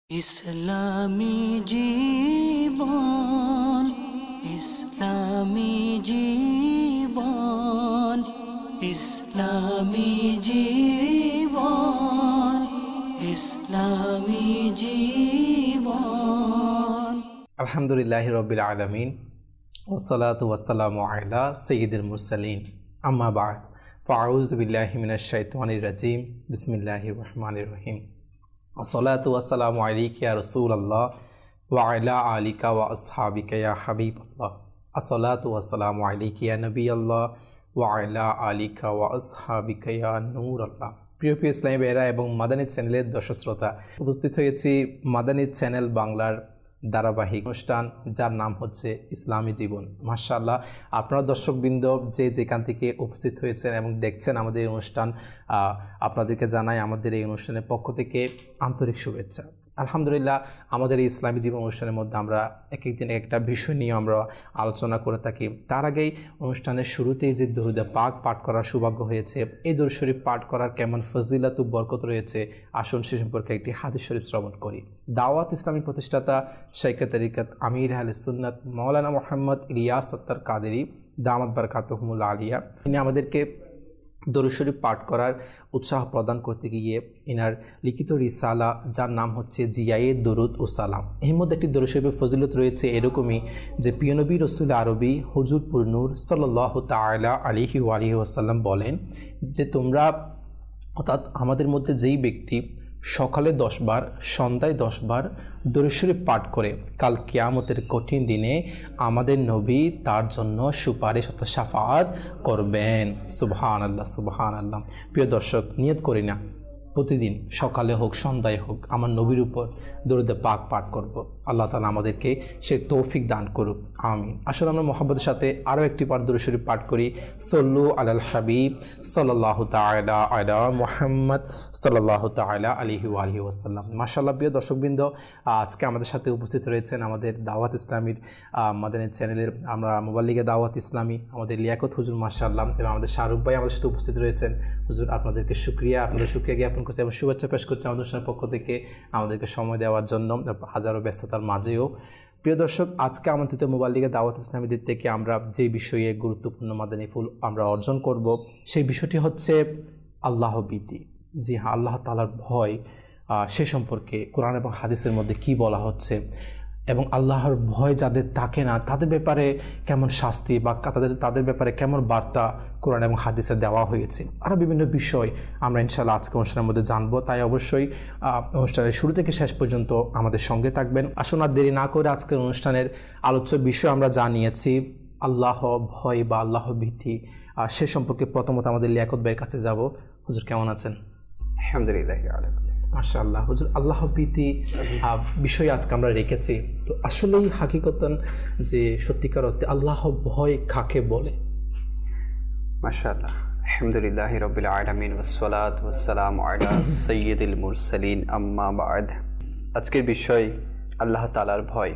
ইসলামী জীবন, ইসলামী জীবন, ইসলামী জীবন, ইসলামী জীবন। আলহামদুলিল্লাহি রাব্বিল আলামিন ওয়াসসালাতু ওয়াসসালামু আলা সাইয়্যিদিল মুরসালিন আম্মা বা'দ ফাআউযু বিল্লাহি মিনাশ শাইতানির রাজীম বিসমিল্লাহির রহমানির রহিম। আসসালাতু ওয়াসসালামু আলাইকা ইয়া রাসূলুল্লাহ ওয়া আলা আলিকা ওয়া আসহাবিকা ইয়া হাবিবাল্লাহ। আসসালাতু ওয়াসসালামু আলাইকা ইয়া নবিয়াল্লাহ ওয়া আলা আলিকা ওয়া আসহাবিকা ইয়া নূরাল্লাহ। প্রিয় ইসলামী ভাইয়েরা এবং মাদানী চ্যানেলের দর্শক শ্রোতা, উপস্থিত হয়েছি মাদানী চ্যানেল বাংলার ধারাবাহিক অনুষ্ঠান, যার নাম হচ্ছে ইসলামী জীবন। মাশাআল্লাহ, আপনারা দর্শকবৃন্দ যে যেখান থেকে উপস্থিত হয়েছেন এবং দেখছেন আমাদের এই অনুষ্ঠান, আপনাদেরকে জানাই আমাদের এই অনুষ্ঠানের পক্ষ থেকে আন্তরিক শুভেচ্ছা। আলহামদুলিল্লাহ, আমাদের এই ইসলামী জীবন অনুষ্ঠানের মধ্যে আমরা এক একদিন একটা বিষয় নিয়ে আমরা আলোচনা করে থাকি। তার আগেই অনুষ্ঠানের শুরুতেই যে দরুদে পাক পাঠ করার সৌভাগ্য হয়েছে, এই দরুদ শরীফ পাঠ করার কেমন ফজিলত ও বরকত রয়েছে, আসুন সে সম্পর্কে একটি হাদিস শরীফ শ্রবণ করি। দাওয়াত ইসলামী প্রতিষ্ঠাতা শাইখে তরিকত আমির আহলে সুন্নাত মাওলানা মুহাম্মদ ইলিয়াস সত্তার কাদেরী দামাত বারাকাতুহুমুল আলিয়া, তিনি আমাদেরকে দরুদ শরীফ পাঠ করার উৎসাহ প্রদান করতে গিয়ে ইনার লিখিত রিসালা, যার নাম হচ্ছে জিয়ায়ে দরুদ ও সালাম, এর মধ্যে একটি দরুদ শরীফের ফজিলত রয়েছে এরকমই যে প্রিয় নবী রাসূল আরবি হুজুর পুরনূর সাল্লাল্লাহু তাআলা আলাইহি ওয়া আলিহি ওয়াসাল্লাম বলেন যে তোমরা, অর্থাৎ আমাদের মধ্যে যেই ব্যক্তি সকালে 10 বার সন্ধ্যায় 10 বার দরুদ শরীফ পাঠ করে, কাল কিয়ামতের কঠিন দিনে আমাদের নবী তার জন্য সুপারিশ অর্থাৎ শাফাআত করবেন। সুবহানাল্লাহ, সুবহানাল্লাহ। প্রিয় দর্শক, নিয়ত করি না প্রতিদিন সকালে হোক সন্ধ্যায় হোক আমার নবীর উপর দরুদে পাক পাঠ করব। আল্লাহ তাআলা আমাদেরকে সে তৌফিক দান করুক, আমিন। আসলে আমরা মুহাব্বতের সাথে আরও একটি বার দরুদ শরীফ পাঠ করি। সল্লু আলাল হাবিব সাল্লাল্লাহু তাআলা আলা মুহাম্মদ সাল্লাল্লাহু তাআলা আলাইহি ওয়া আলিহি ওয়াসাল্লাম। মাশাআল্লাহ, প্রিয় দর্শকবৃন্দ, আজকে আমাদের সাথে উপস্থিত রয়েছেন আমাদের দাওয়াত ইসলামীর মাদানী চ্যানেলের আমরা মুবাল্লিগে দাওয়াত ইসলামী আমাদের লিয়াকত হুজুর, মাশাআল্লাহ, এবং আমাদের শাহরুখ ভাই আমাদের সাথে উপস্থিত রয়েছেন। হুজুর, আপনাদেরকে শুকরিয়া, আপনাদের শুকরিয়া জ্ঞাপন করছি এবং শুভেচ্ছা পেশ করছি আমাদের অনুষ্ঠানের পক্ষ থেকে আমাদেরকে সময় দেওয়ার জন্য হাজারো ব্যস্ততার মাঝেও। প্রিয় দর্শক, আজকে আমন্ত্রিত মুবাল্লিগে দাওয়াত ইসলামীদের থেকে আমরা যে বিষয়ে গুরুত্বপূর্ণ মাদানী ফুল আমরা অর্জন করব, সেই বিষয়টি হচ্ছে আল্লাহ ভীতি। জি হ্যাঁ, আল্লাহ তাআলার ভয়, সে সম্পর্কে কোরআন এবং হাদিসের মধ্যে কি বলা হচ্ছে এবং আল্লাহর ভয় যাদের থাকে না তাদের ব্যাপারে কেমন শাস্তি বা তাদের ব্যাপারে কেমন বার্তা কোরআন এবং হাদিসে দেওয়া হয়েছে, আরও বিভিন্ন বিষয় আমরা ইনশাআল্লাহ আজকে অনুষ্ঠানের মধ্যে জানবো। তাই অবশ্যই অনুষ্ঠানের শুরু থেকে শেষ পর্যন্ত আমাদের সঙ্গে থাকবেন। আসুন আর দেরি না করে আজকের অনুষ্ঠানের আলোচ্য বিষয় আমরা জানিয়েছি আল্লাহ ভয় বা আল্লাহ ভীতি, সে সম্পর্কে প্রথমত আমাদের লিয়াকত ভাইয়ের কাছে যাব। হুজুর, কেমন আছেন? আলহামদুলিল্লাহ, মাশাআল্লাহ। হুজুর, আল্লাহ ভীতি বিষয় আজকে আমরা রেখেছি, তো আসলেই হাকিকতন যে সত্যিকার অর্থে আল্লাহ ভয় কাকে বলে? মাশাআল্লাহ, আলহামদুলিল্লাহি রাব্বিল আলামিন ওয়াসসালাতু ওয়াসসালামু আলা সাইয়্যিদিল মুরসালিন আম্মা বা'দ। আজকের বিষয় আল্লাহ তাআলার ভয়।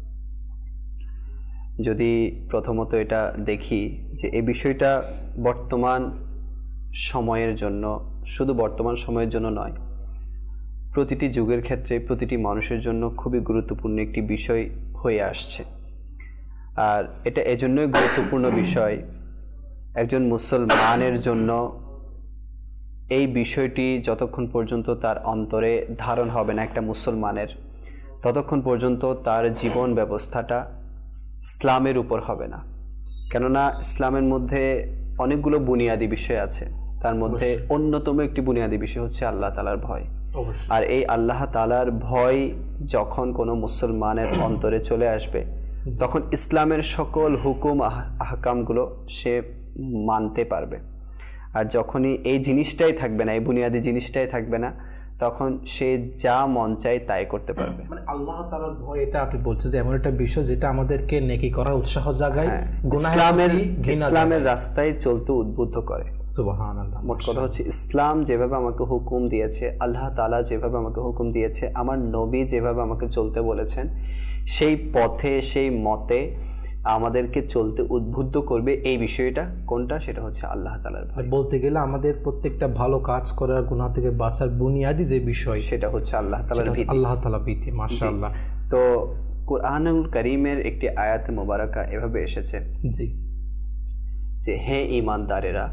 যদি প্রথমত এটা দেখি যে এই বিষয়টা বর্তমান সময়ের জন্য, শুধু বর্তমান সময়ের জন্য নয়, প্রতিটি যুগের ক্ষেত্রে প্রতিটি মানুষের জন্য খুবই গুরুত্বপূর্ণ একটি বিষয় হয়ে আসছে। আর এটা এজন্যই গুরুত্বপূর্ণ বিষয়, একজন মুসলমানের জন্য এই বিষয়টি যতক্ষণ পর্যন্ত তার অন্তরে ধারণ হবে না একটা মুসলমানের, ততক্ষণ পর্যন্ত তার জীবন ব্যবস্থাটা ইসলামের উপর হবে না। কেননা ইসলামের মধ্যে অনেকগুলো বুনিয়াদি বিষয় আছে, তার মধ্যে অন্যতম একটি বুনিয়াদি বিষয় হচ্ছে আল্লাহ তাআলার ভয়। আর এই আল্লাহ তাআলার ভয় যখন কোনো মুসলমানের অন্তরে চলে আসবে, তখন ইসলামের সকল হুকুম আহকামগুলো সে মানতে পারবে। আর যখনই এই জিনিসটাই থাকবে না, এই বুনিয়াদি জিনিসটাই থাকবে না, তখন সে যা মন চায় তাই করতে পারবে। মানে আল্লাহ তাআলার ভয়, এটা আপনি বলছেন যে এমন একটা বিষয় যেটা আমাদেরকে নেকি করার উৎসাহ জাগায়, ইসলামের রাস্তায় চলতে উদ্বুদ্ধ করে। সুবহানাল্লাহ। মোট কথা হচ্ছে ইসলাম যেভাবে আমাকে হুকুম দিয়েছে, আল্লাহ তাআলা যেভাবে আমাকে হুকুম দিয়েছে, আমার নবী যেভাবে আমাকে চলতে বলেছেন, সেই পথে সেই মতে আমাদেরকে চলতে উদ্বুদ্ধ করবে এই বিষয়টা কোনটা, সেটা হচ্ছে আল্লাহ তাআলার ভয়। বলতে গেলে আমাদের প্রত্যেকটা ভালো কাজ করার, গুনাহ থেকে বাঁচার বুনিয়াদি যে বিষয় সেটা হচ্ছে আল্লাহ তাআলার ভীতি। আল্লাহ তাআলা ভীতি। মাশাআল্লাহ। তো কুরআনুল কারীমের একটি আয়াত মুবারাকা এভাবে এসেছে জি, যে হে ঈমানদারেরা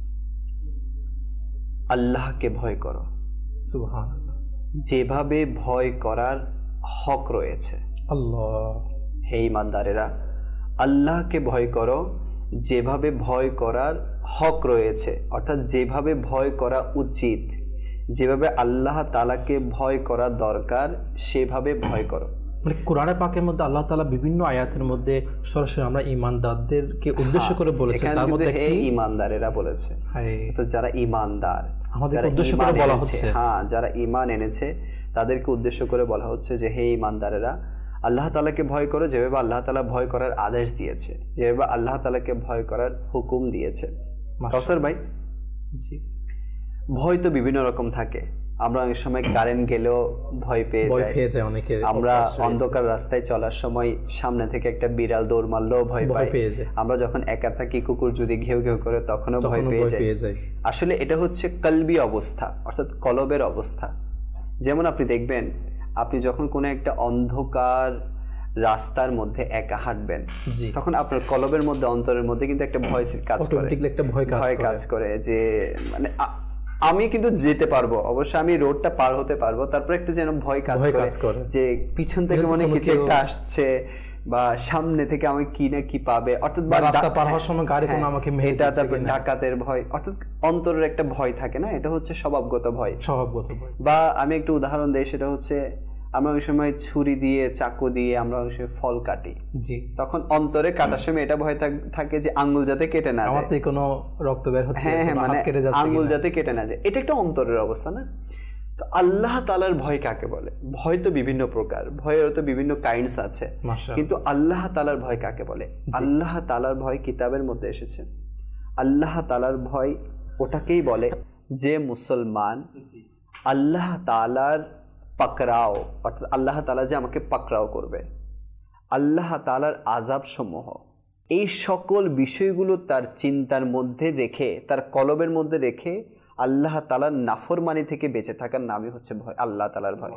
আল্লাহকে ভয় করো সুবহানাল্লাহ, যেভাবে ভয় করার হক রয়েছে। আল্লাহ। হে ঈমানদারেরা আল্লাহকে ভয় করো যেভাবে ভয় করার হক রয়েছে, অর্থাৎ যেভাবে ভয় করা উচিত, যেভাবে আল্লাহ তাআলাকে ভয় করা দরকার সেভাবে ভয় করো। মানে কোরআনে পাকের মধ্যে আল্লাহ তাআলা বিভিন্ন আয়াতের মধ্যে সরাসরি আমরা ঈমানদারদেরকে উদ্দেশ্য করে বলেছেন, তার মধ্যে হে ঈমানদারেরা বলেছে, তো যারা ঈমানদার, আমাদের উদ্দেশ্য করে বলা হচ্ছে, হ্যাঁ যারা ঈমান এনেছে তাদেরকে উদ্দেশ্য করে বলা হচ্ছে যে হে ঈমানদারেরা আল্লাহ তাআলাকে ভয় করো যেভাবে আল্লাহ তাআলা ভয় করার আদেশ দিয়েছে, যেভাবে আল্লাহ তাআলাকে ভয় করার হুকুম দিয়েছে। কাউসার ভাই, জি, ভয় তো বিভিন্ন রকম থাকে। আমরা অনেক সময় কারেন্ট গেলেও ভয় পেয়ে যাই অনেকে। আমরা অন্ধকার রাস্তায় চলার সময় সামনে থেকে একটা বিড়াল দৌড় মারলেও ভয় পেয়ে যাই। আমরা যখন একা থাকি কুকুর যদি ঘেউ ঘেউ করে তখনও ভয় পেয়ে যাই। আসলে এটা হচ্ছে কলবি অবস্থা, অর্থাৎ কলবের অবস্থা। যেমন আপনি দেখবেন, আপনি যখন কোনো একটা অন্ধকার রাস্তার মধ্যে একা হাঁটবেন তখন আপনার কলবের মধ্যে, অন্তরের মধ্যে কিন্তু একটা ভয় কাজ করে যে মানে আমি কিন্তু যেতে পারবো, অবশ্য আমি রোডটা পার হতে পারবো, তারপর একটা যেন ভয় কাজ করে যে পিছন থেকে মনে কিছু একটা আসছে বা সামনে থেকে আমি কি না কি পাবে, অর্থাৎ রাস্তা পার হওয়ার সময় গাড়ি কোনো আমাকে মেরে দিচ্ছে, তারপর ডাকাতের ভয়, অর্থাৎ অন্তরের একটা ভয় থাকে না, এটা হচ্ছে স্বভাবগত ভয়। বা আমি একটু উদাহরণ দেই, সেটা হচ্ছে আমরা ওই সময় ছুরি দিয়ে চাকু দিয়ে আমরা ওই সময় ফল কাটি, তখন অন্তরে কাটার সময় এটা ভয় থাকে যে আঙ্গুল যাতে কেটে না যায়, কোনো রক্ত বের হচ্ছে, মানে আঙ্গুল যাতে কেটে না যায়, এটা একটা অন্তরের অবস্থা না। তো আল্লাহ তাআলার ভয় কাকে বলে? ভয় তো বিভিন্ন প্রকার, ভয়ের তো বিভিন্ন কাইন্ডস আছে, কিন্তু আল্লাহ তাআলার ভয় কাকে বলে? আল্লাহ তাআলার ভয় কিতাবের মধ্যে এসেছে। আল্লাহ তাআলার ভয় ওটাকেই বলে যে মুসলমান আল্লাহ তাআলার পাকড়াও, অর্থাৎ আল্লাহ তাআলা যে আমাকে পাকড়াও করবে, আল্লাহ তাআলার আযাব সমূহ, এই সকল বিষয়গুলো তার চিন্তার মধ্যে রেখে, তার কলবের মধ্যে রেখে আল্লাহ তাআলার নাফরমানি থেকে বেঁচে থাকার নামই হচ্ছে ভয়, আল্লাহ তাআলার ভয়।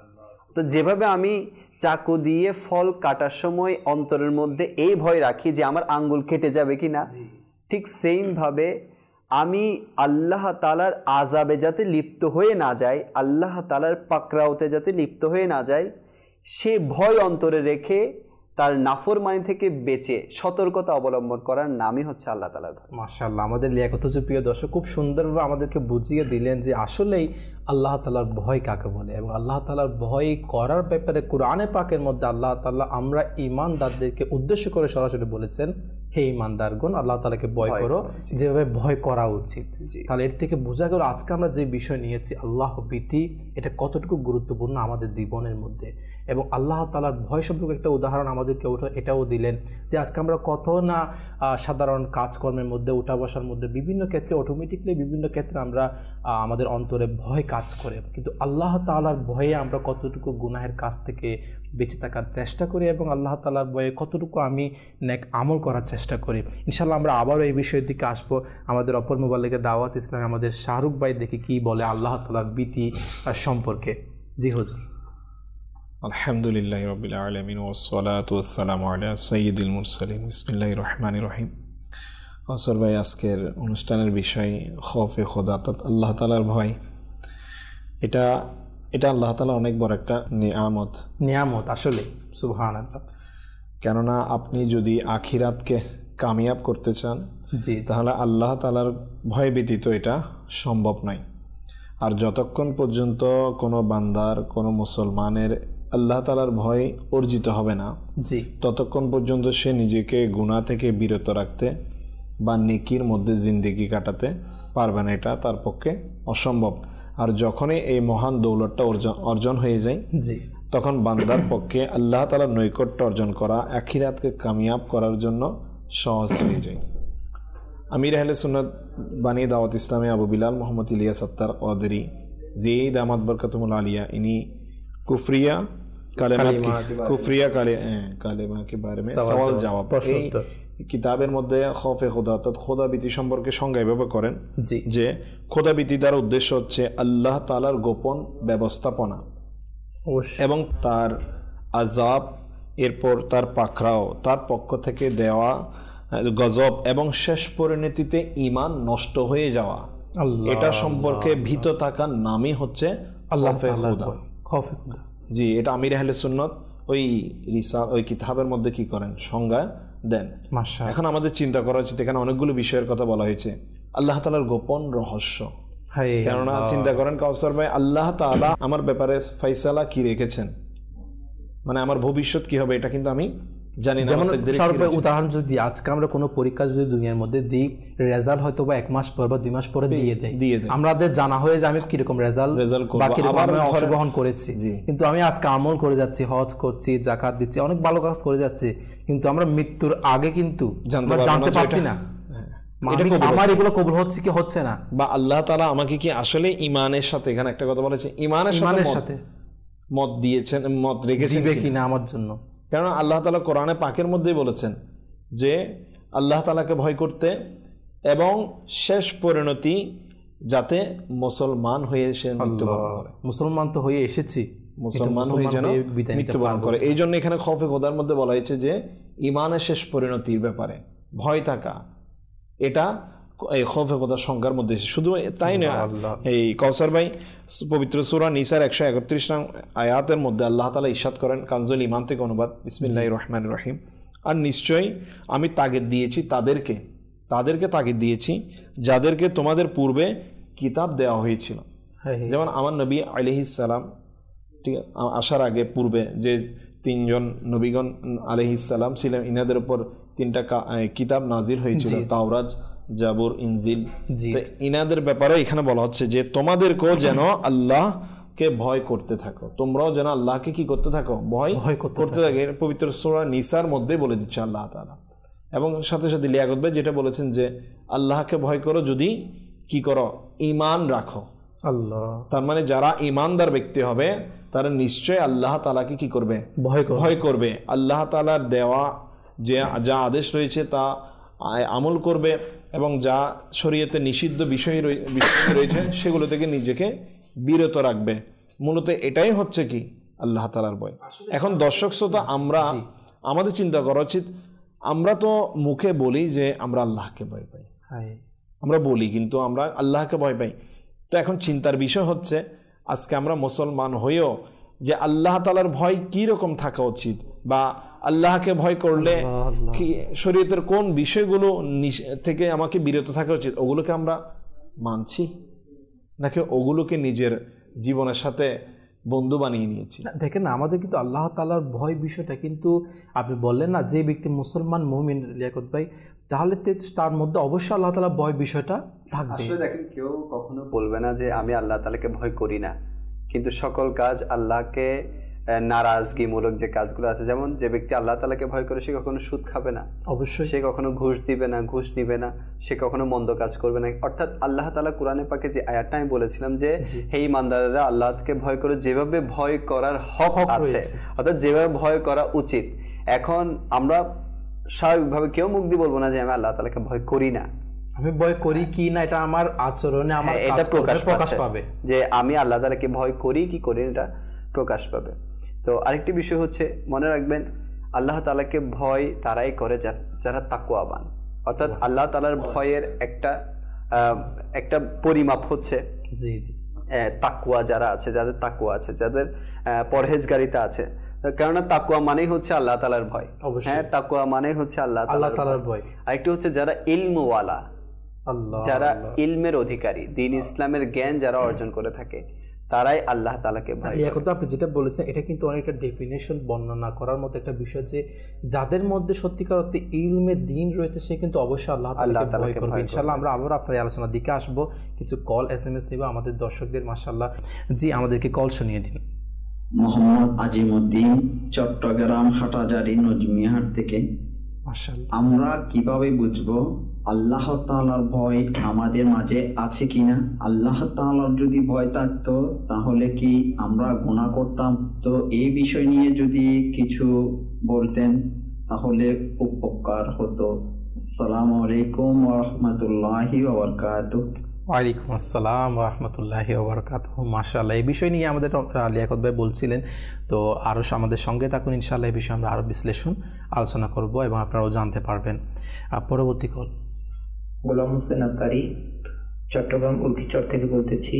তো যেভাবে আমি চাকু দিয়ে ফল কাটার সময় অন্তরের মধ্যে এই ভয় রাখি যে আমার আঙ্গুল কেটে যাবে কিনা, ঠিক সেম ভাবে আমি আল্লাহ তাআলার আযাবে যাতে লিপ্ত হয়ে না যাই, আল্লাহ তাআলার পাকড়াওতে যাতে লিপ্ত হয়ে না যাই, সে ভয় অন্তরে রেখে তার নাফরমানি থেকে বেঁচে সতর্কতা অবলম্বন করার নামই হচ্ছে আল্লাহ তাআলার ভয়। মাশাআল্লাহ, আমাদের লিয়াকতুল প্রিয় দর্শক খুব সুন্দরভাবে আমাদেরকে বুঝিয়ে দিলেন যে আসলেই আল্লাহ তাআলার ভয় কাকে বলে, এবং আল্লাহ তাআলার ভয় করার ব্যাপারে কোরআনে পাকের মধ্যে আল্লাহ তাআলা আমরা ঈমানদারদেরকে উদ্দেশ্য করে সরাসরি বলেছেন, হে ঈমানদারগণ আল্লাহ তাআলাকে ভয় করো যেভাবে ভয় করা উচিত। তাহলে এর থেকে বোঝা গেল আজকে আমরা যে বিষয় নিয়েছি আল্লাহ ভীতি, এটা কতটুকু গুরুত্বপূর্ণ আমাদের জীবনের মধ্যে, এবং আল্লাহ তাআলার ভয় সম্পর্কে একটা উদাহরণ আমাদেরকে এটাও দিলেন যে আজকে আমরা কত না সাধারণ কাজকর্মের মধ্যে, উঠা বসার মধ্যে বিভিন্ন ক্ষেত্রে অটোমেটিকলি বিভিন্ন ক্ষেত্রে আমরা আমাদের অন্তরে ভয় কাজ করে, কিন্তু আল্লাহ তাআলার ভয়ে আমরা কতটুকু গুনাহের কাজ থেকে বেঁচে থাকার চেষ্টা করি এবং আল্লাহ তাআলার ভয়ে কতটুকু আমি নেক আমল করার চেষ্টা করি। ইনশাআল্লাহ আমরা আবারও এই বিষয়ের দিকে আসবো। আমাদের অপর মোবাল্লিগের দাওয়াত ইসলামে আমাদের শাহরুখ ভাই দেখি কি বলে আল্লাহ তাআলার ভীতি সম্পর্কে। জি হুজুর। আলহামদুলিল্লাহি রাব্বিল আলামিন ওয়াসসালাতু ওয়াসসালামু আলা সাইয়্যিদিল মুরসালিন বিসমিল্লাহির রহমানির রহিম। কাউসার ভাই, আজকের অনুষ্ঠানের বিষয় খৌফে খোদা, অর্থাৎ আল্লাহ তাআলার ভয়। এটা আল্লাহ তাআলা অনেক বড় একটা নিয়ামত আসলে, সুবহানাল্লাহ। কেননা আপনি যদি আখিরাতকে কামিয়াব করতে চান তাহলে আল্লাহ তাআলার ভয় ব্যতীত এটা সম্ভব নয়। আর যতক্ষণ পর্যন্ত কোনো বান্দার, কোনো মুসলমানের আল্লাহ তাআলার ভয় অর্জিত হবে না, ততক্ষণ পর্যন্ত সে নিজেকে গুনাহ থেকে বিরত রাখতে বা নেকির মধ্যে জিন্দেগি কাটাতে পারবে না, এটা তার পক্ষে অসম্ভব। আর যখনই এই মহান দৌলতটা অর্জন হয়ে যায়, তখন বান্দার পক্ষে আল্লাহ তাআলার নৈকট্য অর্জন করা, আখিরাতকে কামিয়াব করার জন্য সহজ হয়ে যায়। আমির আহলে সুন্নাত বানী দাওয়াত ইসলামে আবু বিলাল মোহাম্মদ ইলিয়াস আত্তার কাদেরী, যেই দামাত বরকাতুল আলিয়া, ইনি কুফরিয়া কুফরিয়া কালেমা के बारे में সওয়াল জবাব কিতাবের মধ্যে খৌফে খোদা অর্থাৎ খোদাভীতি সম্পর্কে সংজ্ঞা ব্যবহার করেন যে খোদাভীতি দ্বারা উদ্দেশ্য হচ্ছে আল্লাহ তাআলার গোপন ব্যবস্থাপনা এবং তার আযাব, এরপর তার পাকড়াও, তার পক্ষ থেকে দেওয়া গজব এবং শেষ পরিণতিতে ঈমান নষ্ট হয়ে যাওয়া, এটা সম্পর্কে ভীত থাকার নামই হচ্ছে খৌফে খোদা। জি, এটা আমির আহলে সুন্নাত ওই কিতাবের মধ্যে কি করেন, সংজ্ঞা দেন। এখন আমাদের চিন্তা করা উচিত, এখানে অনেকগুলো বিষয়ের কথা বলা হয়েছে, আল্লাহ তাআলার গোপন রহস্য। কেননা চিন্তা করেন কাউসার ভাই, আল্লাহ তাআলা আমার ব্যাপারে ফয়সালা কি রেখেছেন, মানে আমার ভবিষ্যৎ কি হবে, এটা কিন্তু আমি জানি না। যেমন উদাহরণ যদি আজকে আমরা কোনো পরীক্ষা যদি দুনিয়ার মধ্যে দিই, রেজাল্ট হয়তো বা 1 মাস পর বা 2 মাস পরে দিয়ে দেয়, আমাদের জানা হয়ে যে আমি কিরকম রেজাল্ট বা কিরকম আমি অংশগ্রহণ করেছি, কিন্তু আমি আজকে আমল করে যাচ্ছি, হজ করছি, যাকাত দিচ্ছি, অনেক ভালো কাজ করে যাচ্ছি, কিন্তু আমরা মৃত্যুর আগে কিন্তু জানতে পারছি না আমার এগুলো কবুল হচ্ছে কি হচ্ছে না, বা আল্লাহ তাআলা আমাকে কি আসলে ঈমানের সাথে, এখানে একটা কথা বলেছে, ঈমানের সাথে মত দিয়েছেন, মত রেখেছেন কিনা আমার জন্য। কারণ আল্লাহ তাআলা কোরআনে পাকের মধ্যেই বলেছেন যে আল্লাহ তাআলাকে ভয় করতে এবং শেষ পরিণতি যাতে মুসলমান হয়ে এসে মৃত্যুবরণ করে। মুসলমান তো হয়ে এসেছি, মুসলমান হয়ে যেন মৃত্যুবরণ করে। এই জন্য এখানে খৌফে খোদার মধ্যে বলা হয়েছে যে ঈমানের শেষ পরিণতির ব্যাপারে ভয় থাকা, এটা এই খৌফে খোদার সংজ্ঞার মধ্যে এসে। শুধু তাই না, এই কাউসার ভাই পবিত্র সূরা নিসার 131 নং আয়াতের মধ্যে আল্লাহ তাআলা ইরশাদ করেন, কানজুল ঈমান থেকে অনুবাদ, বিসমিল্লাহির রহমানির রহিম, আর নিশ্চয়ই আমি তাগিদ দিয়েছি তাদেরকে তাগিদ দিয়েছি যাদেরকে তোমাদের পূর্বে কিতাব দেওয়া হয়েছিল। যেমন আমার নবী আলাইহিস সালাম, ঠিক আসার আগে পূর্বে যে 3 জন নবীগণ আলাইহিস সালাম ছিলেন, ইনাদের উপর 3টা কিতাব নাজিল হয়েছিল, তাওরাত, জাবুর, ইনজিল। ইনাদের ব্যাপারে এখানে বলা হচ্ছে যে তোমাদেরকেও যেন আল্লাহকে ভয় করতে থাকো, তোমরাও যেন আল্লাহকে কি করতে থাকো, ভয় করতে থাকো। পবিত্র সূরা নিসার মধ্যে বলে দিচ্ছে আল্লাহ তাআলা। এবং সাথে সাথে লিয়াকত ভাই যেটা বলেছেন যে আল্লাহকে ভয় করো যদি কি করো, ঈমান রাখো। আল্লাহ, তার মানে যারা ঈমানদার ব্যক্তি হবে তারা নিশ্চয় আল্লাহ তাআলাকে কি করবে, ভয় করবে। আল্লাহ তাআলার দেওয়া যা আদেশ রয়েছে তা আমল করবে এবং যা শরীয়তে নিষিদ্ধ বিষয় রয়েছে সেগুলো থেকে নিজেকে বিরত রাখবে। মূলত এটাই হচ্ছে কি আল্লাহ তাআলার ভয়। এখন দর্শক শ্রোতা, আমাদের চিন্তা করা উচিত, আমরা তো মুখে বলি যে আমরা আল্লাহকে ভয় পাই, আমরা বলি, কিন্তু আমরা আল্লাহকে ভয় পাই। তো এখন চিন্তার বিষয় হচ্ছে, আজকে আমরা মুসলমান হয়েও যে আল্লাহ তাআলার ভয় কি রকম থাকা উচিত, বা আল্লাহকে ভয় করলে শরীয়তের কোন বিষয়গুলো থেকে আমাকে বিরত থাকা উচিত, ওগুলোকে আমরা মানছি নাকি ওগুলোকে নিজের জীবনের সাথে বন্ধু বানিয়ে নিয়েছি? দেখেন না, আমাদের কিন্তু আল্লাহ তাআলার ভয় বিষয়টা কিন্তু আপনি বললেন না, যে ব্যক্তি মুসলমান মুমিন লিয়াকত ভাই, তাহলে তার মধ্যে অবশ্যই আল্লাহ তাআলার ভয় বিষয়টা থাকবে। আসলে দেখেন, কেউ কখনো বলবে না যে আমি আল্লাহ তাআলাকে ভয় করি না, কিন্তু সকল কাজ আল্লাহকে নারাজগিমূলক যে কাজগুলো আছে, যেমন যে ব্যক্তি আল্লাহ তাআলাকে ভয় করে সে কখনো সুদ খাবে না, অবশ্যই সে কখনো ঘুষ দিবে না, ঘুষ নিবে না, সে কখনো মন্দ কাজ করবে না। অর্থাৎ আল্লাহ তাআলা কোরআনে পাকে যে আয়াতটা আমি বলেছিলাম যে হে ঈমানদাররা আল্লাহকে ভয় করে, যেভাবে ভয় করার হক আছে, অর্থাৎ যেভাবে ভয় করা উচিত। এখন আমরা স্বাভাবিকভাবে কেউ মুখ দিয়ে বলবো না যে আমি আল্লাহ তাআলাকে ভয় করি না, আমি ভয় করি কি না এটা আমার আচরণে আমার এটা প্রকাশ পাবে, যে আমি আল্লাহ তাআলাকে ভয় করি কি করি এটা প্রকাশ পাবে। তো আরেকটি বিষয় হচ্ছে, মনে রাখবেন আল্লাহ তাআলাকে ভয় তারাই করে যারা তাকওয়াবান, অর্থাৎ আল্লাহ তাআলার ভয়ের একটা পরিমাপ হচ্ছে তাকওয়া যারা আছে, যাদের তাকওয়া আছে, যাদের পরহেজগারিতা আছে। কেননা তাকওয়া মানেই হচ্ছে আল্লাহ তাআলার ভয়। হ্যাঁ, তাকওয়া মানেই হচ্ছে আল্লাহ তাআলার ভয়। আরেকটি হচ্ছে যারা ইলমওয়ালা, যারা ইলমের অধিকারী, দ্বীন ইসলামের জ্ঞান যারা অর্জন করে থাকে, তারাই আল্লাহ তাআলাকে ভয় করে। এখন তো আপনি যেটা বলেছেন এটা কিন্তু অনেকটা ডেফিনেশন বর্ণনা করার মতো একটা বিষয়, যে যাদের মধ্যে সত্যিকার অর্থে ইলমে দ্বীন রয়েছে সে কিন্তু অবশ্যই আল্লাহ তাআলাকে ভয় করবে। ইনশাআল্লাহ আমরা আবার আপনার আলোচনার দিকে আসবো, কিছু কল SMS নিব আমাদের দর্শকদের। মাশাআল্লাহ, জি আমাদেরকে কল শুনিয়ে দিন। মোহাম্মদ আজিমউদ্দিন, চট্টগ্রাম হাটহাজারী নজমিয়াহাট থেকে। মাশাআল্লাহ, আমরা কিভাবে বুঝবো আল্লাহ তাআলার ভয় আমাদের মাঝে আছে কিনা? আল্লাহ তাআলার যদি ভয় থাকতো তাহলে কি আমরা গুনাহ করতাম? তো এই বিষয় নিয়ে যদি কিছু বলতেন তাহলে উপকার হতো। আসসালামু আলাইকুম ওয়া রাহমাতুল্লাহি ওয়া বারাকাতুহু। ওয়ালাইকুম আসসালাম ওয়া রাহমাতুল্লাহি ওয়া বারাকাতুহু। মাশাআল্লাহ, এই বিষয় নিয়ে আমাদের লিয়াকত ভাই বলছিলেন, তো আরও আমাদের সঙ্গে থাকুন, ইনশাআল্লাহ এই বিষয়ে আমরা আরও বিশ্লেষণ আলোচনা করব এবং আপনারাও জানতে পারবেন। পরবর্তী কল। গোলাম হোসেন আত্তারি, চট্টগ্রাম উল্কিচর থেকে বলতেছি।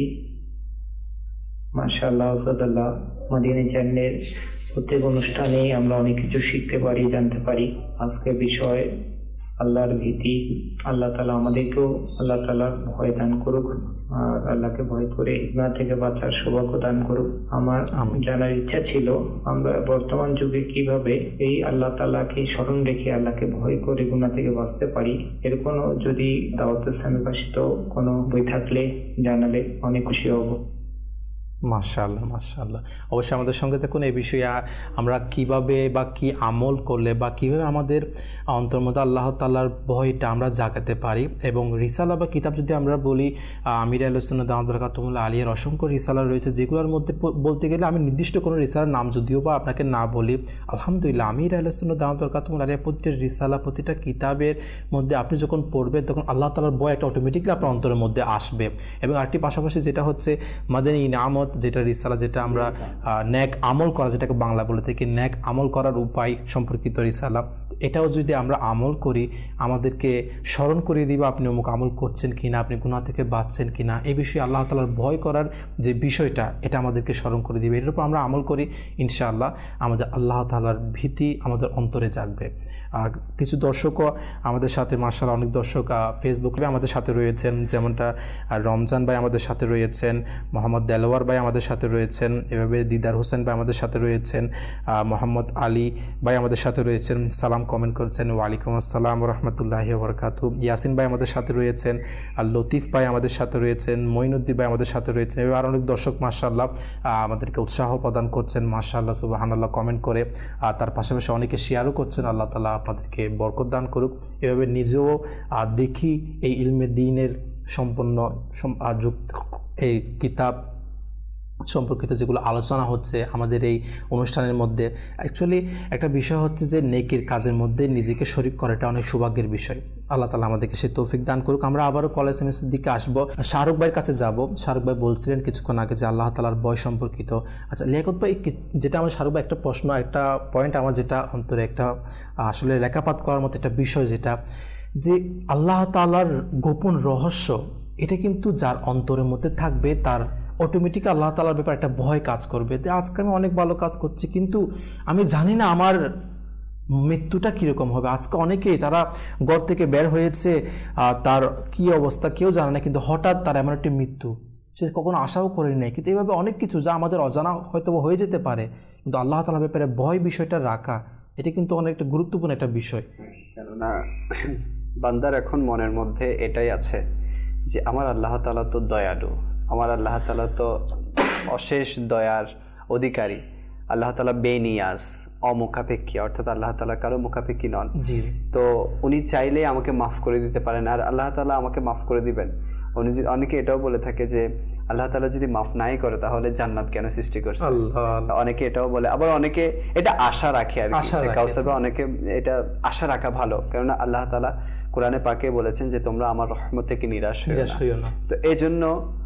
মাশাআল্লাহ, আসাদুল্লাহ, মদিনা চ্যানেলের প্রত্যেক অনুষ্ঠানে আমরা অনেক কিছু শিখতে পারি, জানতে পারি। আজকের বিষয় আল্লাহর ভীতি। আল্লাহ তাআলা আমাদেরকেও আল্লাহ তাআলার ভয় দান করুক, আর আল্লাহকে ভয় করে গুনাহ থেকে বাঁচার সৌভাগ্য দান করুক। আমার জানার ইচ্ছা ছিল আমরা বর্তমান যুগে কিভাবে এই আল্লাহ তাআলাকে স্মরণ রেখে আল্লাহকে ভয় করে গুনাহ থেকে বাঁচতে পারি। এর কোনো যদি দাওয়াতে ইসলামে ভাষিত কোনো বই থাকলে জানালে অনেক খুশি হব। মাশাআল্লাহ, মাশাআল্লাহ, অবশ্যই আমাদের সঙ্গে থাকুন। এই বিষয়ে আমরা কিভাবে বা কি আমল করলে বা কিভাবে আমাদের অন্তর মধ্যে আল্লাহ তাআলার ভয়টা আমরা জাগাতে পারি, এবং রিসালা বা কিতাব যদি আমরা বলি, আমির আহলে সুন্নাত দামাত বারাকাতুহুল্লাহ আলিয়ার অসংখ্য রিসালা রয়েছে, যেগুলোর মধ্যে বলতে গেলে আমি নির্দিষ্ট কোনো রিসালার নাম যদিও বা আপনাকে না বলি, আলহামদুলিল্লাহ আমির আহলে সুন্নাত দামাত বারাকাতুহুল্লাহ আলিয়ার প্রতিটা রিসালা, প্রতিটা কিতাবের মধ্যে আপনি যখন পড়বেন তখন আল্লাহ তাআলার ভয় একটা অটোমেটিকলি আপনার অন্তরের মধ্যে আসবে। এবং আরেকটি পাশাপাশি যেটা হচ্ছে মাদানী ইনামত, যেটা রিসালা, যেটা আমরা নেক আমল করা, যেটাকে বাংলা বলে থাকি নেক আমল করার উপায় সম্পর্কিত রিসালা, এটাও যদি আমরা আমল করি আমাদেরকে স্মরণ করিয়ে দিব আপনি অমুক আমল করছেন কিনা, আপনি গুনাহ থেকে বাঁচছেন কিনা, এই বিষয়ে আল্লাহ তাআলার ভয় করার যে বিষয়টা এটা আমাদেরকে স্মরণ করে দিবে। এর উপর আমরা আমল করি, ইনশাআল্লাহ আমাদের আল্লাহ তাআলার ভীতি আমাদের অন্তরে জাগবে। কিছু দর্শকও আমাদের সাথে, মাশাআল্লাহ অনেক দর্শক ফেসবুকে আমাদের সাথে রয়েছেন, যেমনটা রমজান ভাই আমাদের সাথে রয়েছেন, মোহাম্মদ দেলোয়ার ভাই আমাদের সাথে রয়েছেন, এভাবে দিদার হোসেন ভাই আমাদের সাথে রয়েছেন, মোহাম্মদ আলী ভাই আমাদের সাথে রয়েছেন, সালাম কমেন্ট করেছেন, ওয়ালাইকুম আসসালাম ওয়া রাহমাতুল্লাহি ওয়া বারাকাতুহু। ইয়াসিন ভাই আমাদের সাথে রয়েছেন, আর লতিফ ভাই আমাদের সাথে রয়েছেন, মঈনুদ্দিন ভাই আমাদের সাথে রয়েছেন, এবার আরও অনেক দর্শক মাশাআল্লাহ আমাদেরকে উৎসাহ প্রদান করছেন, মাশাআল্লাহ সুবহানাল্লাহ কমেন্ট করে, তার পাশাপাশি অনেকে শেয়ারও করছেন। আল্লাহ তাআলা আপনাদেরকে বরকত দান করুক। এভাবে নিজেও দেখি এই ইলমে দ্বীনের সম্পন্ন যুক্ত এই কিতাব সম্পর্কিত যেগুলো আলোচনা হচ্ছে আমাদের এই অনুষ্ঠানের মধ্যে, অ্যাকচুয়ালি একটা বিষয় হচ্ছে যে নেকির কাজের মধ্যে নিজেকে শরীক করাটা অনেক সৌভাগ্যের বিষয়। আল্লাহ তাআলা আমাদেরকে সেই তৌফিক দান করুক। আমরা আবারও কল এসএমএসের দিকে আসবো। শাহরুখ ভাইয়ের কাছে যাব। শাহরুখ ভাই বলছিলেন কিছুক্ষণ আগে যে আল্লাহ তাআলার ভয় সম্পর্কিত। আচ্ছা লিয়াকত ভাই, যেটা আমার শাহরুখ ভাই একটা প্রশ্ন, একটা পয়েন্ট আমার যেটা অন্তরে একটা আসলে রেখাপাত করার মতো একটা বিষয়, যেটা যে আল্লাহ তাআলার গোপন রহস্য, এটা কিন্তু যার অন্তরের মধ্যে থাকবে তার অটোমেটিক আল্লাহ তাআলার ব্যাপারে একটা ভয় কাজ করবে। আজকে আমি অনেক ভালো কাজ করছি কিন্তু আমি জানি না আমার মৃত্যুটা কীরকম হবে। আজকে অনেকেই তারা ঘর থেকে বের হয়েছে, তার কি অবস্থা কেউ জানে না, কিন্তু হঠাৎ তার এমন একটি মৃত্যু সে কখনো আশাও করেনি নাই। কিন্তু এইভাবে অনেক কিছু যা আমাদের অজানা হয়তো হয়ে যেতে পারে, কিন্তু আল্লাহ তাআলার ব্যাপারে ভয় বিষয়টা রাখা, এটা কিন্তু অনেক একটা গুরুত্বপূর্ণ একটা বিষয়। কেননা বান্দার এখন মনের মধ্যে এটাই আছে যে আমার আল্লাহ তাআলা তো দয়ালু, আমার আল্লাহ তাআলা তো অশেষ দয়ার অধিকারী, আল্লাহ তাআলা বেনিয়াজ, অমুখাপেক্ষী, অর্থাৎ আল্লাহ তাআলা কারো মুখাপেক্ষী নন। তো উনি চাইলে আমাকে মাফ করে দিতে পারেন, আর আল্লাহ তাআলা আমাকে মাফ করে দিবেন। উনি অনেকে এটাও বলে থাকে যে আল্লাহ তাআলা যদি মাফ নাই করে তাহলে জান্নাত কেন সৃষ্টি করছে, অনেকে এটাও বলে। আবার অনেকে এটা আশা রাখে আর কি, কাউসাবে অনেকে এটা আশা রাখা ভালো, কেননা আল্লাহ তাআলা কোরআনে পাকে বলেছেন যে তোমরা আমার রহমত থেকে নিরাশ হইও না। তো এই জন্য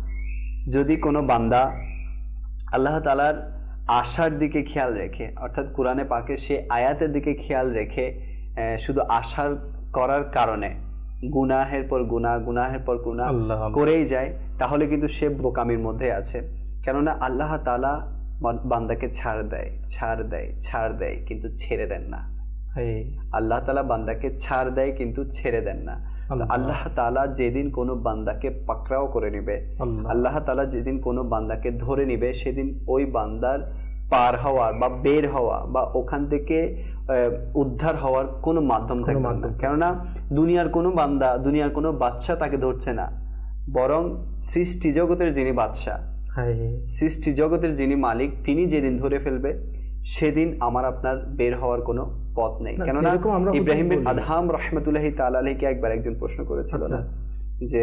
যদি কোনো বান্দা আল্লাহ তাআলার আশার দিকে খেয়াল রেখে, অর্থাৎ কোরআনে পাকে সে আয়াতের দিকে খেয়াল রেখে শুধু আশার করার কারণে গুনাহের পর গুনাহ, গুনাহের পর গুনাহ করেই যায়, তাহলে কিন্তু সে বোকামির মধ্যে আছে। কেননা আল্লাহ তাআলা বান্দাকে ছাড় দেয়, ছাড় দেয়, ছাড় দেয়, কিন্তু ছেড়ে দেন না। আল্লাহ তাআলা বান্দাকে ছাড় দেয় কিন্তু ছেড়ে দেন না। আল্লাহ তাআলা যেদিন কোনো বান্দাকে পাকড়াও করে নেবে, আল্লাহ তাআলা যেদিন কোনো বান্দাকে ধরে নেবে, সেদিন ওই বান্দার পার হওয়ার বা বের হওয়া বা ওখান থেকে উদ্ধার হওয়ার কোনো মাধ্যম থাকবে না। কেননা দুনিয়ার কোনো বান্দা, দুনিয়ার কোনো বাদশা তাকে ধরছে না, বরং সৃষ্টি জগতের যিনি বাদশা, সৃষ্টি জগতের যিনি মালিক, তিনি যেদিন ধরে ফেলবে সেদিন আমার আপনার বের হওয়ার কোনো পথ নেই। কেননা ইব্রাহিম বিন আদহাম রাহমাতুল্লাহি তাআলা আলাইহিকে একবার একজন প্রশ্ন করেছিল না যে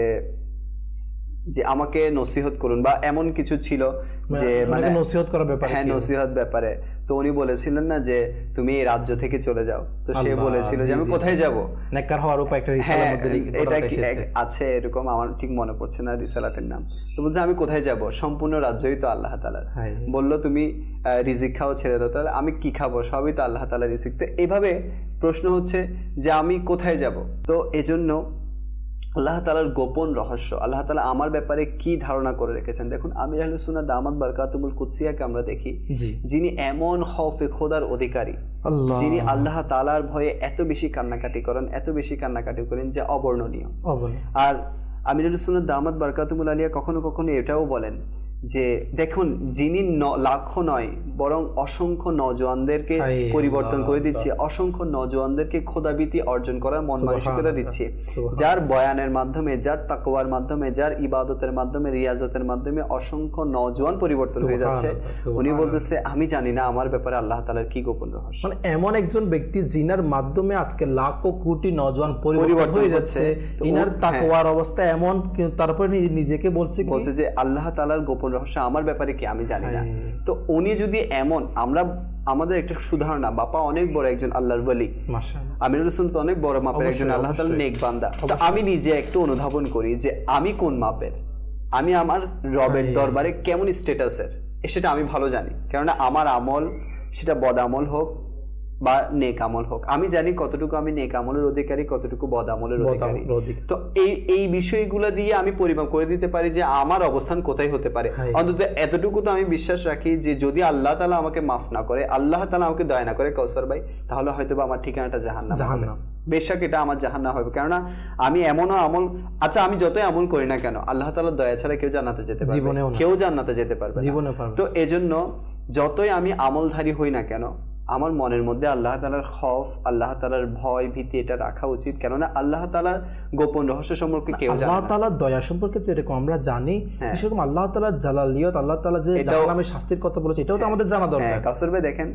যে আমাকে নসিহত করুন, বা এমন কিছু ছিল যে মানে নসিহত করার ব্যাপারে, হ্যাঁ নসিহত ব্যাপারে। তো উনি বলেছিলেন না যে তুমি এই রাজ্য থেকে চলে যাও। তো সে বলেছিল যে আমি কোথায় যাব, নেককার হওয়ার উপায় একটা রিসালাতের মধ্যে এটা আছে এরকম, আমার ঠিক মনে পড়ছে না রিসালাতের নাম। তো বলছে আমি কোথায় যাব, সম্পূর্ণ রাজ্যই তো আল্লাহ তাআলার। বলল তুমি রিজিক খাও, ছেড়ে দাও। তাহলে আমি কি খাবো, সবই তো আল্লাহ তাআলার রিজিক। তো এইভাবে প্রশ্ন হচ্ছে যে আমি কোথায় যাব। তো এজন্য আল্লাহ তাআলার গোপন রহস্য, আল্লাহ তাআলা আমার ব্যাপারে কি ধারণা করে রেখেছেন। দেখুন আমির আহলে সুন্নাহ দামাত বারকাতুহুল কুদসিয়াকে আমরা দেখি, যিনি এমন খৌফে খোদার অধিকারী, যিনি আল্লাহ তাআলার ভয়ে এত বেশি কান্নাকাটি করেন যে অবর্ণনীয়। আর আমির আহলে সুন্নাহ দামাত বারকাতুহুল আলিয়া কখনো কখনো এটাও বলেন যে দেখুন যিনি লাখো নয় বরং অসংখ্য নওজোয়ানদেরকে পরিবর্তন করে দিচ্ছে, অসংখ্য নওজোয়ানদেরকে খোদাভীতি অর্জন করার মন মানসিকতা দিচ্ছে, যার বয়ানের মাধ্যমে, যার তাকওয়ার মাধ্যমে, যার ইবাদতের মাধ্যমে, রিয়াজতের মাধ্যমে অসংখ্য নওজোয়ান পরিবর্তন হয়ে যাচ্ছে। উনি বলতেছে আমি জানি না আমার ব্যাপারে আল্লাহ তাআলার কি গোপন রহস্য। মানে এমন একজন ব্যক্তি যিনার মাধ্যমে আজকে লাখো কোটি নওজোয়ান পরিবর্তন হয়ে যাচ্ছে, ইনার তাকওয়ার অবস্থা এমন, তারপরে নিজেকে বলছে যে আল্লাহ তাআলার গোপন রহস্য আমার ব্যাপারে কি আমি জানি না। তো উনি যদি এমন, আমরা আমাদের একটা সুধারণা, বাবা অনেক বড় একজন আল্লাহর ওলি, মাশাআল্লাহ আমির রাসূল তো অনেক বড় মাপের একজন আল্লাহ তাআলার নেক বান্দা। তো আমি নিজে একটু অনুধাবন করি যে আমি কোন মাপের, আমি আমার রবের দরবারে কেমন স্ট্যাটাসের, সেটা আমি ভালো জানি। কেননা আমার আমল সেটা বদ আমল হোক বা নেক আমল হোক, আমি জানি কতটুকু আমি নেক আমলের অধিকারী, কতটুকু বদ আমলের অধিকারী। তো এই বিষয়গুলো দিয়ে আমি পরিমাপ করে দিতে পারি যে আমার অবস্থান কোথায় হতে পারে। অন্তত এতটুকু তো আমি বিশ্বাস রাখি যে যদি আল্লাহ তাআলা আমাকে মাফ না করে, আল্লাহ তাআলা আমাকে দয়া না করে কাউসার ভাই, তাহলে হয়তো বা আমার ঠিকানাটা জাহান্নাম। বেশক এটা আমার জাহান্নাম হবে। কেননা আমি এমনও আমল, আচ্ছা আমি যতই আমল করি না কেন, আল্লাহ তাআলার দয়া ছাড়া কেউ জান্নাতে যেতে পারবে না, কেউ জান্নাতে যেতে পারবে না। তো এজন্য যতই আমি আমলধারী হই না কেন, আমার মনের মধ্যে আল্লাহ তাআলার খৌফ, আল্লাহ তাআলার ভয় ভীতি এটা রাখা উচিত। কেননা আল্লাহ তাআলার গোপন রহস্য সম্পর্কে কেউ জানে না। আল্লাহ তাআলার দয়া সম্পর্কে যেরকম আমরা জানি, সেরকম আল্লাহ তাআলার জালালিয়ত, আল্লাহ তাআলা যে জাহান্নামের শাস্তির কথা বলেছে, এটাও তো আমাদের জানা দরকার। কাউসার ভাই দেখেন,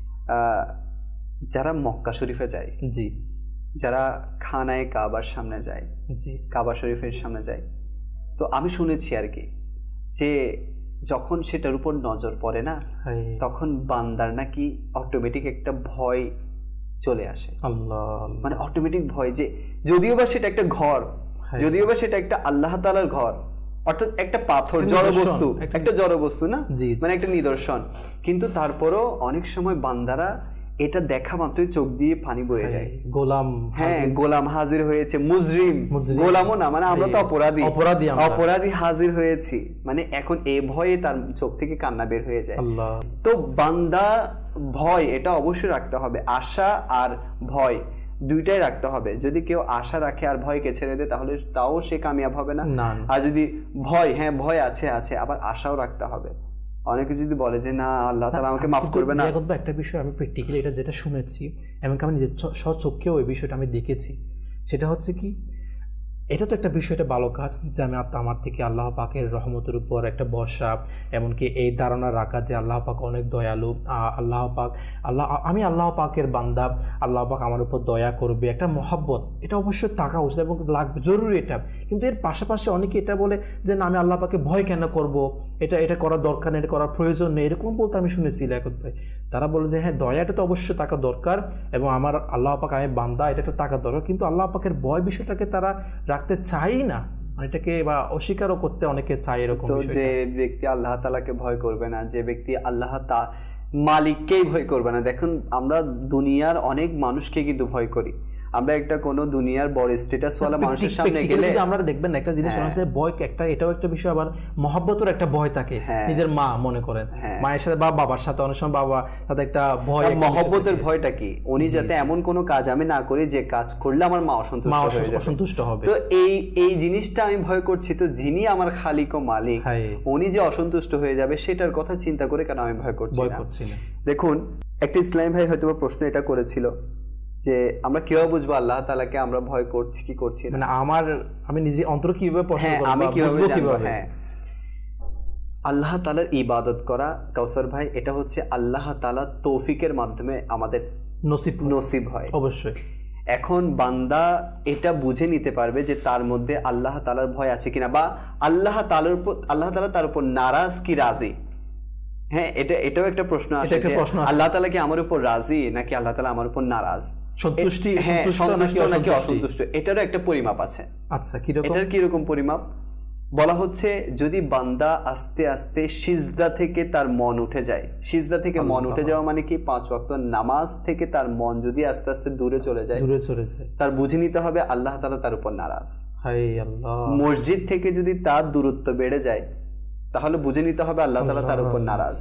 যারা মক্কা শরীফে যায়, জি, যারা খানায়ে কাবার সামনে যায়, জি, কাবা শরীফের সামনে যায়, তো আমি শুনেছি আর কি যে যখন সেটার উপর নজর পড়ে না, তখন বান্দার নাকি অটোমেটিক একটা ভয় চলে আসে। মানে অটোমেটিক ভয়, যে যদিও বা সেটা একটা ঘর, যদিও বা সেটা একটা আল্লাহ তাআলার ঘর, অর্থাৎ একটা পাথর, জড়বস্তু, একটা জড়বস্তু না, মানে একটা নিদর্শন, কিন্তু তারপরও অনেক সময় বান্দারা এটা দেখা মাত্রই চোখ দিয়ে পানি বয়ে যায়। গোলাম, হ্যাঁ গোলাম হাজির হয়েছে, মুজরিম, গোলামও না, মানে আমরা তো অপরাধী হাজির হয়েছি, মানে এখন এই ভয়ে তার চোখ থেকে কান্না বের হয়ে যায়। তো বান্দা ভয় এটা অবশ্যই রাখতে হবে, আশা আর ভয় দুইটাই রাখতে হবে। যদি কেউ আশা রাখে আর ভয়কে ছেড়ে দেয়, তাহলে তাও সে কামিয়াব হবে না। আর যদি ভয়, হ্যাঁ ভয় আছে, আবার আশাও রাখতে হবে। অনেকে যদি বলে যে না আল্লাহ তাআলা আমাকে মাফ করবে না, একটা বিষয় আমি প্র্যাকটিক্যালি এটা যেটা শুনেছি, এমনকি আমি নিজের স্বচক্ষেও এই বিষয়টা আমি দেখেছি, সেটা হচ্ছে কি, এটা তো একটা বিষয়, এটা ভালো কাজ যে আমি আমার থেকে আল্লাহ পাকের রহমতের উপর একটা ভরসা, এমনকি এই ধারণা রাখা যে আল্লাহ পাক অনেক দয়ালু, আমি আল্লাহ পাকের বান্দা, আল্লাহ পাক আমার উপর দয়া করবে, একটা মহাব্বত, এটা অবশ্যই থাকা উচিত এবং লাগবে, জরুরি এটা। কিন্তু এর পাশাপাশি অনেকে এটা বলে যে না আমি আল্লাহ পাকে ভয় কেন করব, এটা করার দরকার নেই, এটা করার প্রয়োজন নেই, এরকম বলতে আমি শুনেছি লিয়াকত ভাই। তারা বলে যে হ্যাঁ দয়াটা তো অবশ্যই থাকা দরকার এবং আমার আল্লাহ পাক আমি বান্দা, এটা তো থাকা দরকার, কিন্তু আল্লাহ পাকের ভয় বিষয়টাকে তারা রাখতে চাই না, এটাকে বা অস্বীকারও করতে অনেকে চায়। এরকম যে ব্যক্তি আল্লাহ তাআলাকে ভয় করবে না, যে ব্যক্তি আল্লাহ মালিককেই ভয় করবে না। দেখুন আমরা দুনিয়ার অনেক মানুষকে কিন্তু ভয় করি, আমরা একটা কোনো দুনিয়ার বড় স্ট্যাটাসওয়ালা মানুষের সামনে গেলে আমরা দেখবেন একটা জিনিস আছে, ভয় একটা, এটাও একটা বিষয়, আবার মহব্বতের একটা ভয় থাকে। নিজের মা মনে করেন, মায়ের সাথে বা বাবার সাথে অনেক সময় বাবা সাথে একটা ভয়, মহব্বতের ভয়টা কি, উনি যাতে এমন কোনো কাজ আমি না করি যে কাজ করলে আমার মা অসন্তুষ্ট হবে। তো এই জিনিসটা আমি ভয় করছি, তো যিনি আমার খালিক ও মালিক, উনি যে অসন্তুষ্ট হয়ে যাবে সেটার কথা চিন্তা করে কেন আমি ভয় করছি না। দেখুন একটা ইসলাম ভাই হয়তো প্রশ্ন এটা করেছিল যে আমরা কিভাবে বুঝবো আল্লাহ তাআলাকে আমরা ভয় করছি কি করছি না, মানে আমি নিজে অন্তর কিভাবে প্রশ্ন করব, আমি কিভাবে বুঝবো, হ্যাঁ আল্লাহ তাআলার ইবাদত করা কাউসার ভাই, এটা হচ্ছে আল্লাহ তাআলার তৌফিকের মাধ্যমে আমাদের নসিব হয় অবশ্যই। এখন বান্দা এটা বুঝে নিতে পারবে যে তার মধ্যে আল্লাহ তাআলার ভয় আছে কিনা, বা আল্লাহ তাআলা তার উপর নারাজ কি রাজি। হ্যাঁ, এটাও একটা প্রশ্ন আছে, আল্লাহ তাআলা কি আমার উপর রাজি নাকি আল্লাহ তাআলা আমার উপর নারাজ, সন্তুষ্ট নাকি অসন্তুষ্ট, এটারও একটা পরিমাপ আছে। আচ্ছা, এটার কিরকম পরিমাপ? বলা হচ্ছে যদি বান্দা আস্তে আস্তে সিজদা থেকে তার মন উঠে যায়, সিজদা থেকে মন উঠে যাওয়া মানে কি 5 ওয়াক্ত নামাজ থেকে তার মন যদি আস্তে আস্তে দূরে চলে যায়, তার বুঝে নিতে হবে আল্লাহ তাআলা তার উপর নারাজ। মসজিদ থেকে যদি তার দূরত্ব বেড়ে যায়, তাহলে বুঝে নিতে হবে আল্লাহ তাআলা তার উপর নারাজ।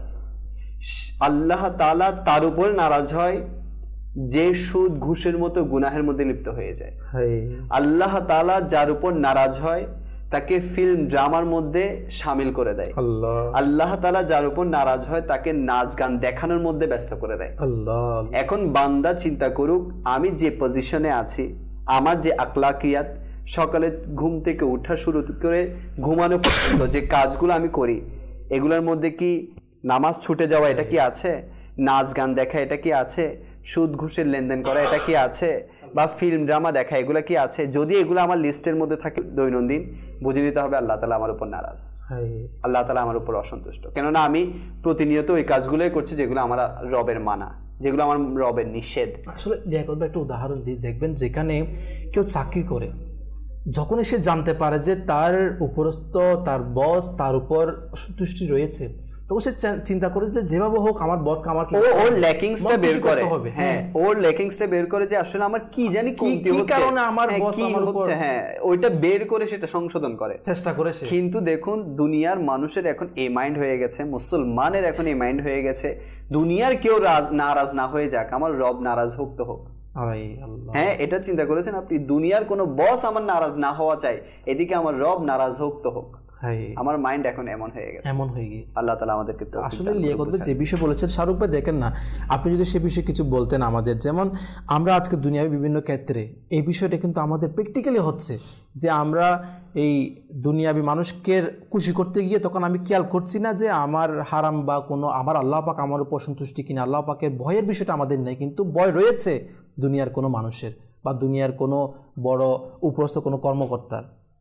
আল্লাহ তাআলা তার উপর নারাজ হয় যে সুদ ঘুষের মতো গুনাহের মধ্যে লিপ্ত হয়ে যায়। আল্লাহ তাআলা যার উপর নারাজ হয় তাকে ফিল্ম ড্রামার মধ্যে শামিল করে দেয়। আল্লাহ তাআলা যার উপর নারাজ হয় তাকে নাচ গান দেখানোর মধ্যে ব্যস্ত করে দেয়। এখন বান্দা চিন্তা করুক, আমি যে পজিশনে আছি, আমার যে আখলাকিয়াত, সকালে ঘুম থেকে ওঠা শুরু করে ঘুমানো পর্যন্ত যে কাজগুলো আমি করি, এগুলোর মধ্যে কি নামাজ ছুটে যাওয়া এটা কি আছে, নাচ গান দেখা এটা কি আছে, সুদ ঘুষের লেনদেন করা এটা কি আছে, বা ফিল্ম ড্রামা দেখা এগুলো কি আছে? যদি এগুলো আমার লিস্টের মধ্যে থাকে দৈনন্দিন, বুঝে নিতে হবে আল্লাহ তাআলা আমার উপর নারাজ, আল্লাহ তাআলা আমার উপর অসন্তুষ্ট। কেননা আমি প্রতিনিয়ত ওই কাজগুলোই করছি যেগুলো আমার রবের মানা, যেগুলো আমার রবের নিষেধ। আসলে একটা উদাহরণ দিয়ে দেখবেন, যেখানে কেউ চাকরি করে, যখন সে জানতে পারে যে তার উপরস্থ, তার বস তার উপর অসন্তুষ্টি রয়েছে, তখন সে চিন্তা করে যে যেভাবে হোক আমার বসকে আমার ওর ল্যাকিংসটা বের করে, হ্যাঁ ওর ল্যাকিংসটা বের করে যে আসলে আমার কি জানি কি কারণে আমার বস আমার হচ্ছে, হ্যাঁ ওইটা বের করে সেটা সংশোধন করে চেষ্টা করে। কিন্তু দেখুন দুনিয়ার মানুষের এখন এই মাইন্ড হয়ে গেছে, মুসলমানের এখন এই মাইন্ড হয়ে গেছে, দুনিয়ার কেউ নারাজ না হয়ে যাক, আমার রব নারাজ হোক তো হোক। হ্যাঁ, এটা চিন্তা করেছেন আপনি? দুনিয়ার কোনো বস আমার নারাজ না হওয়া চাই, এদিকে আমার রব নারাজ হোক তো হোক। আমার মাইন্ড এখন এমন হয়ে গেছে। আল্লাহ তাআলা আমাদেরকে আসলে যে বিষয় বলেছেন শাহরুখ ভাই, দেখেন না, আপনি যদি সে বিষয়ে কিছু বলতেন আমাদের, যেমন আমরা আজকে দুনিয়ার বিভিন্ন ক্ষেত্রে এই বিষয়টা কিন্তু আমাদের প্র্যাকটিক্যালি হচ্ছে, যে আমরা এই দুনিয়াবি মানুষকে খুশি করতে গিয়ে তখন আমি খেয়াল করছি না যে আমার হারাম বা কোনো আমার আল্লাহ পাক আমার উপর সন্তুষ্টি কিনা, আল্লাহ পাকের ভয়ের বিষয়টা আমাদের নেই, কিন্তু ভয় রয়েছে দুনিয়ার কোনো মানুষের বা দুনিয়ার কোনো বড় উপরস্থ কোনো কর্মকর্তার।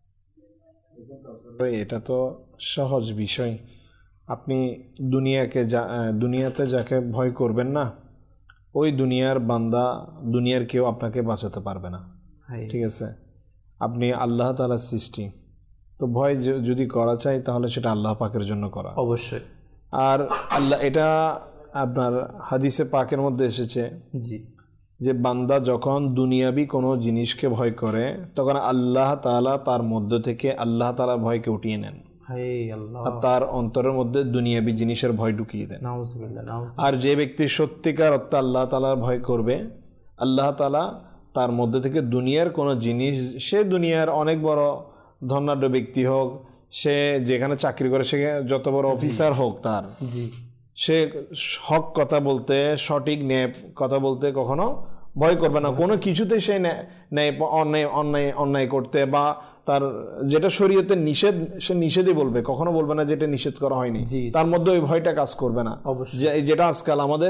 এটা তো সহজ বিষয়। আপনি দুনিয়াতে যাকে ভয় করবেন না, ওই দুনিয়ার বান্দা, দুনিয়ার কেউ আপনাকে বাঁচাতে পারবে না। ঠিক আছে, আপনি আল্লাহ তাআলার সৃষ্টি, তো ভয় যদি করা চাই তাহলে সেটা আল্লাহ পাকের জন্য করা অবশ্যই। আর আল্লাহ, এটা আপনার হাদিসে পাকের মধ্যে এসেছে যে বান্দা যখন দুনিয়াবি কোনো জিনিসকে ভয় করে, তখন আল্লাহ তাআলা তার মধ্য থেকে আল্লাহ তাআলার ভয়কে উঠিয়ে নেন, আর তার অন্তরের মধ্যে দুনিয়াবি জিনিসের ভয় ঢুকিয়ে দেন। আর যে ব্যক্তি সত্যিকার অর্থে আল্লাহ তাআলার ভয় করবে, আল্লাহ তাআলা তার মধ্যে থেকে দুনিয়ার কোনো জিনিস, সে দুনিয়ার অনেক বড় ধনাঢ্য ব্যক্তি হোক, সে যেখানে চাকরি করে, সে যত বড় অফিসার হোক, তার সে হক কথা বলতে, সঠিক ন্যায় কথা বলতে কখনো ভয় করবে না। কোনো কিছুতে সে অন্যায় করতে বা তার যেটা শরীয়তের নিষেধ, সে নিষেধই বলবে, কখনো বলবে না যেটা নিষেধ করা হয়নি। তার মধ্যে ওই ভয়টা কাজ করবে না, যেটা আজকাল আমাদের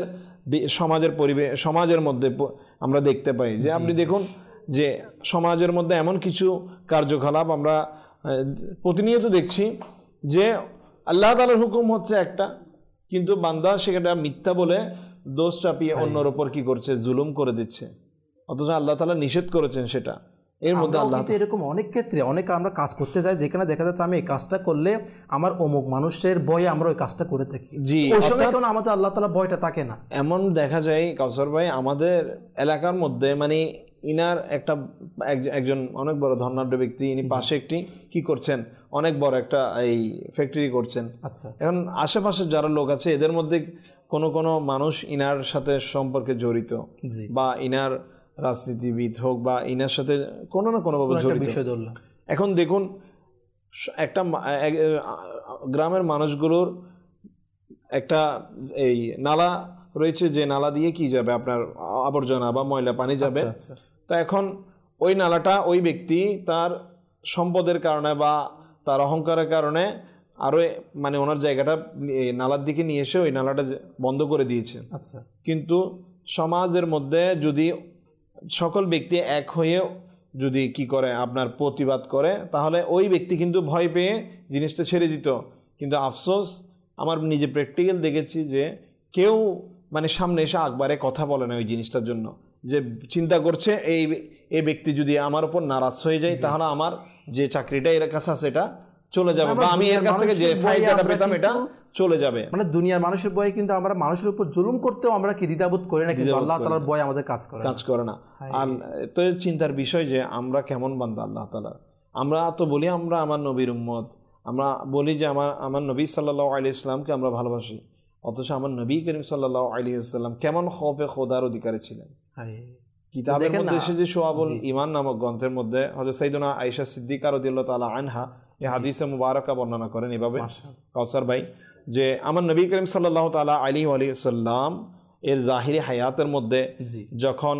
সমাজের মধ্যে আমরা দেখতে পাই। যে আপনি দেখুন যে সমাজের মধ্যে এমন কিছু কার্যকলাপ আমরা প্রতিনিয়ত দেখছি যে আল্লাহ তাআলার হুকুম হচ্ছে একটা, কিন্তু বান্দা সেটা মিথ্যা বলে দোষ চাপিয়ে অন্যর উপর কি করছে, জুলুম করে দিচ্ছে, অথচ আল্লাহ তাআলা নিষেধ করেছেন সেটা। এর মধ্যে আল্লাহ এরকম অনেক ক্ষেত্রে অনেক আমরা কাজ করতে যাই, যেখানে দেখা যাচ্ছে আমি এই কাজটা করলে আমার অমুক মানুষের ভয়ে আমরা ওই কাজটা করে থাকি। জি, আমাদের আল্লাহ তাআলা ভয়টা থাকে না। এমন দেখা যায় কাউসার ভাই, আমাদের এলাকার মধ্যে মানে ইনার একজন অনেক বড় ধনাঢ্য ব্যক্তি, ইনি পাশে একটি কি করছেন, অনেক বড় একটা এই ফ্যাক্টরি করছেন। আচ্ছা, এখন আশেপাশে যারা লোক আছে এদের মধ্যে কোনো মানুষ ইনার সাথে সম্পর্কে জড়িত, বা ইনার রাজনীতিবিদ হোক বা ইনার সাথে কোনো না কোনোভাবে জড়িত। এখন দেখুন একটা গ্রামের মানুষগুলোর একটা এই নালা রয়েছে, যে নালা দিয়ে কি যাবে, আপনার আবর্জনা বা ময়লা পানি যাবে। তা এখন ওই নালাটা ওই ব্যক্তি তার সম্পদের কারণে বা তার অহংকারের কারণে আরও মানে ওনার জায়গাটা নালার দিকে নিয়ে এসে ওই নালাটা বন্ধ করে দিয়েছে। আচ্ছা, কিন্তু সমাজের মধ্যে যদি সকল ব্যক্তি এক হয়ে যদি কি করে আপনার প্রতিবাদ করে, তাহলে ওই ব্যক্তি কিন্তু ভয় পেয়ে জিনিসটা ছেড়ে দিত। কিন্তু আফসোস আমার নিজে প্র্যাকটিক্যাল দেখেছি যে কেউ মানে সামনে এসে আকবারে কথা বলে না ওই জিনিসটার জন্য, যে চিন্তা করছে এই ব্যক্তি যদি আমার উপর নারাজ হয়ে যায় তাহলে আমার যে চাকরিটা এর কাছে আছে এটা চলে যাবে, বা আমি এর কাছ থেকে যে ফায়দাটা পেতাম এটা চলে যাবে। মানে দুনিয়ার মানুষের ভয়ে কিন্তু আমরা মানুষের উপর জুলুম করতেও আমরা কি দ্বিধাবোধ করি না, কিন্তু আল্লাহ তাআলার ভয় আমাদের কাজ করে না। আর তো চিন্তার বিষয় যে আমরা কেমন বান্দা আল্লাহ তাআলা। আমরা তো বলি আমরা আমার নবীর উম্মত, আমরা বলি যে আমার নবী সাল্লাল্লাহু আলাইহি ওয়াসাল্লামকে আমরা ভালোবাসি, অথচ আমার নবী করিম সাল্লাল্লাহু আলাইহি ওয়াসাল্লাম কেমন খৌফে খোদার অধিকারী ছিলেন। কিতাবের মধ্যে এসে যে শুআবুল ঈমান নামক গ্রন্থের মধ্যে হযরত সাইয়েদুনা আয়েশা সিদ্দিকা রাদিয়াল্লাহু তাআলা আনহা এই হাদিসে মুবারাকা বর্ণনা করেন এভাবে, কাউসার ভাই, যে আমার নবী করিম সাল্লাল্লাহু তাআলা আলাইহি ওয়াসাল্লাম এর জাহিরি হায়াতের মধ্যে যখন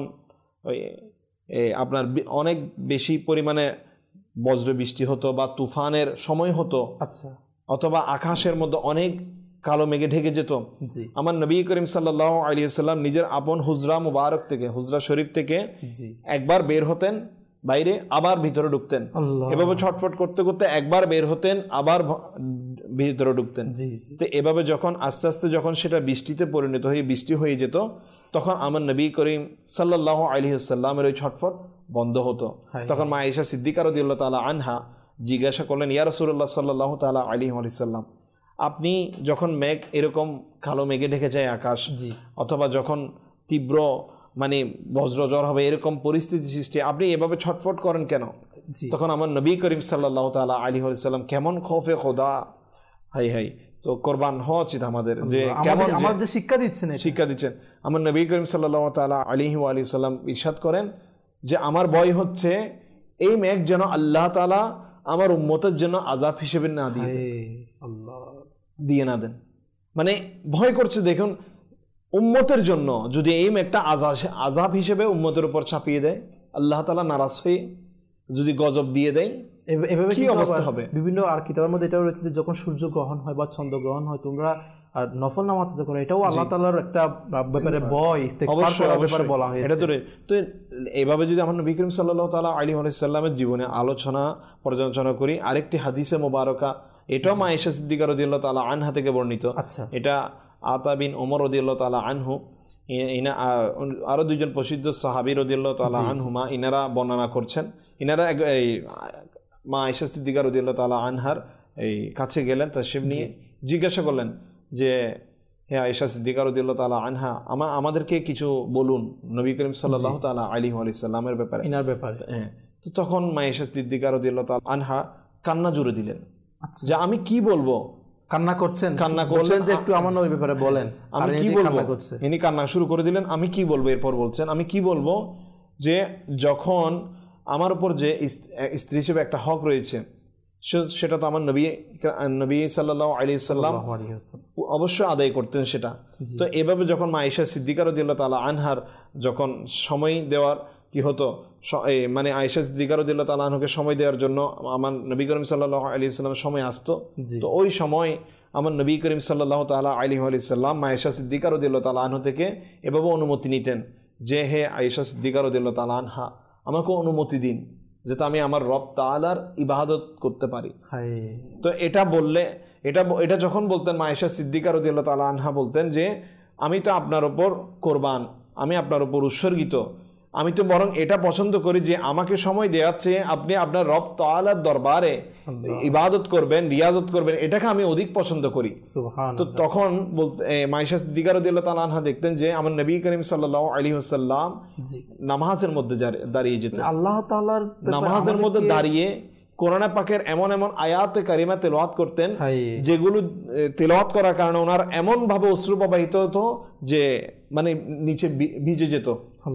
আপনার অনেক বেশি পরিমাণে বজ্র বৃষ্টি হতো বা তুফানের সময় হতো, আচ্ছা, অথবা আকাশের মধ্যে অনেক কালো মেঘে ঢেকে যেত, আমার নবী করিম সাল্লাল্লাহু আলাইহি ওয়াসাল্লাম নিজের আপন হুজরা মুবারক থেকে, হুজরা শরীফ থেকে একবার বের হতেন বাইরে, আবার ভিতরে ঢুকতেন, এভাবে ছটফট করতে করতে একবার বের হতেন আবার ভিতরে ঢুকতেন। তো এভাবে যখন আস্তে আস্তে যখন সেটা বৃষ্টিতে পরিণত হয়ে বৃষ্টি হয়ে যেত, তখন আমার নবী করিম সাল্লাল্লাহু আলাইহি ওয়াসাল্লামের ওই ছটফট বন্ধ হতো। তখন মা আয়েশা সিদ্দিকা রাদিয়াল্লাহু তাআলা আনহা জিজ্ঞাসা করলেন, ইয়া রাসূলুল্লাহ সাল্লাল্লাহু তাআলা আলাইহি ওয়াসাল্লাম, আপনি যখন মেঘ এরকম কালো মেঘে ঢেকে যায় আকাশ, অথবা যখন তীব্র মানে বজ্রঝড় হবে এরকম পরিস্থিতি সৃষ্টি, আপনি এভাবে ছটফট করেন কেন? তখন আমার নবী করিম সাল্লাল্লাহু তাআলা আলাইহি ওয়াসাল্লাম কেমন খৌফে খোদা, হাই হাই, তো কোরবান হওয়া উচিত আমাদের, যে কেমন যে শিক্ষা দিচ্ছেন। আমার নবী করিম সাল্লাল্লাহু তাআলা আলাইহি ওয়াসাল্লাম ইরশাদ করেন যে আমার ভয় হচ্ছে এই মেঘ যেন আল্লাহ তাআলা আমার উম্মতের জন্য আযাব হিসেবে না দিয়ে না দেন। মানে ভয় করছে, দেখুন উম্মতের জন্য যদি এই মেঘটা আযাব হিসেবে উম্মতের উপর চাপিয়ে দেয়, আল্লাহ তাআলা নারাজ হয়ে যদি গজব দিয়ে দেয়, এভাবে কি অবস্থা হবে? বিভিন্ন আর কিতাবের মধ্যে এটাও রয়েছে যে যখন সূর্য গ্রহণ হয় বা চন্দ্র গ্রহণ হয় তোমরা আর নফল নামাজ আদায় করো, এটাও আল্লাহ তাআলার একটা ব্যাপারে ভয় ইস্তেগফার করার ব্যাপারে বলা হয়েছে। এটা তো এইভাবে যদি আমরা নবী করিম সাল্লাল্লাহু তাআলা আলাইহি ওয়াসাল্লামের জীবনে আলোচনা পর্যালোচনা করি, আরেকটি হাদিসে মুবারকা, এটাও মা আয়েশা সিদ্দিকা রাদিয়াল্লাহু তাআলা আনহা থেকে বর্ণিত। আচ্ছা, এটা আতা বিন ওমর রাদিয়াল্লাহু তাআলা আনহু, আরো দুইজন প্রসিদ্ধ সাহাবী রাদিয়াল্লাহু তাআলা আনহুমা ইনারা বর্ণনা করছেন। ইনারা মা আয়েশা সিদ্দিকা রাদিয়াল্লাহু তাআলা আনহার এই কাছে গেলেন, তাশরিফ নিয়ে জিজ্ঞাসা করলেন যে হে আয়েশা সিদ্দিকা রাদিয়াল্লাহু তাআলা আনহা, আমাদেরকে কিছু বলুন নবী করিম সাল্লাল্লাহু তাআলা আলাইহি ওয়াসাল্লামের ব্যাপারে, ইনার ব্যাপারে। হ্যাঁ, তো তখন মা আয়েশা সিদ্দিকা রাদিয়াল্লাহু তাআলা আনহা কান্না জুড়ে দিলেন যে আমি কি বলবো, কান্না করছেন যে একটু আমার নবীর ব্যাপারে বলেন, আমি কি বলবো। ইনি কান্না শুরু করে দিলেন, আমি কি বলবো। এরপর বলছেন আমি কি বলবো যে যখন আমার উপর যে স্ত্রী হিসেবে একটা হক রয়েছে সেটা তো আমার নবী সাল্লাল্লাহু আলাইহি ওয়াসাল্লাম অবশ্যই আদায় করতেন সেটা। তো এভাবে যখন মা আয়েশা সিদ্দিকা রাদিয়াল্লাহু তাআলা আনহার যখন সময় দেওয়ার কি হতো, মানে আয়েশা সিদ্দিকা রাদিয়াল্লাহু তাআলা আনহাকে সময় দেওয়ার জন্য আমার নবী করিম সাল্লাল্লাহু আলাইহি ওয়াসাল্লামের সময় আসতো, তো ওই সময় আমার নবী করিম সাল্লাল্লাহু তাআলা আলাইহি ওয়াসাল্লাম মা আয়েশা সিদ্দিকা রাদিয়াল্লাহু তাআলা আনহা থেকে এভাবে অনুমতি নিতেন যে হে আয়েশা সিদ্দিকা রাদিয়াল্লাহু তাআলা আনহা, আমাকে অনুমতি দিন যাতে আমি আমার রব তাআলার ইবাদত করতে পারি। তো এটা বললে এটা যখন বলতেন মা আয়েশা সিদ্দিকা রাদিয়াল্লাহু তাআলা আনহা বলতেন যে আমি তো আপনার উপর কোরবান, আমি আপনার উপর উৎসর্গিত, আমি তো বরং এটা পছন্দ করি যে আমাকে সময় দেওয়াচ্ছে আপনি আপনার রব তাআলার দরবারে ইবাদত করবেন, রিয়াজত করবেন, এটাকে আমি অধিক পছন্দ করি। তো তখন মা আয়েশা সিদ্দিকা রাদিয়াল্লাহু তাআলা আনহা দেখতেন যে আমার নবী করিম সাল্লাল্লাহু আলাইহি ওয়াসাল্লাম নামাজের মধ্যে দাঁড়িয়ে যেতেন, আল্লাহ তাআলার নামাজের মধ্যে দাঁড়িয়ে কোরআন পাকের এমন এমন আয়াতে কারিমা তেলাওয়াত করতেন যেগুলো তেলাওয়াত করার কারণে ওনার এমন ভাবে অশ্রু প্রবাহিত হতো যে মানে নিচে ভিজে যেত,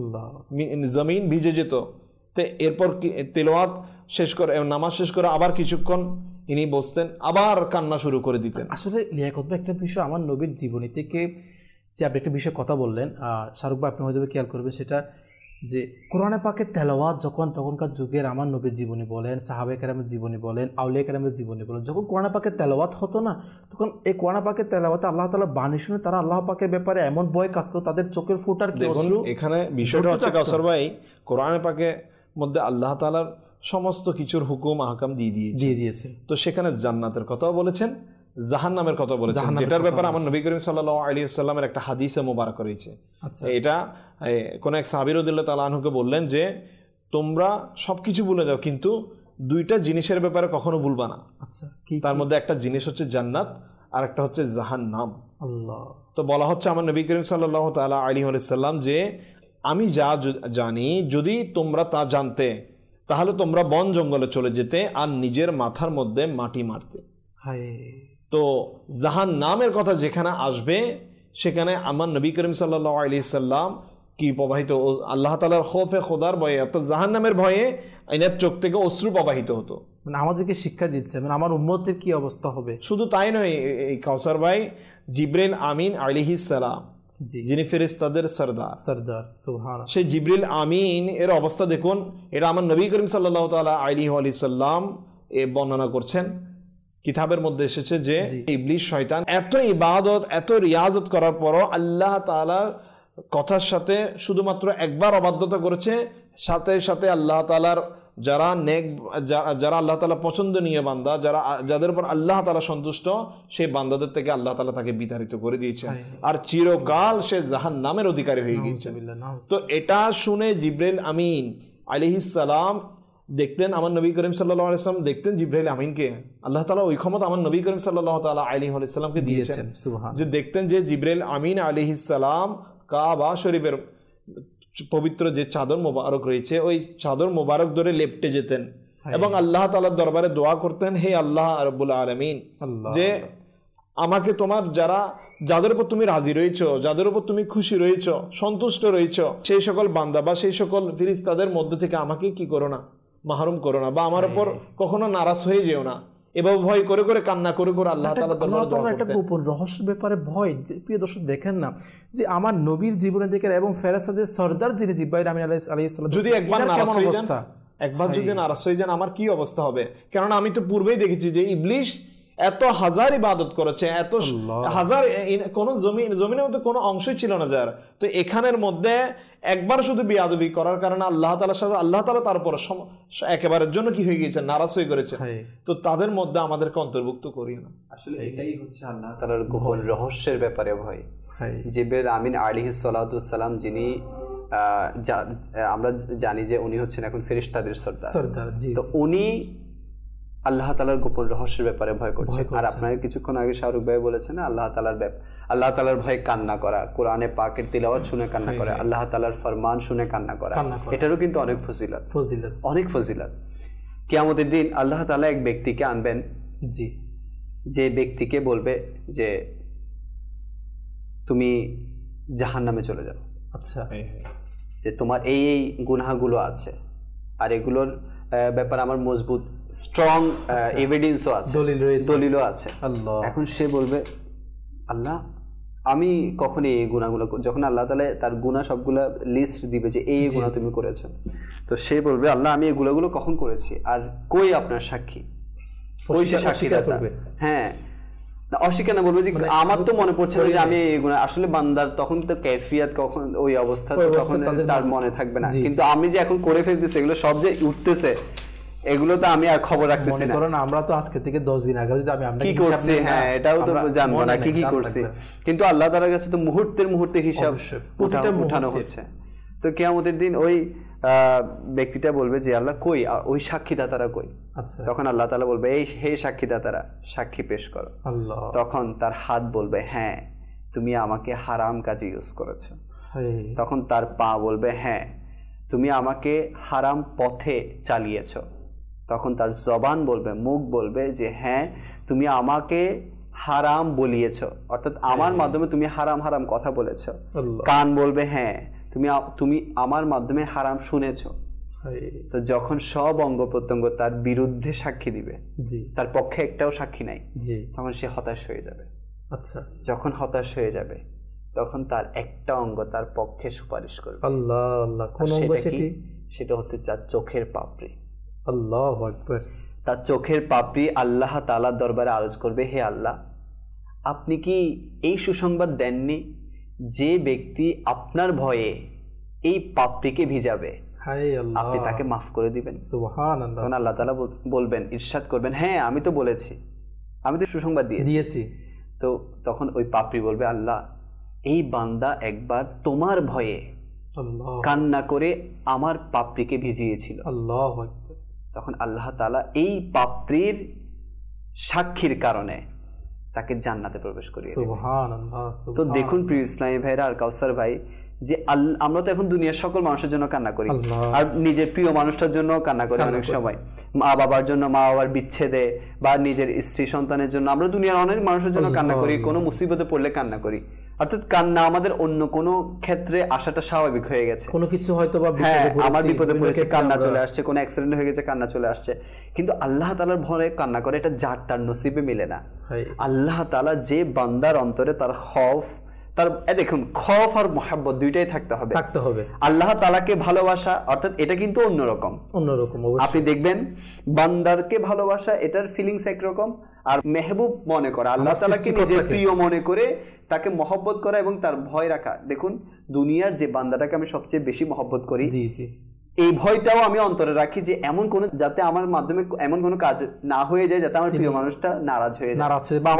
জমিন ভিজে যেত। তো এরপর তেলাওয়াত শেষ করে নামাজ শেষ করে আবার কিছুক্ষণ ইনি বসতেন, আবার কান্না শুরু করে দিতেন। আসলে লিয়াকত ভাই একটা বিষয় আমার নবীর জীবনী থেকে যে আপনি একটা বিষয় কথা বললেন, শাহরুখ ভাই আপনি হয়তো খেয়াল করবেন, সেটা যে কোরআনে পাকের তেলাওয়াত যখন তখনকার যুগের আমার নবীর জীবনী বলেন, সাহাবে কেরামের জীবনী বলেন, আউলিয়া কেরামের জীবনী বলেন, যখন কোরআনে পাকের তেলাওয়াত হতো না, তখন এই কোরআনে পাকের তেলাওয়াতে আল্লাহ তাআলা বাণী শুনে তারা আল্লাহ পাকের ব্যাপারে এমন ভয় কাজ করে তাদের চোখের ফুটার কি অশ্রু। এখানে বিষয়টা হচ্ছে কাউসার ভাই, কোরআনে পাকের মধ্যে আল্লাহ তাআলার সমস্ত কিছুর হুকুম আহকাম দিয়ে দিয়েছে। তো সেখানে জান্নাতের কথাও বলেছেন, জাহান্নামের কথা বলেছেন, যেটার ব্যাপারে আমার নবী করিম সাল্লাল্লাহু আলাইহি ওয়াসাল্লামের একটা হাদিসে মোবারক রয়েছে। এটা কোন এক সাহাবী রাদিয়াল্লাহু তাআলা আনহুকে বললেন যে তোমরা সবকিছু ভুলে যাও কিন্তু দুইটা জিনিসের ব্যাপারে কখনো ভুলবা না। তার মধ্যে একটা জিনিস হচ্ছে জান্নাত আর একটা হচ্ছে জাহান্নাম। আল্লাহ। তো বলা হচ্ছে আমার নবী করিম সাল্লাল্লাহু তাআলা আলাইহি ওয়াসাল্লাম যে আমি যা জানি যদি তোমরা তা জানতে তাহলে তোমরা বন জঙ্গলে চলে যেতে আর নিজের মাথার মধ্যে মাটি মারতে। তো জাহান্নামের কথা যেখানে আসবে সেখানে আমার নবী করিম সাল্লাল্লাহু আলাইহি সাল্লাম কি প্রবাহিত, আল্লাহ তাআলার খৌফে খোদার ভয়ে অর্থাৎ জাহান্নামের ভয়ে এনার চোখ থেকে অশ্রু প্রবাহিত হতো। মানে আমাদেরকে শিক্ষা দিচ্ছে মানে আমার উম্মতের কি অবস্থা হবে। শুধু তাই নয়, এই কাউসার ভাই জিবরিল আমিন আলাইহিস সালাম যিনি ফেরেশতাদের সরদার সুবহানাল্লাহ, সেই জিবরিল আমিন এর অবস্থা দেখুন। এটা আমার নবী করিম সাল্লাল্লাহু তাআলা আলাইহি ওয়াসাল্লাম এ বর্ণনা করছেন। কিতাবের মধ্যে এসেছে যে ইবলিস শয়তান এত ইবাদত এত রিয়াজত করার পরও আল্লাহ তাআলার কথার সাথে শুধুমাত্র একবার অবাধ্যতা করেছে, সাথে সাথে আল্লাহ তাআলার যারা নেক যারা আল্লাহ তাআলা পছন্দনীয় বান্দা, যাদের উপর আল্লাহ তাআলা সন্তুষ্ট, সেই বান্দাদের থেকে আল্লাহ তাআলা তাকে বিতাড়িত করে দিয়েছে আর চিরকাল সে জাহান্নামের অধিকারী হয়ে গিয়েছে। তো এটা শুনে জিবরিল আমিন আলাইহিস সালাম দেখতেন, আমার নবী করিম সাল্লাল্লাহু আলাইহি ওয়াসাল্লাম দেখতেন জিবরাইল আমিনকে। আল্লাহ তাআলা ওই ক্ষমতা আমার নবী করিম সাল্লাল্লাহু তাআলা আলাইহি ওয়াসাল্লামকে দিয়েছেন যে দেখতেন যে জিবরাইল আমিন আলাইহিস সালাম কাবা শরীফের পবিত্র যে চাদর মোবারক রয়েছে ওই চাদর মোবারক ধরে লেপটে যেতেন এবং আল্লাহ তাআলার দরবারে দোয়া করতেন, হে আল্লাহ রাব্বুল আলামিন, যে আমাকে তোমার যাদের উপর তুমি রাজি রয়েছো, যাদের উপর তুমি খুশি রয়েছো, সন্তুষ্ট রয়েছো, সেই সকল বান্দা বা সেই সকল ফেরেশতাদের মধ্য থেকে আমাকে কি করো না, মাহরুম করো না, বা আমার উপর কখনো নারাজ হয়ে যেও না। এভাবে ভয় করে করে কান্না করে করে আল্লাহ তাআলা দরবারে একটা গোপন রহস্যের ব্যাপারে ভয়। প্রিয় দর্শক দেখেন না যে আমার নবীর জীবনে দেখেন এবং ফেরেশতাদের সরদার যিনি জিবরাইল আমিন আলাইহিস সালাম যদি একবার নারাজ হয়ে যান, যদি নারাজ হয়ে যান আমার কি অবস্থা হবে। কারণ আমি তো পূর্বেই দেখেছি যে ইবলিস এত হাজার ইবাদত করেছে, এত হাজার কোন জমিনের মধ্যে কোনো অংশই ছিল না যার। তো এখানের মধ্যে একবার শুধু বিয়াদবি করার কারণে আল্লাহ তাআলার সাথে আল্লাহ তাআলা তার উপর একেবারের জন্য কি হয়ে গিয়েছে, নারাজ হয়ে করেছে। তো তাদের মধ্যে আমাদেরকে অন্তর্ভুক্ত করি না। আসলে এটাই হচ্ছে আল্লাহ তাআলার গোপন রহস্যের ব্যাপারে ভয়। জিবরিল আমিন আলাইহিস সালাতু ওয়াস সালাম যিনি আমরা জানি যে উনি হচ্ছেন এখন ফেরেশতাদের সরদার, তো উনি আল্লাহ তাআলার গোপন রহস্যের ব্যাপারে ভয় করছে। আর আপনারা কিছুক্ষণ আগে শাহরুখ ভাই বলেছেন আল্লাহ তাআলার ভয়ে কান্না করা, কোরআনে পাকের তিলাওয়াত শুনে কান্না করা, আল্লাহ তাআলার ফরমান শুনে কান্না করা, এটারও কিন্তু অনেক ফজিলত। কিয়ামতের দিন আল্লাহ তাআলা এক ব্যক্তিকে আনবেন, যে ব্যক্তিকে বলবে যে তুমি জাহান্নামে চলে যাও। আচ্ছা, যে তোমার এই গুনাহগুলো আছে আর এগুলোর ব্যাপারে আমার মজবুত স্ট্রং এভিডেন্সও আছে, দলিলও আছে। এখন সে বলবে আল্লাহ আমি কখন এই গুনাহগুলো, যখন আল্লাহ তাআলা তার গুনাহ সবগুলা লিস্ট দিবে যে এই গুনাহ তুমি করেছো, তো সে বলবে আল্লাহ আমি এই গুনাহগুলো কখন করেছি আর কই আপনার সাক্ষী, কই সে সাক্ষীদাতা। হ্যাঁ, অস্বীকার না, বলবে যে আমার তো মনে পড়ছে না যে আমি এই গুনাহ, আসলে বান্দার তখন তো কাইফিয়াত কখন ওই অবস্থা তখন তার মনে থাকবে না, কিন্তু আমি যে এখন করে ফেলতেছি এগুলো সব যে উঠতেছে এগুলো তো আমি আর খবর রাখতেছি না। কারণ আমরা তো আজকে থেকে 10 দিন আগে যদি আমি কি করছি, হ্যাঁ এটাও তো জানবো না কি করছি, কিন্তু আল্লাহ তাআলার কাছে তো মুহূর্তে হিসাব উঠানো হচ্ছে। তো কিয়ামতের দিন ওই ব্যক্তিটা বলবে যে আল্লাহ কই ওই সাক্ষীদাতারা কই। তখন আল্লাহ তাআলা বলবে এই হে সাক্ষীদাতারা সাক্ষী পেশ করো। তখন তার হাত বলবে হ্যাঁ তুমি আমাকে হারাম কাজে ইউজ করেছো। তখন তার পা বলবে হ্যাঁ তুমি আমাকে হারাম পথে চালিয়েছো। তখন তার জবান বলবে, মুখ বলবে যে হ্যাঁ তুমি আমাকে হারাম বলিয়েছো, অর্থাৎ আমার মাধ্যমে তুমি হারাম কথা বলেছো। কান বলবে হ্যাঁ তুমি আমার মাধ্যমে হারাম শুনেছো। তো যখন সব অঙ্গ প্রত্যঙ্গ তার বিরুদ্ধে সাক্ষী দিবে, তার পক্ষে একটাও সাক্ষী নাই, তখন সে হতাশ হয়ে যাবে। আচ্ছা, যখন হতাশ হয়ে যাবে তখন তার একটা অঙ্গ তার পক্ষে সুপারিশ করবে। আল্লাহ আল্লাহ, কোন অঙ্গ সেটি? সেটা হচ্ছে তার চোখের পাপড়ি। আল্লাহু আকবার। তার চোখের পাপড়ি আল্লাহ তাআলার দরবারে আরজ করবে, হে আল্লাহ, আপনি কি এই সুসংবাদ দেননি যে ব্যক্তি আপনার ভয়ে এই পাপড়িকে ভিজাবে আপনি তাকে মাফ করে দিবেন? সুবহানাল্লাহ। তখন আল্লাহ তাআলা বলবেন, ইরশাদ করবেন, হ্যাঁ আমি তো বলেছি, আমি তো সুসংবাদ দিয়েছি। তো তখন ওই পাপড়ি বলবে, আল্লাহ এই বান্দা একবার তোমার ভয়ে কান্না করে আমার পাপড়িকে ভিজিয়েছিল। আল্লাহু আকবার। তখন আল্লাহ তাআলা এই পাপড়ির সাক্ষীর কারণে তাকে জান্নাতে প্রবেশ করিয়ে দিবেন। সুবহানাল্লাহ। তো দেখুন প্রিয় ইসলামী ভাইরা আর কাউসার ভাই, যে আমরা তো এখন দুনিয়ার সকল মানুষের জন্য কান্না করি, আর নিজের প্রিয় মানুষটার জন্য কান্না করি। অনেক সময় মা বাবার জন্য, মা বাবার বিচ্ছেদে, বা নিজের স্ত্রী সন্তানের জন্য আমরা দুনিয়ার অনেক মানুষের জন্য কান্না করি, কোনো মুসিবতে পড়লে কান্না করি। অর্থাৎ কান্না আমাদের অন্য কোনো ক্ষেত্রে আসাটা স্বাভাবিক হয়ে গেছে। কোনো কিছু হয়তো বা আমার বিপদে পড়েছে, কান্না চলে আসছে, কোনো অ্যাক্সিডেন্ট হয়ে গেছে, কান্না চলে আসছে। কিন্তু আল্লাহ তাআলার ভয়ে কান্না করে এটা যার তার নসিবে মিলে না। আল্লাহ তাআলা যে বান্দার অন্তরে তার খৌফ, তার দেখুন খৌফ আর মুহাব্বত দুইটাই থাকতে হবে। আল্লাহ তাআলাকে ভালোবাসা অর্থাৎ এটা কিন্তু অন্যরকম। আপনি দেখবেন বান্দারকে ভালোবাসা, এটার ফিলিংস একরকম, আর মেহবুব মনে করা, আল্লাহ তাআলাকে নিজের প্রিয় মনে করে তাকে মহব্বত করা এবং তার ভয় রাখা। দেখুন দুনিয়ার যে বান্দাটাকে আমি সবচেয়ে বেশি মহব্বত করি, এই ভয়টাও আমি অন্তরে রাখি যে এমন কোন, যাতে আমার মাধ্যমে এমন কোনো কাজ না হয়ে যায় যাতে আমার প্রিয় মানুষটা নারাজ হয়ে যায়,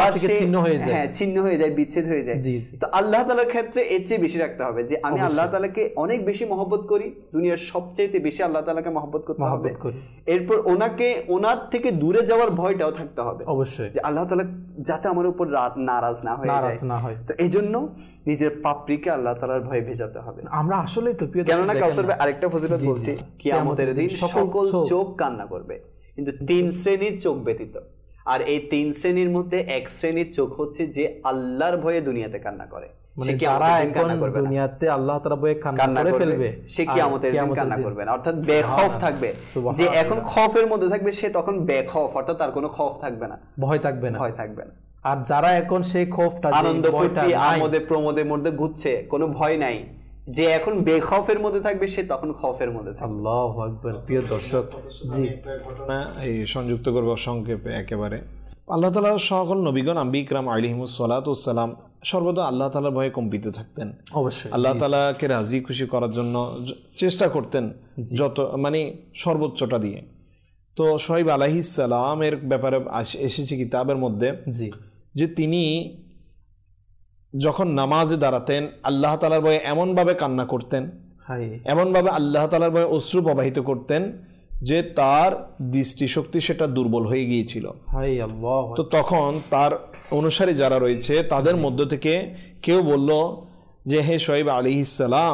ছিন্ন হয়ে যায়, বিচ্ছেদ হয়ে যায়। তো আল্লাহ তাআলার ক্ষেত্রে এর চেয়ে বেশি রাখতে হবে যে আমি আল্লাহ তাআলাকে অনেক বেশি মহব্বত করি, দুনিয়ার সবচেয়ে বেশি আল্লাহ তাআলাকে মহব্বত করতে হবে। এরপর ওনার থেকে দূরে যাওয়ার ভয়টাও থাকতে হবে অবশ্যই, যে আল্লাহ তাআলা যাতে আমার উপর নারাজ না হয়ে যায়। তো এই জন্য নিজের পাপড়িকে আল্লাহ তাআলার ভয়ে ভেজাতে হবে। আমরা আসলে তো প্রিয়, কেননা কাউসার ভাই আরেকটা ফজিলত বলছি, কিয়ামতের দিন সকল চোখ কান্না করবে, কিন্তু 3 শ্রেণীর চোখ ব্যতীত। আর এই 3 শ্রেণীর মধ্যে এক শ্রেণীর চোখ হচ্ছে যে আল্লাহর ভয়ে দুনিয়াতে কান্না করে, সে দুনিয়াতে আল্লাহ তাআলার ভয়ে কান্না করে ফেলবে, সে কিয়ামতের দিন কান্না করবে না। অর্থাৎ বেখৌফ থাকবে, যে এখন খৌফের মধ্যে থাকবে সে তখন বেখৌফ, অর্থাৎ তার কোনো খৌফ থাকবে না, ভয় থাকবে না। আর যারা এখন সেই খৌফটা, আনন্দ ফুর্তি আমোদে প্রমোদের মধ্যে ঘুরছে, কোনো ভয় নাই, যে এখন বেখৌফের মধ্যে থাকবে সে তখন খৌফের মধ্যে থাকবে। আল্লাহু আকবার। প্রিয় দর্শক, জি ঘটনা এই সংযুক্ত করব সংক্ষেপে একেবারে। আল্লাহ তাআলা সকল নবীগণ আম্বিয়া কিরাম আলাইহিমুস সালাতু ওয়াস সালাম সর্বদা আল্লাহ তাআলার ভয়ে কম্পিত থাকতেন। অবশ্যই আল্লাহ তাআলাকে রাজি খুশি করার জন্য চেষ্টা করতেন, যত সর্বোচ্চটা দিয়ে। তো শুআয়ব আলাইহিস সালামের ব্যাপারে এসেছে কিতাবের মধ্যে, জি, যে তিনি যখন নামাজে দাঁড়াতেন আল্লাহ তাআলার ভয়ে এমনভাবে কান্না করতেন, এমনভাবে আল্লাহ তাআলার ভয়ে অশ্রু প্রবাহিত করতেন যে তার দৃষ্টিশক্তি সেটা দুর্বল হয়ে গিয়েছিল। তো তখন তার অনুসারী যারা রয়েছে তাদের মধ্য থেকে কেউ বলল যে, হে শুআয়ব আলাইহিস সালাম,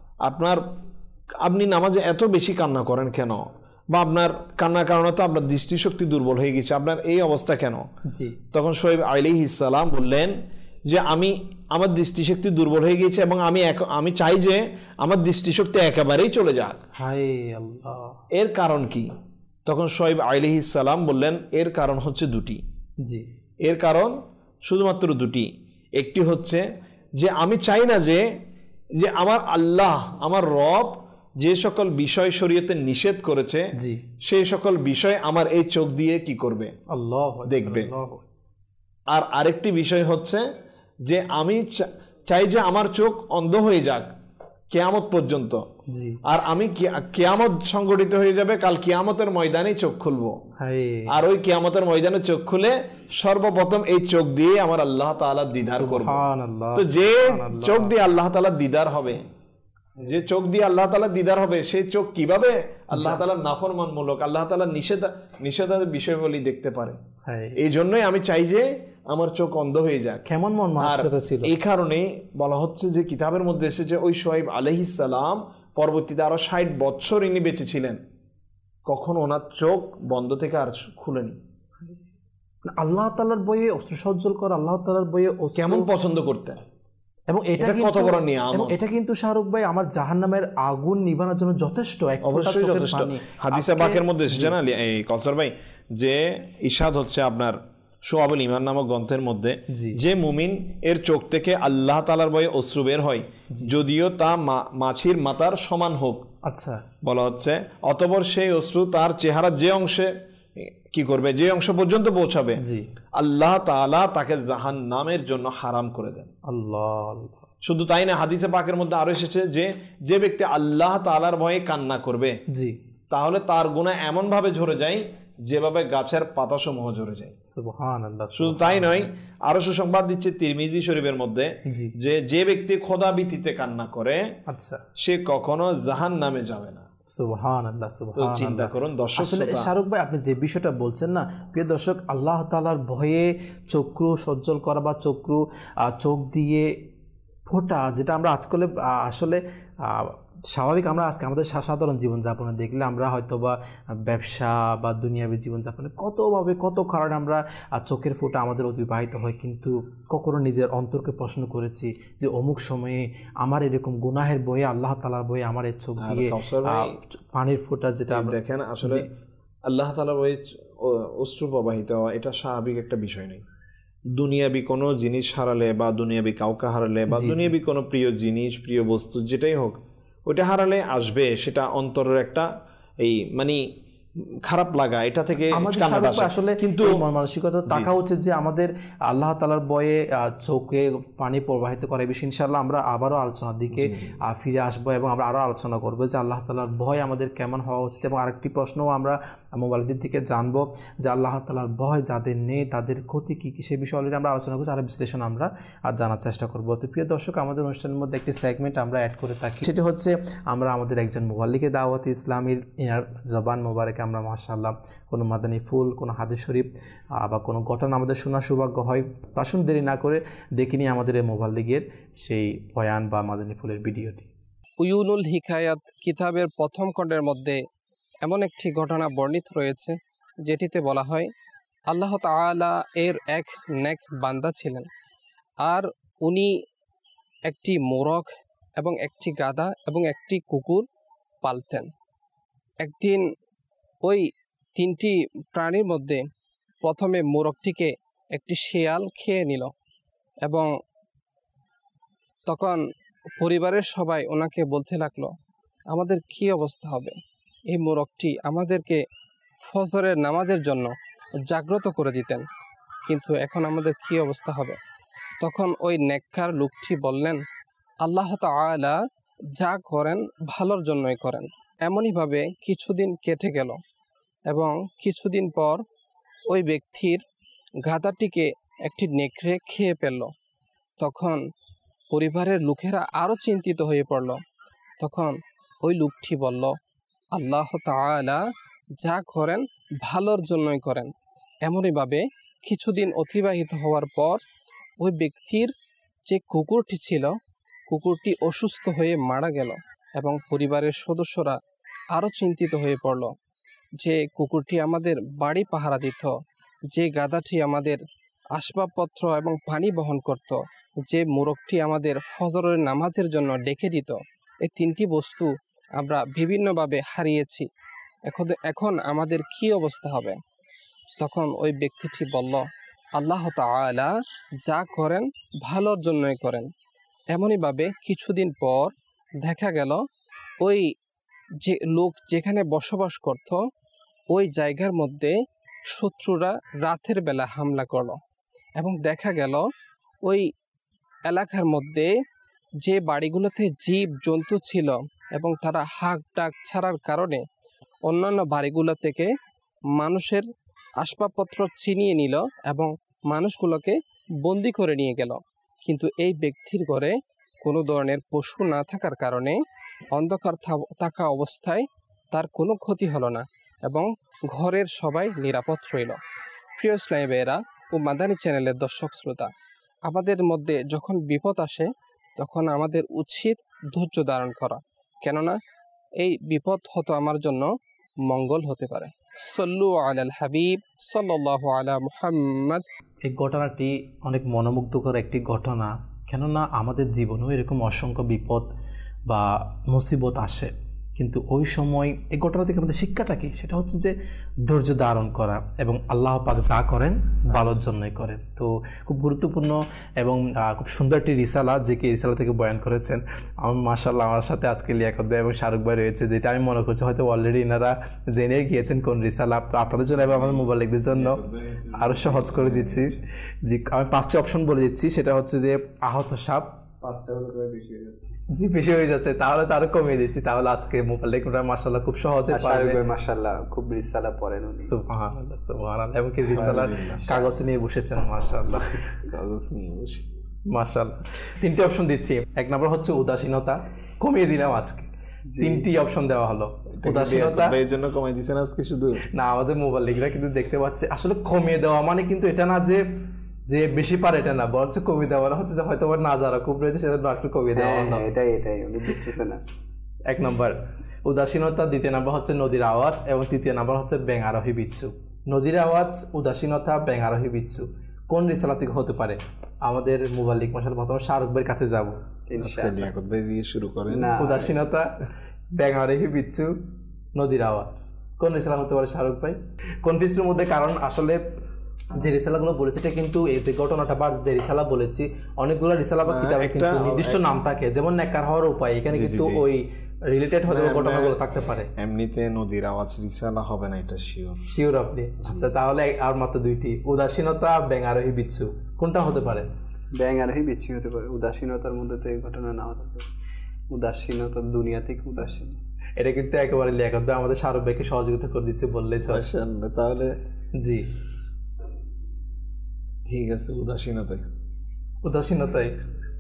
আপনি নামাজে এত বেশি কান্না করেন কেন? বা আপনার কান্নার কারণে তো আপনার দৃষ্টিশক্তি দুর্বল হয়ে গেছে, আপনার এই অবস্থা কেন? তখন শুআয়ব আলাইহিস সালাম বললেন যে আমার দৃষ্টিশক্তি দুর্বল হয়ে গিয়েছে এবং আমি চাই যে আমার দৃষ্টিশক্তি একেবারেই চলে যাক। এর কারণ কি? তখন শুআয়ব আলাইহিস সালাম বললেন, এর কারণ হচ্ছে দুটি। জি, এর কারণ শুধুমাত্র দুটি। একটি হচ্ছে যে আমি চাই না যে আমার আল্লাহ, আমার রব যে সকল বিষয় শরীয়তে নিষেধ করেছে, সেই সকল বিষয় আমার এই চোখ দিয়ে কি করবে? আল্লাহ দেখবে। আর আরেকটি বিষয় হচ্ছে যে আমি চাই যে আমার চোখ অন্ধ হয়ে যাক কিয়ামত পর্যন্ত, আর আমি কিয়ামত সংগঠিত হয়ে যাবে, কাল কিয়ামতের ময়দানে চোখ খুলবো, আর ওই কিয়ামতের ময়দানে চোখ খুলে সর্বপ্রথম এই চোখ দিয়ে আমার আল্লাহ তাআলা দিদার করব। তো যে চোখ দিয়ে আল্লাহ তাআলা দিদার হবে, যে চোখ দিয়ে আল্লাহ তাআলা দিদার হবে, সেই চোখ কিভাবে আল্লাহ তাআলার নাফরমানমূলক, আল্লাহ তাআলার নিষেধাজ্ঞার বিষয়গুলি দেখতে পারে? এই জন্যই আমি চাই যে আমার চোখ অন্ধ হয়ে যাক। কেমন মন মানসিকতা ছিল! এই কারণে বলা হচ্ছে যে কিতাবের মধ্যে এসেছে ওই শুআয়ব আলাইহিস সালাম পরবর্তীতে আরো 60 বছর ইনি বেঁচে ছিলেন, কখনো ওনার চোখ বন্ধ থেকে আর খুলেনি। আল্লাহ তাআলার বইয়ে অস্ত্র সজ্জল করা, আল্লাহ তাআলার বইয়ে কেমন পছন্দ করতেন, এবং এটা কত বড় নিয়ামত! এটা কিন্তু শাহরুখ ভাই আমার জাহান্নামের আগুন নিভানোর জন্য যথেষ্ট। অবশ্যই যথেষ্ট। হাদিসে পাকের মধ্যে এসেছে না এই কাউসার ভাই, যে ইরশাদ হচ্ছে আপনার শুআবুল ঈমান নামক গ্রন্থের মধ্যে, যে মুমিন এর চোখ থেকে আল্লাহ তাআলার ভয়ে অশ্রু বের হয়, যদিও তা মাছির মাথার সমান হোক, আচ্ছা, বলা হচ্ছে অতঃপর সেই অশ্রু তার চেহারার যে অংশে কি করবে, যে অংশ পর্যন্ত পৌঁছাবে, আল্লাহ তাআলা তাকে জাহান্নামের জন্য হারাম করে দেন। আল্লাহ। শুধু তাই না, হাদিসে পাকের মধ্যে আরো এসেছে যে যে ব্যক্তি আল্লাহ তাআলার ভয়ে কান্না করবে, তাহলে তার গুনাহ এমন ভাবে ঝরে যায় যেভাবে গাছের পাতা সমূহ ঝরে যায়। সুবহানাল্লাহ। শুধু তাই নয়, আরো সুসংবাদ দিচ্ছে তিরমিজি শরীফের মধ্যে যে যে ব্যক্তি খোদা ভীতিতে কান্না করে, আচ্ছা, সে কখনো জাহান্নামে যাবে না। সুবহানাল্লাহ, সুবহানাল্লাহ। চিন্তা করুন দর্শক। আসলে শাহরুখ ভাই, আপনি যে বিষয়টা বলছেন না, প্রিয় দর্শক, আল্লাহ তাআলার ভয়ে চক্ষু সজ্জল করা বা চোখ দিয়ে ফোটা, যেটা আমরা আজকাল আসলে স্বাভাবিক, আমরা আজকে আমাদের সাধারণ জীবনযাপনে দেখলে আমরা হয়তো বা ব্যবসা বা দুনিয়াবী জীবনযাপনে কতভাবে কত কারণে আমরা চোখের ফোঁটা আমাদের অতিবাহিত হয়, কিন্তু কখনো নিজের অন্তরকে প্রশ্ন করেছি যে অমুক সময়ে আমার এরকম গুনাহের বয়ে, আল্লাহ তাআলার বয়ে আমার এই চোখ দিয়ে পানির ফোঁটা, যেটা দেখেন আসলে আল্লাহ তাআলার বয়ে অশ্রু প্রবাহিত হওয়া এটা স্বাভাবিক একটা বিষয় নেই। দুনিয়াবি কোনো জিনিস হারালে বা দুনিয়াবি কাউকে হারালে বা দুনিয়াবি কোনো প্রিয় জিনিস, প্রিয় বস্তু যেটাই হোক, ওইটা হারালে আসবে সেটা অন্তরের একটা এই মানে খারাপ লাগা, এটা থেকে আসলে কিন্তু মানসিকতা থাকা উচিত যে আমাদের আল্লাহ তাআলার ভয়ে চোখে পানি প্রবাহিত করে। বিষয় ইনশাআল্লাহ আমরা আবারও আলোচনার দিকে ফিরে আসবো এবং আমরা আরও আলোচনা করবো যে আল্লাহ তাআলার ভয় আমাদের কেমন হওয়া উচিত। এবং আরেকটি প্রশ্নও আমরা মোবাইলদের থেকে জানবো যে আল্লাহ তাআলার ভয় যাদের নেই তাদের ক্ষতি কী কী, সেই বিষয়ে অলরেডি আমরা আলোচনা করছি, আর বিশ্লেষণ আমরা জানার চেষ্টা করবো। তো প্রিয় দর্শক, আমাদের অনুষ্ঠানের মধ্যে একটি সেগমেন্ট আমরা অ্যাড করে থাকি, সেটি হচ্ছে আমরা আমাদের একজন মুবাল্লিগে দাওয়াত ইসলামীর ইনার জবান মোবারকে আমরা মাশাআল্লাহ কোনো মাদানী ফুল, কোনো হাদিস শরীফ বা কোনো ঘটনা আমাদের শোনার সৌভাগ্য হয়। তো আসুন দেরি না করে দেখে নিই আমাদের এই মুবাল্লিগের সেই বয়ান বা মাদানী ফুলের ভিডিওটি। উয়ুনুল হিকায়াত কিতাবের প্রথম খণ্ডের মধ্যে এমন একটি ঘটনা বর্ণিত রয়েছে যেটিতে বলা হয় আল্লাহ তাআলা এর এক নেক বান্দা ছিলেন, আর উনি একটি মোরগ এবং একটি গাধা এবং একটি কুকুর পালতেন। একদিন ওই তিনটি প্রাণীর মধ্যে প্রথমে মোরগটিকে একটি শেয়াল খেয়ে নিল এবং তখন পরিবারের সবাই ওনাকে বলতে লাগলো, আমাদের কি অবস্থা হবে, এই মোরগটি আমাদেরকে ফজরের নামাজের জন্য জাগ্রত করে দিতেন, কিন্তু এখন আমাদের কি অবস্থা হবে। তখন ওই নেককার লোকটি বললেন, আল্লাহ তাআলা যা করেন ভালোর জন্যই করেন। এমনইভাবে কিছুদিন কেটে গেল এবং কিছুদিন পর ওই ব্যক্তির গাধাটিকে একটি নেকড়ে খেয়ে ফেলল। তখন পরিবারের লোকেরা আরও চিন্তিত হয়ে পড়ল। তখন ওই লোকটি বলল, আল্লাহ তাআলা যা করেন ভালোর জন্যই করেন। এমনইভাবে কিছুদিন অতিবাহিত হওয়ার পর ওই ব্যক্তির যে কুকুরটি ছিল, কুকুরটি অসুস্থ হয়ে মারা গেল এবং পরিবারের সদস্যরা আরও চিন্তিত হয়ে পড়ল যে কুকুরটি আমাদের বাড়ি পাহারা দিত, যে গাধাটি আমাদের আসবাবপত্র এবং পানি বহন করত, যে মোরগটি আমাদের ফজরের নামাজের জন্য ডেকে দিত, এই তিনটি বস্তু আমরা বিভিন্নভাবে হারিয়েছি, এখন আমাদের কি অবস্থা হবে। তখন ওই ব্যক্তিটি বলল, আল্লাহ তাআলা যা করেন ভালোর জন্যই করেন। এমনইভাবে কিছুদিন পর দেখা গেল ওই যে লোক যেখানে বসবাস করত ওই জায়গার মধ্যে শত্রুরা রাতের বেলা হামলা করলো এবং দেখা গেল ওই এলাকার মধ্যে যে বাড়িগুলোতে জীব জন্তু ছিল এবং তারা হাঁক ডাক ছাড়ার কারণে অন্যান্য বাড়িগুলো থেকে মানুষের আসবাবপত্র ছিনিয়ে নিল এবং মানুষগুলোকে বন্দি করে নিয়ে গেল। কিন্তু এই ব্যক্তির ঘরে কোনো ধরনের পশু না থাকার কারণে অন্ধকার থাকা অবস্থায় তার কোনো ক্ষতি হলো না এবং ঘরের সবাই নিরাপদ রইল। প্রিয় ইসলামী ভাইয়েরা ও মাদানী চ্যানেলের দর্শক শ্রোতা, আমাদের মধ্যে যখন বিপদ আসে তখন আমাদের উচিত ধৈর্য ধারণ করা, কেননা এই বিপদ হয়তো আমার জন্য মঙ্গল হতে পারে। সল্লু আলাল হাবিব সাল্লাল্লাহু আলা মুহাম্মদ। এই ঘটনাটি অনেক মনোমুগ্ধকর একটি ঘটনা, কেননা আমাদের জীবনেও এরকম অসংখ্য বিপদ বা মুসিবত আসে, কিন্তু ওই সময় এই ঘটনা থেকে আমাদের শিক্ষাটা কি, সেটা হচ্ছে যে ধৈর্য ধারণ করা এবং আল্লাহ পাক যা করেন ভালোর জন্যই করেন। তো খুব গুরুত্বপূর্ণ এবং খুব সুন্দর একটি রিসালা, যে কি রিসালা থেকে বয়ান করেছেন। আমার মাশাআল্লাহ আমার সাথে আজকে লিয়াকত ভাই এবং শাহরুখ ভাই রয়েছে, যেটা আমি মনে করছি হয়তো অলরেডি এনারা জেনে গিয়েছেন কোন রিসালা। তো আপনাদের জন্য এবং আমাদের মোবাইলদের জন্য আরও সহজ করে দিচ্ছি। যে আমি 5টি অপশন বলে দিচ্ছি, সেটা হচ্ছে যে আহত সাপ, 5টা হলো বেশি হয়ে যাচ্ছে, জি বেশি হয়ে যাচ্ছে, তাহলে তারও কমিয়ে দিচ্ছি। তাহলে আজকে মোবাইল লেখা মাশাআল্লাহ খুব সহজে পারবে। মাশাআল্লাহ খুব রিসালা পড়েন উনি, সুবহানাল্লাহ সুবহানাল্লাহ, এবং কি রিসালার কাগজ নিয়ে বসেছেন মাশাআল্লাহ, কাগজ নিয়ে বসে মাশাআল্লাহ। 3টি অপশন দিচ্ছি। 1 নম্বর হচ্ছে উদাসীনতা, কমিয়ে দিলাম আজকে, 3টি অপশন দেওয়া হলো। উদাসীনতা এর জন্য কমাই দিয়েছেন আজকে শুধু না, আমাদের মোবাইল লেখা কিন্তু দেখতে পাচ্ছে। আসলে কমিয়ে দেওয়া মানে কিন্তু এটা না যে যে বেশি পারে, এটা না, বরঞ্চ কমিয়ে দেওয়া হচ্ছে যে হয়তো না যারা খুব রয়েছে সেটা একটু কমিয়ে দেওয়া হলো। এটাই উনি বুঝতেছে না। 1 নম্বর উদাসীনতা, 2য় নম্বর হচ্ছে নদীর আওয়াজ এবং 3য় নম্বর হচ্ছে ব্যাঙ আরোহী বিচ্ছু। নদীর আওয়াজ, উদাসীনতা, ব্যাঙ আরোহী বিচ্ছু কোন রিসালা থেকে হতে পারে? আমাদের মোবাইল লিক মাশাআল্লাহ প্রথমে শাহরুখ ভাইয়ের কাছে যাব। লিয়াকত ভাই দিয়ে শুরু করেন। উদাসীনতা, ব্যাঙ আরোহী বিচ্ছু, নদীর আওয়াজ কোন রিসালা হতে পারে শাহরুখ ভাই? কনফিউজের মধ্যে, কারণ আসলে যে রিসালাগুলো বলেছে এটা কিন্তু এই যে ঘটনাটা বা যে রিসালা বলেছি, অনেকগুলো রিসালা বা কিতাবে কিন্তু নির্দিষ্ট নাম থাকে, যেমন নেকার হওয়ার উপায়, এখানে কিন্তু ওই রিলেটেড হয়তো ঘটনাগুলো থাকতে পারে। এমনিতে নদীর আওয়াজ রিসালা হবে না, এটা শিওর আপনি। আচ্ছা, তাহলে আর মাত্র 2টি, উদাসীনতা, ব্যাঙ আরোহী বিচ্ছু, কোনটা হতে পারে? ব্যাঙ আরোহী বিচ্ছু হতে পারে। উদাসীনতার মধ্যে তো এই ঘটনা নাও থাকতে পারে। উদাসীনতা দুনিয়া থেকে উদাসীন, এটা কিন্তু একেবারে লিয়াকত ভাই আমাদের শাহরুখ ভাইকে সহযোগিতা করে দিচ্ছে বললেই চলে। তাহলে জি ঠিক আছে, উদাসীনতাই।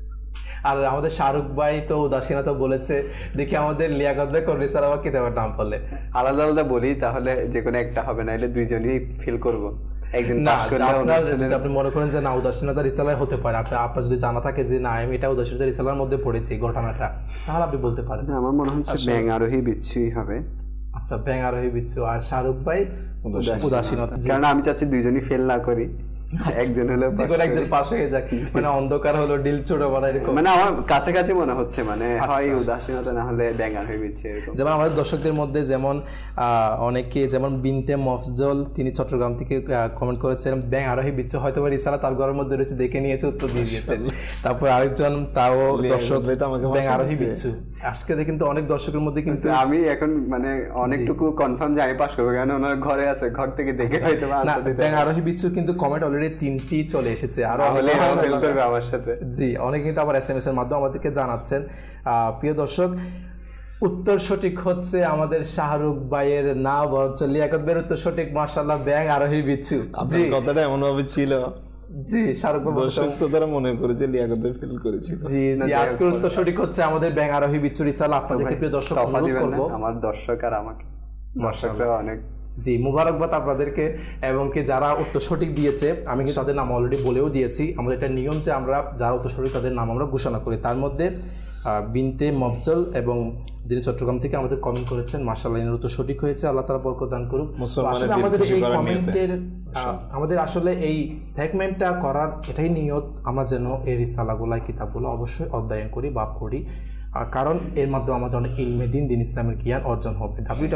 আর আমাদের শাহরুখ ভাই তো উদাসীনতা বলেছে, দেখি আমাদের লিয়াকত ভাই কোন রিসালা বা কিতাবের নাম বললে। আলাদা আলাদা বলি তাহলে যে কোনো একটা হবে না, এটা দুইজনই ফিল করবো। একদিন আপনি মনে করেন যে না উদাসীনতা রিসালায় হতে পারে, আপনার যদি জানা থাকে যে না আমি এটা উদাসীনতা রিসালার মধ্যে পড়েছি ঘটনাটা, তাহলে আপনি বলতে পারেন। আমার মনে হচ্ছে ব্যাঙ আরোহী বিচ্ছুই হবে। আচ্ছা, ব্যাঙ আরোহী বিচ্ছু। আর শাহরুখ ভাই উদাসীনতা, কারণ আমি চাচ্ছি দুইজনই ফেল না করি, একজন হলো একজন পাশ হয়ে যাক, মানে অন্ধকার হলো ডিল ছোট বড় এরকম, মানে আমার কাছাকাছি মনে হচ্ছে, মানে হয় উদাসীনতা না হলে ব্যাঙ আরোহী বিচ্ছু এরকম। যেমন আমাদের দর্শকদের মধ্যে যেমন অনেকে, যেমন বিনতে মফজল, তিনি চট্টগ্রাম থেকে কমেন্ট করেছেন ব্যাঙ আরোহী বিচ্ছু হয়তো বা রিসালা তার ঘরের মধ্যে রয়েছে, দেখে নিয়েছে, উত্তর দিয়ে দিয়েছেন। তারপর আরেকজন তাও দর্শক ব্যাঙ আরোহী বিচ্ছু। আজকে কিন্তু অনেক দর্শকের মধ্যে কিন্তু আমি এখন মানে অনেকটুকু কনফার্ম যে আমি পাস করবো, কারণ ওনার ঘরে আছে, ঘর থেকে দেখে হয়তো ব্যাঙ আরোহী বিচ্ছু কিন্তু কমেন্ট অলরেডি 3টি চলে এসেছে, আরো আমার সাথে। জি, অনেকে কিন্তু আবার SMS এর মাধ্যমে আমাদেরকে জানাচ্ছেন। প্রিয় দর্শক, উত্তর সঠিক হচ্ছে আমাদের শাহরুখ ভাইয়ের না, বরঞ্চ লিয়াকত ভাইয়ের উত্তর সঠিক। মাশাআল্লাহ, ব্যাঙ আরোহী বিচ্ছু। জি, কথাটা এমন ভাবে ছিল, জি শাহরুখ ভাই দর্শক শ্রোতারা মনে করেছে লিয়াকত ভাই ফিল করেছে। জি জি, আজকের উত্তর সঠিক হচ্ছে আমাদের ব্যাঙ আরোহী বিচ্ছু রিসালা। আপনাদেরকে প্রিয় দর্শক অনুরোধ করব, আমার দর্শক আর আমাকে, দর্শকরা অনেক জি মুবারকবাদ আপনাদেরকে, এবং কি যারা উত্তর সঠিক দিয়েছে আমি কিন্তু তাদের নাম অলরেডি বলেও দিয়েছি। আমাদের একটা নিয়ম যে আমরা যারা উত্তর সঠিক তাদের নাম আমরা ঘোষণা করি। তার মধ্যে বিনতে মফজল এবং যিনি চট্টগ্রাম থেকে আমাদের কমেন্ট করেছেন, মাশাআল্লাহ এর উত্তর সঠিক হয়েছে, আল্লাহ তাআলা বরকত দান করুক। আসলে আমাদের এই কমেন্টের আমাদের আসলে এই সেগমেন্টটা করার এটাই নিয়ত, আমরা যেন এই রিসালাগুলো কিতাবগুলো অবশ্যই অধ্যয়ন করি বা পড়ি, কারণ এর মাধ্যমে আমাদের অনেক ইলমে দিন ইসলামের জ্ঞান অর্জন হবে।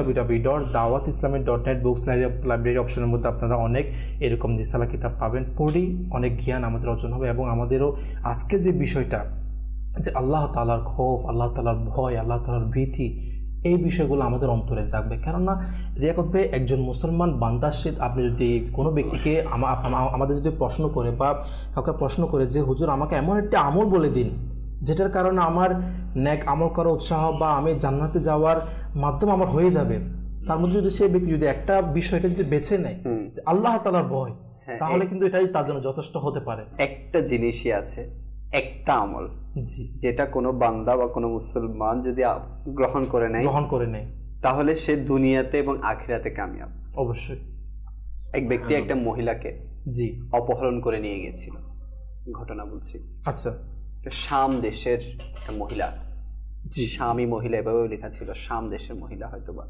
www.dawatislami.net বুকস লাইব্রেরি অপশনের মধ্যে আপনারা অনেক এরকম রিসালা কিতাব পাবেন, পড়ি অনেক জ্ঞান আমাদের অর্জন হবে। এবং আমাদেরও আজকে যে বিষয়টা যে আল্লাহ তাআলার খৌফ, আল্লাহ তাআলার ভয়, আল্লাহ তাআলার ভীতি, এই বিষয়গুলো আমাদের অন্তরে জাগবে। কেননা লিয়াকত ভাই একজন মুসলমান বান্দার সাথে আপনি যদি কোনো ব্যক্তিকে আমাদের যদি প্রশ্ন করে বা কাউকে প্রশ্ন করে যে হুজুর আমাকে এমন একটা আমল বলে দিন যেটার কারণে আমার নেক আমল করার উৎসাহ বা আমি জান্নাতে যাওয়ার মাধ্যম আমার হয়ে যাবে, তার মধ্যে যদি সে ব্যক্তি যদি একটা বিষয়টা যদি বেছে নেয় যে আল্লাহ তাআলার ভয়, তাহলে কিন্তু এটাই তার জন্য যথেষ্ট হতে পারে। একটা জিনিসই আছে, একটা আমল যেটা কোনো বান্দা বা কোনো মুসলমান যদি গ্রহণ করে নেয় তাহলে সে দুনিয়াতে এবং আখিরাতে কামিয়াব। অবশ্যই। এক ব্যক্তি একটা মহিলাকে অপহরণ করে নিয়ে গেছিল, ঘটনা বলছি। আচ্ছা, শাম দেশের একটা মহিলা, শামী মহিলা এভাবে লেখা ছিল, শাম দেশের মহিলা হয়তোবা।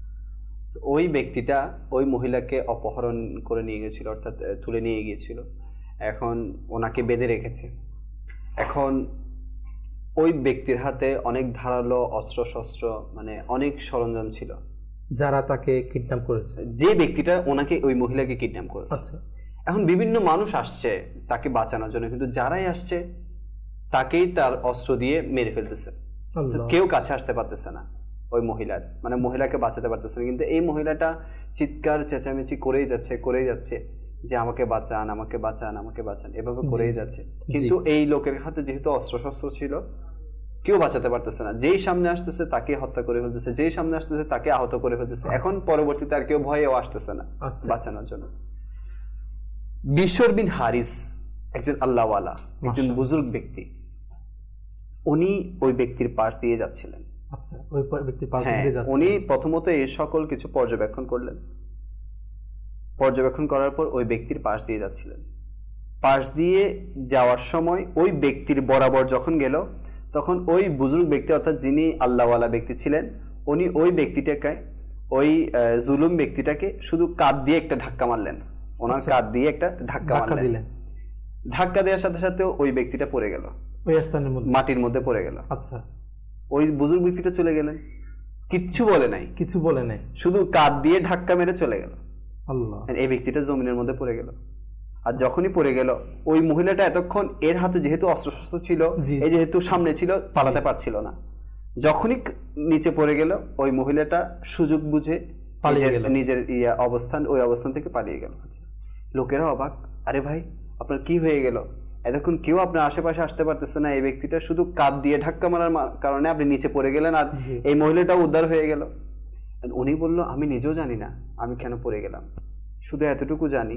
ওই ব্যক্তিটা ওই মহিলাকে অপহরণ করে নিয়ে গেছিল, অর্থাৎ তুলে নিয়ে গিয়েছিল। এখন ওনাকে বেঁধে রেখেছে। এখন ওই ব্যক্তির হাতে অনেক ধারালো অস্ত্র শস্ত্র, মানে অনেক সরঞ্জাম ছিল, যারা তাকে কিডন্যাপ করেছে, যে ব্যক্তিটা ওনাকে, ওই মহিলাকে কিডন্যাপ করেছে। আচ্ছা, এখন বিভিন্ন মানুষ আসছে তাকে বাঁচানোর জন্য, কিন্তু যারাই আসছে তাকেই তার অস্ত্র দিয়ে মেরে ফেলতেছে, কেউ কাছে আসতে পারতেছে না ওই মহিলার, মানে মহিলাকে বাঁচাতে পারতেছে না। কিন্তু এই মহিলাটা চিৎকার চেঁচামেচি করেই যাচ্ছে যে আমাকে বাঁচান, আমাকে বাঁচান, আমাকে বাঁচান, এভাবে করেই যাচ্ছে। কিন্তু এই লোকের হাতে যেহেতু অস্ত্র শস্ত্র ছিল, কেউ বাঁচাতে পারতেছে না। যেই সামনে আসতেছে তাকে হত্যা করে ফেলতেছে, যেই সামনে আসতেছে তাকে আহত করে ফেলতেছে। এখন পরবর্তীতে আর কেউ ভয়েও আসতেছে না বাঁচানোর জন্য। বিশর বিন হারিস একজন আল্লাহওয়ালা, একজন বুজুর্গ ব্যক্তি, উনি ওই ব্যক্তির পাশ দিয়ে যাচ্ছিলেন। আচ্ছা, ওই ব্যক্তির পাশ দিয়ে যাচ্ছিলেন। উনি প্রথমত এই সকল কিছু পর্যবেক্ষণ করলেন, পর্যবেক্ষণ করার পর ওই ব্যক্তির পাশ দিয়ে যাচ্ছিলেন। পাশ দিয়ে যাওয়ার সময় ওই ব্যক্তির বরাবর যখন গেল, তখন ওই বুজুর্গ ব্যক্তি, অর্থাৎ যিনি আল্লাহওয়ালা ব্যক্তি ছিলেন, উনি ওই ব্যক্তিটাকে, ওই জুলুম ব্যক্তিটাকে শুধু কাঁধ দিয়ে একটা ধাক্কা মারলেন। ওনার কাঁধ দিয়ে একটা ধাক্কা দিলেন। ধাক্কা দেওয়ার সাথে সাথে ওই ব্যক্তিটা পড়ে গেল, ওই স্থানের মধ্যে, মাটির মধ্যে পড়ে গেল। আচ্ছা, ওই বুজুর্গ ব্যক্তিটা চলে গেলেন, কিচ্ছু বলে নাই, শুধু কাঁধ দিয়ে ধাক্কা মেরে চলে গেল। আল্লাহ, এই ব্যক্তিটা জমিনের মধ্যে পড়ে গেল। আর যখনই পড়ে গেল, ওই মহিলাটা এতক্ষণ এর হাতে যেহেতু অস্ত্রশস্ত্র ছিল, এই যেহেতু সামনে ছিল, পালাতে পারছিল না। যখনই নিচে পড়ে গেল, ওই মহিলাটা সুযোগ বুঝে নিজের অবস্থান, ওই অবস্থান থেকে পালিয়ে গেল। লোকেরা অবাক, আরে ভাই আপনার কি হয়ে গেল? এতক্ষণ কেউ আপনার আশেপাশে আসতে পারতেছে না, এই ব্যক্তিটা শুধু কাঁধ দিয়ে ধাক্কা মারার কারণে আপনি নিচে পড়ে গেলেন, আর এই মহিলাটাও উদ্ধার হয়ে গেল। উনি বলল, আমি নিজেও জানি না আমি কেন পড়ে গেলাম, শুধু এতটুকু জানি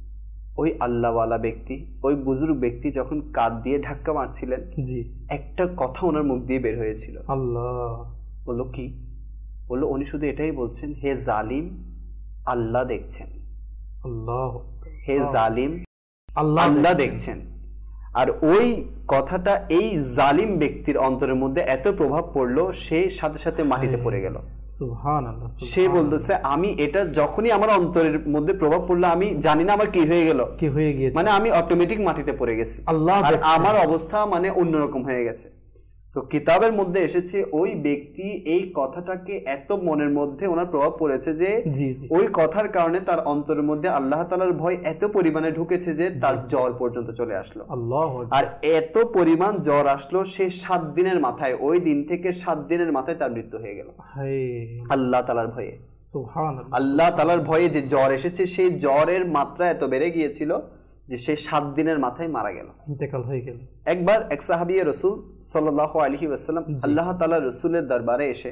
ওই আল্লাহওয়ালা ব্যক্তি, ওই বুজুর্গ ব্যক্তি যখন কাঁধ দিয়ে ধাক্কা মারছিলেন, একটা কথা ওনার মুখ দিয়ে বের হয়েছিল। আল্লাহ। বললো কি? বললো উনি শুধু এটাই বলছেন, হে জালিম, আল্লাহ দেখছেন। আল্লাহ, হে জালিম, আল্লাহ দেখছেন। আর ওই কথাটা এই জালিম ব্যক্তির অন্তরের মধ্যে এত প্রভাব পড়লো, সে সাথে সাথে মাটিতে পড়ে গেল। সুবহানাল্লাহ। সে বলতেছে, আমি এটা যখনই আমার অন্তরের মধ্যে প্রভাব পড়লো, আমি জানি না আমার কি হয়ে গেল, কি হয়ে গিয়েছে, মানে আমি অটোমেটিক মাটিতে পড়ে গেছি। আল্লাহ, আর আমার অবস্থা মানে অন্যরকম হয়ে গেছে। তো কিতাবের মধ্যে এসেছে ওই ব্যক্তি এই কথাটাকে এত মনের মধ্যে ওনার প্রভাব পড়েছে যে ওই কথার কারণে তার অন্তরের মধ্যে আল্লাহ তাআলার ভয় এত পরিমাণে ঢুকেছে যে তার জ্বর পর্যন্ত চলে আসলো। আর এত পরিমাণ জ্বর আসলো, সে 7 দিনের মাথায়, ওই দিন থেকে 7 দিনের মাথায় তার মৃত্যু হয়ে গেল আল্লাহ তাআলার ভয়ে। সুবহানাল্লাহ। আল্লাহ তাআলার ভয়ে যে জ্বর এসেছে, সেই জ্বরের মাত্রা এত বেড়ে গিয়েছিল যে সে 7 দিনের মাথায় মারা গেল, ইন্তেকাল হয়ে গেল। একবার এক সাহাবী রাসূল সাল্লাল্লাহু আলাইহি ওয়াসাল্লাম আল্লাহ তাআলা রাসূলের দরবারে এসে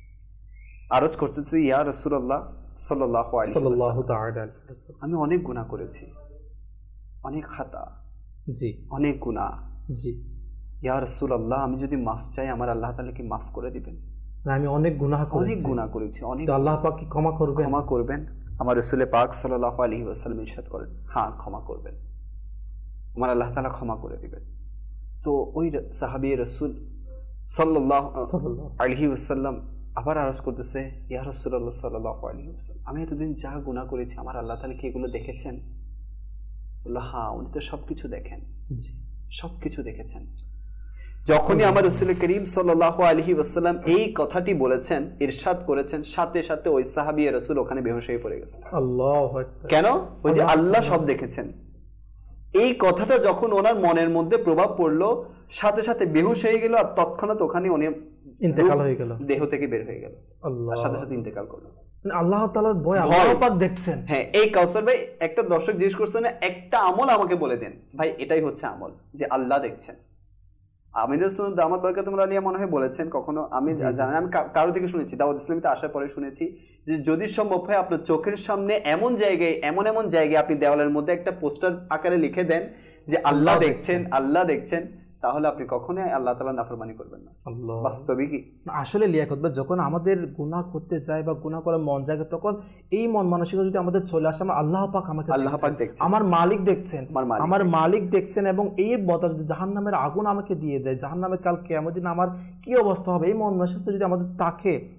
আরজ করতেছে, ইয়া রাসূলুল্লাহ সাল্লাল্লাহু আলাইহি ওয়াসাল্লাম, আমি অনেক গুনাহ করেছি, অনেক খাতা, অনেক গুনাহ, ইয়া রাসূলুল্লাহ, আমি যদি মাফ চাই আমার আল্লাহ তাআলা কি মাফ করে দিবেন? আমি অনেক গুনাহ করেছি, আল্লাহ পাক কি ক্ষমা করবেন? আমার রাসূল পাক সাল্লাল্লাহু আলাইহি ওয়াসাল্লাম ইরশাদ করেন, হ্যাঁ ক্ষমা করবেন, আমার আল্লাহ তাআলা ক্ষমা করে দিবেন। তো ওই সাহাবী রাসূল সাল্লাল্লাহু আলাইহি ওয়াসাল্লাম আবার আরজ করতেছে, ইয়া রাসূলুল্লাহ সাল্লাল্লাহু আলাইহি ওয়াসাল্লাম, আমি এতদিন যা গুনাহ করেছি আমার আল্লাহ তাআলা কি এগুলো দেখেছেন? বলল, হ্যাঁ উনি তো সবকিছু দেখেন, সবকিছু দেখেছেন। যখনই আমার রাসূল করিম সাল্লাল্লাহু আলাইহি ওয়াসাল্লাম এই কথাটি বলেছেন, ইরশাদ করেছেন, সাথে সাথে ওই সাহাবী রাসূল ওখানে বেহুশ হয়ে পড়ে গেছেন। আল্লাহু আকবার। কেন? ওই যে আল্লাহ সব দেখেছেন, এই কথাটা যখন ওনার মনের মধ্যে প্রভাব পড়লো, সাথে সাথে বেহুশ হয়ে গেল, আর তৎক্ষণাৎ ওখানে উনি ইন্তেকাল হয়ে গেল, দেহ থেকে বের হয়ে গেল, আল্লাহ সাথে সাথে ইন্তেকাল করলো। আল্লাহ তাআলার ভয় আল্লাহ পাক দেখছেন। হ্যাঁ, এই কাউসার ভাই একটা দর্শক জিজ্ঞেস করছেন, একটা আমল আমাকে বলে দেন। ভাই এটাই হচ্ছে আমল, যে আল্লাহ দেখছেন। আমির রাসূল দামাত বারাকাতুহু আলিয়া মনে হয় বলেছেন কখনো, আমি জানি না, আমি কারো থেকে শুনেছি, দাওয়াত ইসলামীতে আসার পরে শুনেছি, যে যদি সম্ভব হয় আপনার চোখের সামনে এমন জায়গায়, এমন জায়গায় আপনি দেওয়ালের মধ্যে একটা পোস্টার আকারে লিখে দেন যে আল্লাহ দেখছেন, আল্লাহ দেখছেন, তাহলে আপনি কখনোই আল্লাহ তাআলা নাফরমানি করবেন না। বাস্তবিকই আসলে লিয়াকত ভাই, যখন আমাদের গুনাহ করতে যাই বা গুনাহ করার মন জাগে, তখন এই মন মানসিকতা যদি আমাদের চলে আসে, আল্লাহ পাক আমাকে, আল্লাহ পাক দেখছেন, আমার মালিক দেখছেন, আমার মালিক দেখছেন, এবং এই বদলা যদি জাহান্নামের আগুন আমাকে দিয়ে দেয়, জাহান্নামে কাল কিয়ামতের দিন আমার কি অবস্থা হবে, এই মন মানসিকতা যদি আমাদের থাকে,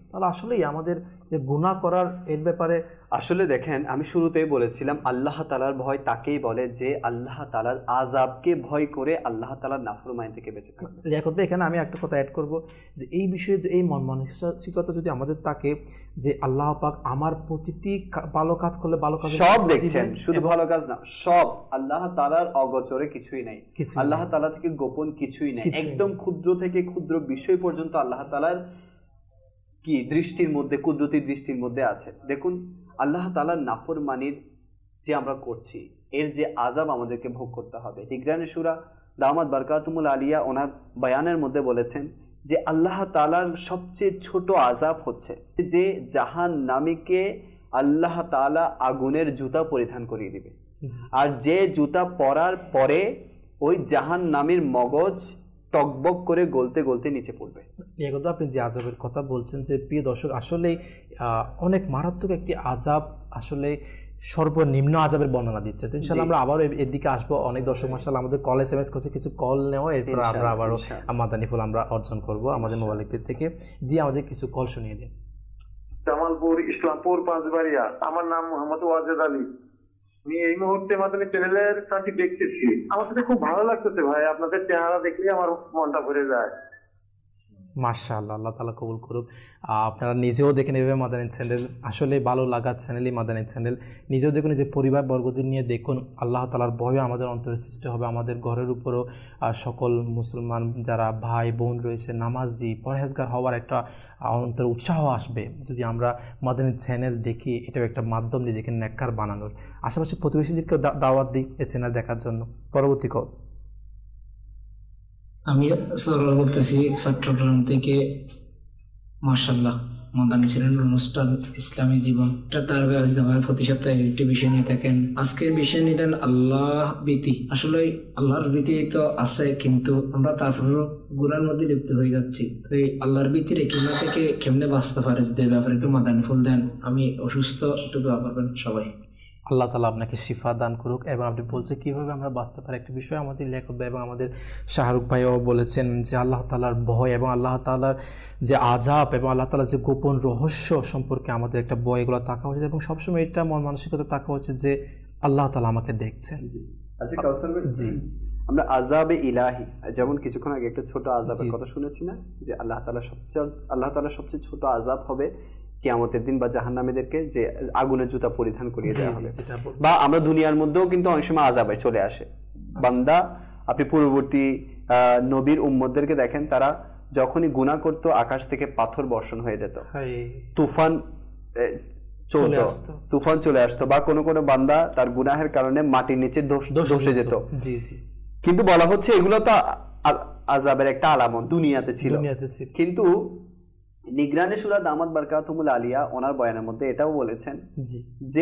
তাহলে আসলেই আমাদের যে গুনাহ করার এর ব্যাপারে আসলে দেখেন, আমি শুরুতেই বলেছিলাম আল্লাহ তাআলার ভয় তাকেই বলে যে আল্লাহ তাআলার আযাবকে ভয় করে আল্লাহ তাআলার নাফরমানি থেকে বেঁচে থাকে। লিয়াকত ভাই, এখানে আমি একটা কথা অ্যাড করব যে এই বিষয়ে যে এই মন মানসিকতা যদি আমাদের থাকে যে আল্লাহ পাক আমার প্রতিটি ভালো কাজ করলে ভালো কাজ সব দেখছেন, শুধু ভালো কাজ না, সব আল্লাহ তাআলার অগোচরে কিছুই নাই, আল্লাহ তাআলা থেকে গোপন কিছুই নাই, একদম ক্ষুদ্র থেকে ক্ষুদ্র বিষয় পর্যন্ত আল্লাহ তাআলার কি দৃষ্টির মধ্যে, কুদরতি দৃষ্টির মধ্যে আছে। দেখুন, আল্লাহ তাআলার নাফরমানির যে আমরা করছি এর যে আযাব আমাদেরকে ভোগ করতে হবে। হিজরানে সূরা দামাত বারকাতুমুল আলিয়া ওনার বয়ানের মধ্যে বলেছেন যে আল্লাহ তাআলার সবচেয়ে ছোট আযাব হচ্ছে যে জাহান্নামীকে আল্লাহ তাআলা আগুনের জুতা পরিধান করিয়ে দিবে, আর যে জুতা পরার পরে ওই জাহান্নামীর মগজ টকবক করে গলতে গলতে নিচে পড়বে। এগুলো আপনি যে আযাবের কথা বলছেন যে প্রিয় দর্শক, আসলে অনেক মারাত্মক একটি আযাব, আসলে সর্বনিম্ন আযাবের বর্ণনা দিচ্ছে। তো ইনশাআল্লাহ আমরা আবারও এর দিকে আসবো। অনেক দর্শক মাশাআল্লাহ আমাদের কল এসএমএস করছে, কিছু কল নেওয়া, এরপর আমরা আবারও মাদানী ফুল আমরা অর্জন করব আমাদের মোবাইলের থেকে। জি, আমাদের কিছু কল শুনিয়ে দিন। জামালপুর, ইসলামপুর, পাঁচবাড়িয়া। আমার নাম মোহাম্মদ ওয়াজেদ আলী। আমি এই মুহূর্তে মাদানী চ্যানেলের কাছে দেখতেছি, আমার সাথে খুব ভালো লাগতেছে ভাই, আপনাদের চেহারা দেখলে আমার মনটা ভরে যায়। মাশাআল্লাহ, আল্লাহ তাআলা কবুল করুক। আপনারা নিজেও দেখে নেবে মাদানী চ্যানেল, আসলে ভালো লাগার চ্যানেলই মাদানী চ্যানেল। নিজেও দেখুন, যে পরিবার বর্গদের নিয়ে দেখুন, আল্লাহ তাআলার ভয়ও আমাদের অন্তরে সৃষ্টি হবে। আমাদের ঘরের উপরও সকল মুসলমান যারা ভাই বোন রয়েছে নামাজি পরহেজগার হওয়ার একটা অন্তরে উৎসাহ আসবে যদি আমরা মাদানী চ্যানেল দেখি। এটাও একটা মাধ্যম নিজেকে নেককার বানানোর। আশেপাশে প্রতিবেশীদেরকে দাওয়াত দিই এই চ্যানেল দেখার জন্য। পরবর্তী কল। আমি সরোয়ার বলতেছি চট্টগ্রাম থেকে। মাশাআল্লাহ, মাদানী চ্যানেল অনুষ্ঠান ইসলামী জীবন, এটা ধারাবাহিকভাবে প্রতি সপ্তাহে একটি বিষয় নিয়ে থাকেন। আজকের বিষয় নিলেন আল্লাহ ভীতি। আসলে আল্লাহর ভীতি তো আছে, কিন্তু আমরা তারপরেও গুনার মধ্যে লিপ্ত হয়ে যাচ্ছি। তো এই আল্লাহর ভীতির কিনা থেকে কেমনে বাঁচতে পারে, যদি ব্যাপারে একটু মাদানী ফুল দেন। আমি অসুস্থ, একটু দোয়া করবেন সবাই। আল্লাহ তাআলা আপনাকে শিফা দান করুক। এবং আপনি বলছেন কীভাবে আমরা বাঁচতে পারি, একটি বিষয় আমাদের লেখক ভাই এবং আমাদের শাহরুখ ভাইও বলেছেন যে আল্লাহ তাআলার ভয় এবং আল্লাহ তাআলার যে আযাব এবং আল্লাহ তাআলার যে গোপন রহস্য সম্পর্কে আমাদের একটা ভয়, এগুলো থাকা উচিত এবং সবসময় এটা মন মানসিকতা থাকা উচিত যে আল্লাহ তাআলা আমাকে দেখছেন। আচ্ছা কাউসার ভাই, জি, আমরা আযাবে ইলাহি, যেমন কিছুক্ষণ আগে একটা ছোট আযাবের কথা শুনেছি না, যে আল্লাহ তাআলার সবচেয়ে ছোট আযাব হবে কিয়ামতের দিন বা জাহান্নামীদেরকে যে আগুনের জুতা পরিধান করিয়ে দেওয়া হবে। বা আমরা দুনিয়ার মধ্যেও কিন্তু অনেক সময় আযাবে চলে আসে বান্দা। আপনি পূর্ববর্তী নবীর উম্মতদেরকে দেখেন, তারা যখনই গুনাহ করত আকাশ থেকে পাথর বর্ষণ হয়ে যেত, তুফান চলে আসতো, বা কোনো কোনো বান্দা তার গুনাহের কারণে মাটির নিচে ধসে যেত। কিন্তু বলা হচ্ছে এগুলো তো আযাবের একটা আলামত দুনিয়াতে ছিল। কিন্তু নিগরানে সূরা দামাত বারকাতুমুল আলিয়া ওনার বয়ানের মধ্যে এটাও বলেছেন যে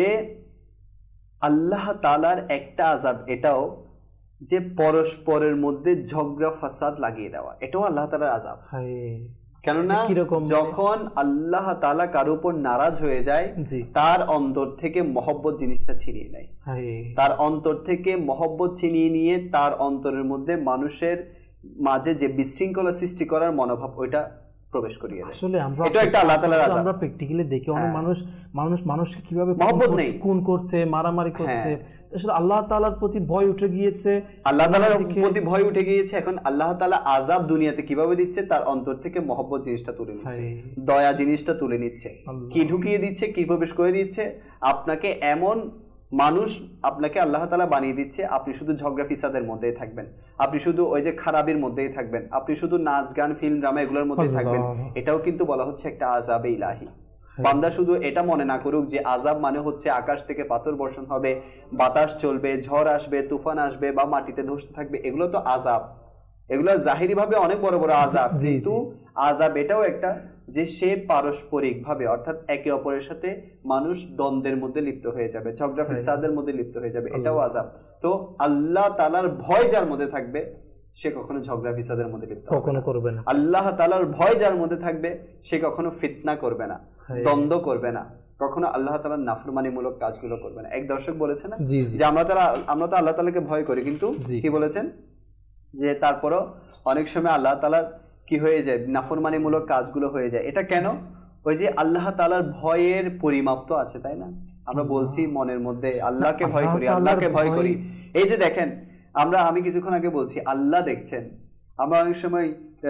আল্লাহ তাআলার একটা আযাব এটাও যে পরস্পরের মধ্যে ঝগড়া ফাসাদ লাগিয়ে দেওয়া, এটাও আল্লাহ তাআলার আযাব। কেননা যখন আল্লাহ তাআলা কারো উপর নারাজ হয়ে যায়, তার অন্তর থেকে মহব্বত জিনিসটা ছিনিয়ে নেয়। তার অন্তর থেকে মহব্বত ছিনিয়ে নিয়ে তার অন্তরের মধ্যে মানুষের মাঝে যে বিশৃঙ্খলা সৃষ্টি করার মনোভাব, ওইটা প্রবেশ করিয়ে দেয়। আসলে আমরা এটা একটা আল্লাহ তাআলার আযাব। আমরা প্র্যাকটিক্যালি দেখি অনেক মানুষকে কিভাবে মহব্বত নেই, খুন করছে, মারামারি করছে। আসলে আল্লাহ তাআলার প্রতি ভয় উঠে গিয়েছে, আল্লাহ তাআলার প্রতি ভয় উঠে গিয়েছে। এখন আল্লাহ তাআলা আযাব দুনিয়াতে কিভাবে দিচ্ছে, তার অন্তর থেকে মহব্বত জিনিসটা তুলে নিচ্ছে, দয়া জিনিসটা তুলে নিচ্ছে। কি ঢুকিয়ে দিচ্ছে, কি প্রবেশ করে দিচ্ছে, আপনাকে এমন মানুষ আপনাকে আল্লাহ তাআলা বানিয়ে দিচ্ছে, আপনি শুধু ঝগড়া ফিসাদের মধ্যেই থাকবেন, আপনি শুধু ওই যে খারাপির মধ্যেই থাকবেন, আপনি শুধু নাচ গান ফিল্ম ড্রামা এগুলোর মধ্যেই থাকবেন। এটাও কিন্তু বলা হচ্ছে একটা আযাবে ইলাহি। বান্দা শুধু এটা মনে না করুক যে আযাব মানে হচ্ছে আকাশ থেকে পাথর বর্ষণ হবে, বাতাস চলবে, ঝড় আসবে, তুফান আসবে বা মাটিতে ধসতে থাকবে, এগুলো তো আযাব। এগুলো জাহিরি ভাবে অনেক বড় বড় আযাব, কিন্তু আযাব এটাও একটা যে সে পারস্পরিক ভাবে, অর্থাৎ একে অপরের সাথে মানুষ দ্বন্দ্বের মধ্যে লিপ্ত হয়ে যাবে, ঝগড়া ফিসাদের মধ্যে লিপ্ত হয়ে যাবে, এটাও আযাব। তো আল্লাহ তাআলার ভয় যার মধ্যে থাকবে সে কখনো ঝগড়া ফিসাদের মধ্যে লিপ্ত কখনো করবে না। আল্লাহ তাআলার ভয় যার মধ্যে থাকবে সে কখনো ফিতনা করবে না, দ্বন্দ্ব করবে না, কখনো আল্লাহ তাআলার নাফরমানিমূলক কাজগুলো করবে না। এক দর্শক বলেছেন যে আমরা তো আল্লাহ তাআলাকে ভয় করি, কিন্তু কি বলেছেন যে তারপরও অনেক সময় আল্লাহ তাআলার কি হয়ে যায়, নাফরমানিমূলক কাজগুলো হয়ে যায়। এটা কেন? ওই যে আল্লাহ তাআলার ভয়ের পরিমাপ তো আছে, তাই না? আমরা বলছি মনের মধ্যে আল্লাহকে ভয় করি, আল্লাহকে ভয় করি। এই যে দেখেন, আমি কিছুক্ষণ আগে বলছি আল্লাহ দেখছেন। আমরা অনেক সময়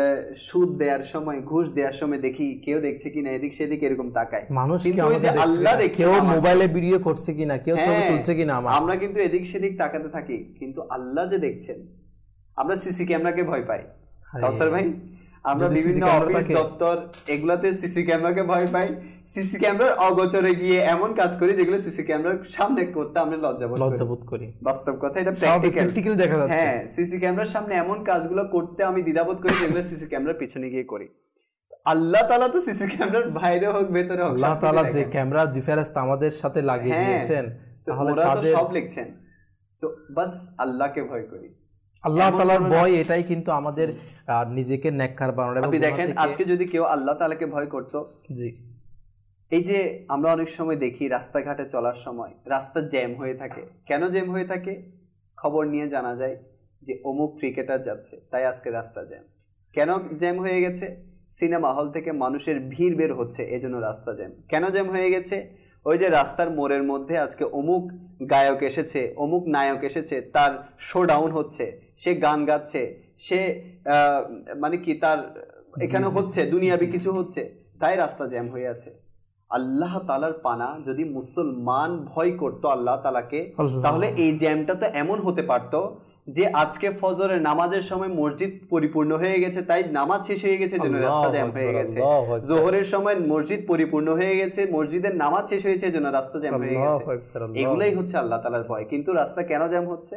সুদ দেওয়ার সময়, ঘুষ দেওয়ার সময় দেখি কেউ দেখছে কিনা, এদিক সেদিক এরকম তাকায় মানুষ, কিন্তু ওই যে আল্লাহ দেখছে, কেউ মোবাইলে ভিডিও করছে কিনা, কেউ ছবি তুলছে কিনা, আমরা কিন্তু এদিক সেদিক তাকাতে থাকি, কিন্তু আল্লাহ যে দেখছেন। আমরা সিসি ক্যামেরাকে ভয় পাই, কাউসার ভাই। আমরা বিভিন্ন অফিস দপ্তর এগুলাতে সিসি ক্যামেরাকে ভয় পাই, সিসি ক্যামেরার অগোচরে গিয়ে এমন কাজ করি যেগুলো সিসি ক্যামেরার সামনে করতে আমরা লজ্জাবোধ করি। বাস্তব কথা, এটা প্র্যাকটিক্যালি দেখা যাচ্ছে। হ্যাঁ, সিসি ক্যামেরার সামনে এমন কাজগুলো করতে আমি দ্বিধাবোধ করি যেগুলো সিসি ক্যামেরার পিছনে গিয়ে করি। আল্লাহ তাআলা তো সিসি ক্যামেরার বাইরে হোক ভেতরে হোক, আল্লাহ তাআলা যে ক্যামেরা ডিফারেন্স আমাদের সাথে লাগিয়ে দিয়েছেন, তাহলে তাদের সব লিখছেন। তো বাস আল্লাহকে ভয় করি, আল্লাহ তাআলার ভয়, এটাই কিন্তু আমাদের নিজেকে নেককার বানানো। আপনি দেখেন, আজকে যদি কেউ আল্লাহ তাআলাকে ভয় করত, জি, এই যে আমরা অনেক সময় দেখি রাস্তাঘাটে চলার সময় রাস্তা জ্যাম হয়ে থাকে। কেন জ্যাম হয়ে থাকে? খবর নিয়ে জানা যায় যে অমুক ক্রিকেটার যাচ্ছে, তাই আজকে রাস্তা জ্যাম। কেন জ্যাম হয়ে গেছে? সিনেমা হল থেকে মানুষের ভিড় বের হচ্ছে, এজন্য রাস্তা জ্যাম। কেন জ্যাম হয়ে গেছে? ওই যে রাস্তার মোড়ের মধ্যে আজকে অমুক গায়ক এসেছে, অমুক নায়ক এসেছে, তার শো ডাউন হচ্ছে, সে গান গাচ্ছে, সে মানে কি তার এখানে হচ্ছে, দুনিয়াবি কিছু হচ্ছে, তাই রাস্তা জ্যাম হয়ে আছে। আল্লাহ তাআলার পানা যদি মুসলমান ভয় করতো আল্লাহ তাআলাকে, তাহলে এই জ্যামটা তো এমন হতে পারতো যে আজকে ফজরের নামাজের সময় মসজিদ পরিপূর্ণ হয়ে গেছে, তাই নামাজ শেষ হয়ে গেছে, জন্য রাস্তা জ্যাম হয়ে গেছে। জোহরের সময় মসজিদ পরিপূর্ণ হয়ে গেছে, মসজিদের নামাজ শেষ হয়েছে, জন্য রাস্তা জ্যাম হয়ে গেছে। এগুলাই হচ্ছে আল্লাহ তাআলার ভয়। কিন্তু রাস্তা কেন জ্যাম হচ্ছে?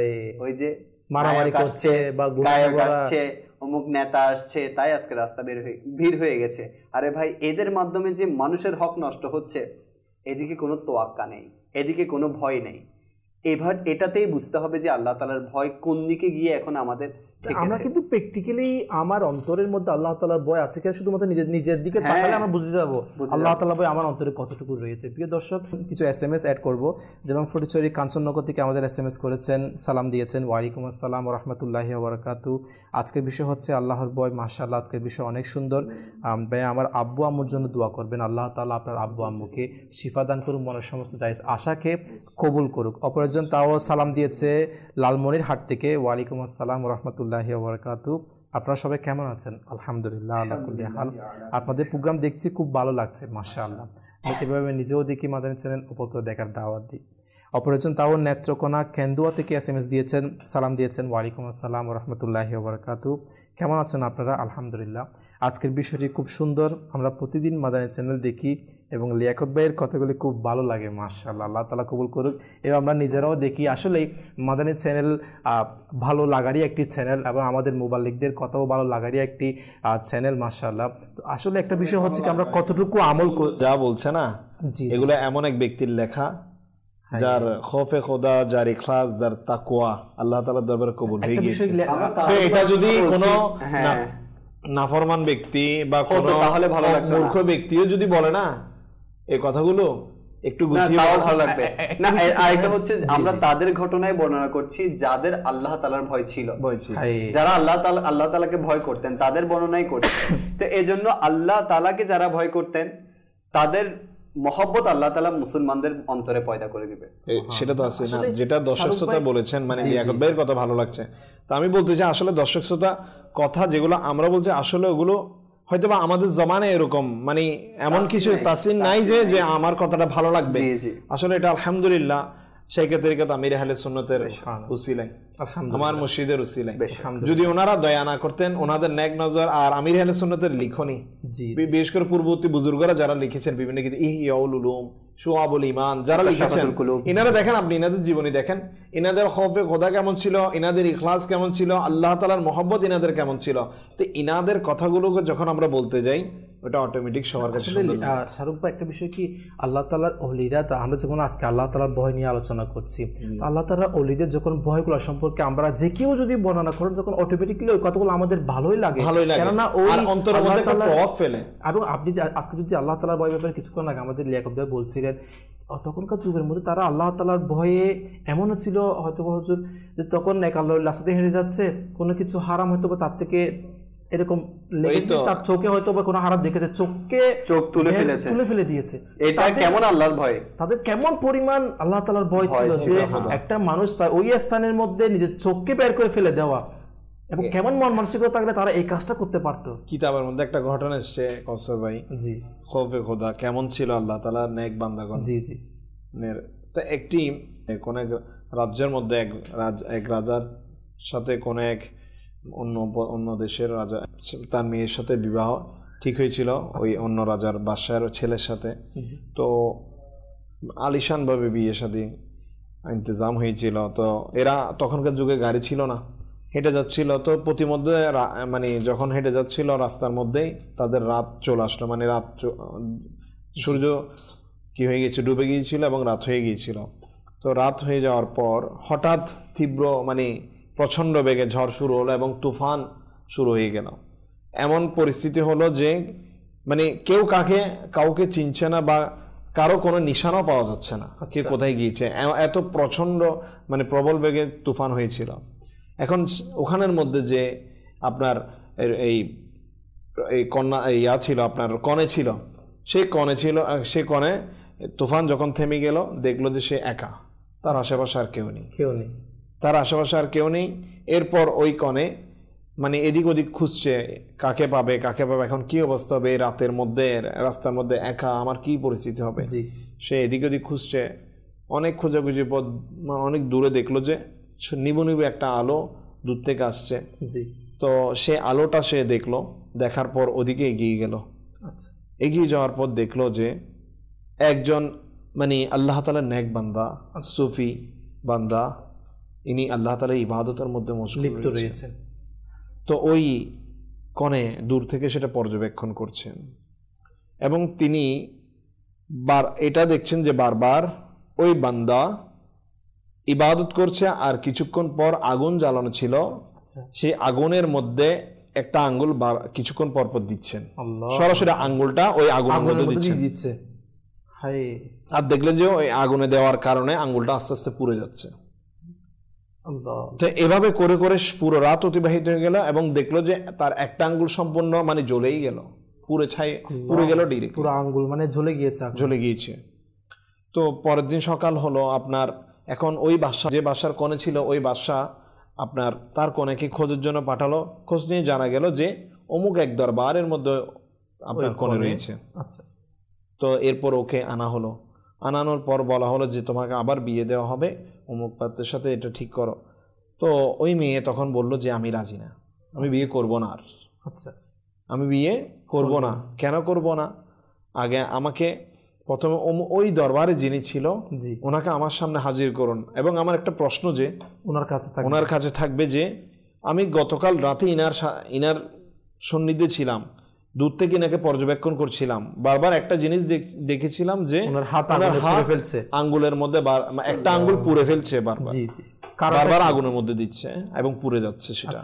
ওই যে মারামারি করছে বা গায়ক আসছে, অমুক নেতা আসছে, তাই আজকে রাস্তা ভিড় হয়ে গেছে। আরে ভাই, এদের মাধ্যমে যে মানুষের হক নষ্ট হচ্ছে, এদিকে কোনো তোয়াক্কা নেই, এদিকে কোনো ভয় নেই। এবার এটাতেই বুঝতে হবে যে আল্লাহ তাআলার ভয় কোন দিকে গিয়ে এখন আমাদের। আমরা কিন্তু প্র্যাকটিক্যালি আমার অন্তরের মধ্যে আল্লাহ তাআলার ভয় আছে কিনা শুধুমাত্র নিজের দিকে তাকালে আমরা বুঝে যাব আল্লাহ তাআলার ভয় আমার অন্তরে কতটুকু রয়েছে। প্রিয় দর্শক, কিছু SMS অ্যাড করব। যেমন ফটিকছড়ি কাঞ্চননগর থেকে আমাদের SMS করেছেন, সালাম দিয়েছেন, ওয়ালাইকুম আসসালাম ওয়া রাহমাতুল্লাহি ওয়া বারাকাতু। আজকের বিষয় হচ্ছে আল্লাহর ভয়। মাশাআল্লাহ, আজকের বিষয় অনেক সুন্দর। ভাই, আমার আব্বু আম্মুর জন্য দোয়া করবেন, আল্লাহ তাআলা আপনার আব্বু আম্মুকে শিফা দান করুক, মনের সমস্ত জায়েজ আশাকে কবুল করুক। অপরজন তাও সালাম দিয়েছে লালমনিরহাট থেকে, ওয়ালাইকুম আসসালাম ওয়া রাহমাতুল্লাহি ওয়া বারাকাতু। আপনারা সবাই কেমন আছেন? আলহামদুলিল্লাহ আলা কুল্লি হাল। আপনাদের প্রোগ্রাম দেখছি, খুব ভালো লাগছে, মাশাআল্লাহ। এভাবে নিজেও দেখি, মাদানী চ্যানেল অপরকেও দেখার দাওয়াত দিই। অপরজন তাও নেত্রকোনা কেন্দুয়া থেকে SMS দিয়েছেন, সালাম দিয়েছেন, ওয়ালাইকুম আসসালাম ওয়া রাহমাতুল্লাহি ওয়া বারাকাতু। কেমন আছেন আপনারা? আলহামদুলিল্লাহ। আজকের বিষয়টি খুব সুন্দর, আমরা প্রতিদিন মাদানী চ্যানেল দেখি এবং লিয়াকত ভাইয়ের কথাগুলি খুব ভালো লাগে, মাশাআল্লাহ। আল্লাহ তাআলা কবুল করুক। এবং আমরা নিজেরাও দেখি, আসলেই মাদানী চ্যানেল ভালো লাগারই একটি চ্যানেল এবং আমাদের মুবাল্লিগদের কথাও ভালো লাগারই একটি চ্যানেল, মাশাআল্লাহ। তো আসলে একটা বিষয় হচ্ছে কি, আমরা কতটুকু আমল যা বলছে না, এগুলো এমন এক ব্যক্তির লেখা যার খৌফে খোদা, যার ইখলাস, যার তাকওয়া আল্লাহ তাআলার দরবারে কবুল হয়ে গেছে। তো এটা যদি কোনো নাফরমান ব্যক্তি বা কোনো মূর্খ ব্যক্তিও যদি বলে না এই কথাগুলো, একটু গুছিয়ে ভালো লাগবে না। আর এটা হচ্ছে আমরা তাদের ঘটনায় বর্ণনা করছি যাদের আল্লাহ তাআলার ভয় ছিল, যারা আল্লাহ তাআলাকে ভয় করতেন, তাদের বর্ণনাই করছি। তো এজন্য আল্লাহ তাআলাকে যারা ভয় করতেন, তাদের মহব্বত আল্লাহ তাআলা মুসলমানদের অন্তরে পয়দা করে দিবে। সেটা তো আছে না, যেটা দর্শক শ্রোতা বলেছেন, মানে লিয়াকত ভাইয়ের কথা ভালো লাগছে। তা আমি বলতে চাই, আসলে দর্শক শ্রোতা কথা যেগুলো আমরা বলছি, আসলে ওগুলো হয়তো বা আমাদের জমানায় এরকম মানে এমন কিছু তাসিন নাই যে আমার কথাটা ভালো লাগবে। আসলে এটা আলহামদুলিল্লাহ শেখ তরিকত আমির আহলে সুন্নতের উসিলায়, আমার মুর্শিদের উসিলায়, যদি ওনারা দয়া না করতেন, ওনাদের নেক নজর আর আমির আহলে সুন্নতের লিখনি, বিশেষ করে পূর্ববর্তী বুজুর্গরা যারা লিখেছেন বিভিন্ন কিছু, ইহইয়াউল উলুম, শুআবুল ঈমান, যারা লিখেছেন, ইনারা দেখেন, আপনি ইনাদের জীবনী দেখেন, ইনাদের খৌফে খোদা কেমন ছিল, ইনাদের ইখলাস কেমন ছিল, আল্লাহ তাআলার মহব্বত ইনাদের কেমন ছিল। তো ইনাদের কথাগুলোকে যখন আমরা বলতে যাই, ওটা অটোমেটিক সবার কাছে সুন্দর লাগে। শাহরুখ ভাই, একটা বিষয় কি, আল্লাহ তাআলার ওলিরা, আমরা যখন আজকে আল্লাহ তাআলার ভয় নিয়ে আলোচনা করছি, তো আল্লাহ তাআলার ওলিদের যখন ভয়গুলো সম্পর্কে আমরা যে কেউ যদি বর্ণনা করেন, তখন অটোমেটিক্যালি ওই কথাগুলো আমাদের ভালোই লাগে, কেননা ওই অন্তরের মধ্যে একটা প্রভাব ফেলে। এবং আপনি আজকে যদি আল্লাহ তাআলার ভয় ব্যাপারে কিছুক্ষণ আগে আমাদের লিয়াকত ভাই বলছিলেন, তখনকার যুগের মধ্যে তারা আল্লাহ তাআলার ভয়ে এমনও ছিল, হয়তো হুজুর, যে তখন এক আল্লাহর রাস্তাতে হেঁটে যাচ্ছে, কোনো কিছু হারাম হয়তো তার থেকে এরকম লেগেছে, তার চোখে হয়তো বা কোনো হারাত দেখেছে, চোখ তুলে ফেলে দিয়েছে। এটা কেমন আল্লাহর ভয়, তাদের কেমন পরিমাণ আল্লাহ তাআলার ভয় ছিল যে একটা মানুষ ওই স্থানের মধ্যে নিজের চোখকে বের করে ফেলে দেওয়া, এবং কেমন মন মানসিকতা থাকলে তারা এই কাজটা করতে পারতো। কিতাবের মধ্যে একটা ঘটনা এসছে কৌসার ভাই, জি, খৌফে খোদা কেমন ছিল আল্লাহ তাআলার নেক বান্দাগণ। জি জি। তো একটি কোন এক রাজ্যের মধ্যে এক রাজার সাথে কোন এক অন্য দেশের রাজা, তার মেয়ের সাথে বিবাহ ঠিক হয়েছিল ওই অন্য রাজার বাদশার ছেলের সাথে। তো আলিশান ভাবে বিয়ে শাদী ইন্তজাম হয়েছিল। তো এরা তখনকার যুগে গাড়ি ছিল না, হেঁটে যাচ্ছিল। তো প্রতিমধ্যে মানে যখন হেঁটে যাচ্ছিল রাস্তার মধ্যেই তাদের রাত চলে আসলো, মানে রাত সূর্য কি হয়ে গেছে, ডুবে গিয়েছিল এবং রাত হয়ে গিয়েছিল। তো রাত হয়ে যাওয়ার পর হঠাৎ তীব্র মানে প্রচণ্ড বেগে ঝড় শুরু হলো এবং তুফান শুরু হয়ে গেল। এমন পরিস্থিতি হলো যে মানে কেউ কাউকে চিনছে না বা কারো কোনো নিশানাও পাওয়া যাচ্ছে না কে কোথায় গিয়েছে, এত প্রচণ্ড মানে প্রবল বেগে তুফান হয়েছিল। এখন ওখানের মধ্যে যে আপনার এই কন্যা ছিল, আপনার কনে ছিল, সেই কনে তুফান যখন থেমে গেল দেখলো যে সে একা, তার আশেপাশে আর কেউ নেই। এরপর ওই কনে মানে এদিক ওদিক খুঁজছে কাকে পাবে। এখন কি অবস্থা হবে রাতের মধ্যে রাস্তার মধ্যে একা, আমার কি পরিস্থিতি হবে। সে এদিক ওদিক খুঁজছে, অনেক খোঁজাখুঁজি পর অনেক দূরে দেখলো যে নিবু একটা আলো দূর থেকে আসছে। তো সে আলোটা সে দেখলো, দেখার পর ওদিকে এগিয়ে গেল। এগিয়ে যাওয়ার পর দেখলো যে একজন মানে আল্লাহ তাআলার নেক বান্দা, সুফি বান্দা, ইনি আল্লাহ তাআলার ইবাদতের মধ্যে লিপ্ত রয়েছেন। তো ওই কনে দূর থেকে সেটা পর্যবেক্ষণ করছেন এবং তিনি এটা দেখছেন যে বারবার ওই বান্দা ইবাদত করছে, আর কিছুক্ষণ পর আগুন জ্বালানো ছিল, সেই আগুনের মধ্যে একটা আঙ্গুল কিছুক্ষণ পর পর দিচ্ছেন, সরাসরি আঙ্গুলটা ওই আগুনের মধ্যে দিচ্ছে। আর দেখলেন যে ওই আগুনে দেওয়ার কারণে আঙ্গুলটা আস্তে আস্তে পুড়ে যাচ্ছে। তো এভাবে করে করে পুরো রাত অতিবাহিত হয়ে গেল এবং দেখলো যে তার একটা আঙ্গুল সম্পূর্ণ মানে জ্বলেই গেল, পুড়ে গেল ডিরেক্ট, পুরো আঙ্গুল মানে জ্বলে গিয়েছে। তো পরের দিন সকাল হলো আপনার, এখন ওই যে বাদশার কনে ছিল ওই বাদশা আপনার তার কনেকে খোঁজের জন্য পাঠালো। খোঁজ নিয়ে জানা গেল যে অমুক এক দরবারের মধ্যে আপনার কনে রয়েছে। তো এরপর ওকে আনানোর পর বলা হলো যে তোমাকে আবার বিয়ে দেওয়া হবে, অমুক পাত্রের সাথে এটা ঠিক করো। তো ওই মেয়ে তখন বলল যে আমি রাজি না, আমি বিয়ে করব না। আর আমি বিয়ে করব না। কেন করব না? আগে আমাকে প্রথমে ওই দরবারে যিনি ছিল ওনাকে আমার সামনে হাজির করুন, এবং আমার একটা প্রশ্ন যে ওনার কাছে থাকবে যে আমি গতকাল রাতে ইনার সান্নিধ্যে ছিলাম, দূর থেকে ইনাকে পর্যবেক্ষণ করছিলাম, বারবার একটা জিনিস দেখেছিলাম যে ওনার হাত আঙ্গুলের মধ্যে একটা আঙ্গুল পুড়ে ফেলছে, বারবার আগুনের মধ্যে দিচ্ছে এবং পুড়ে যাচ্ছে। সেটা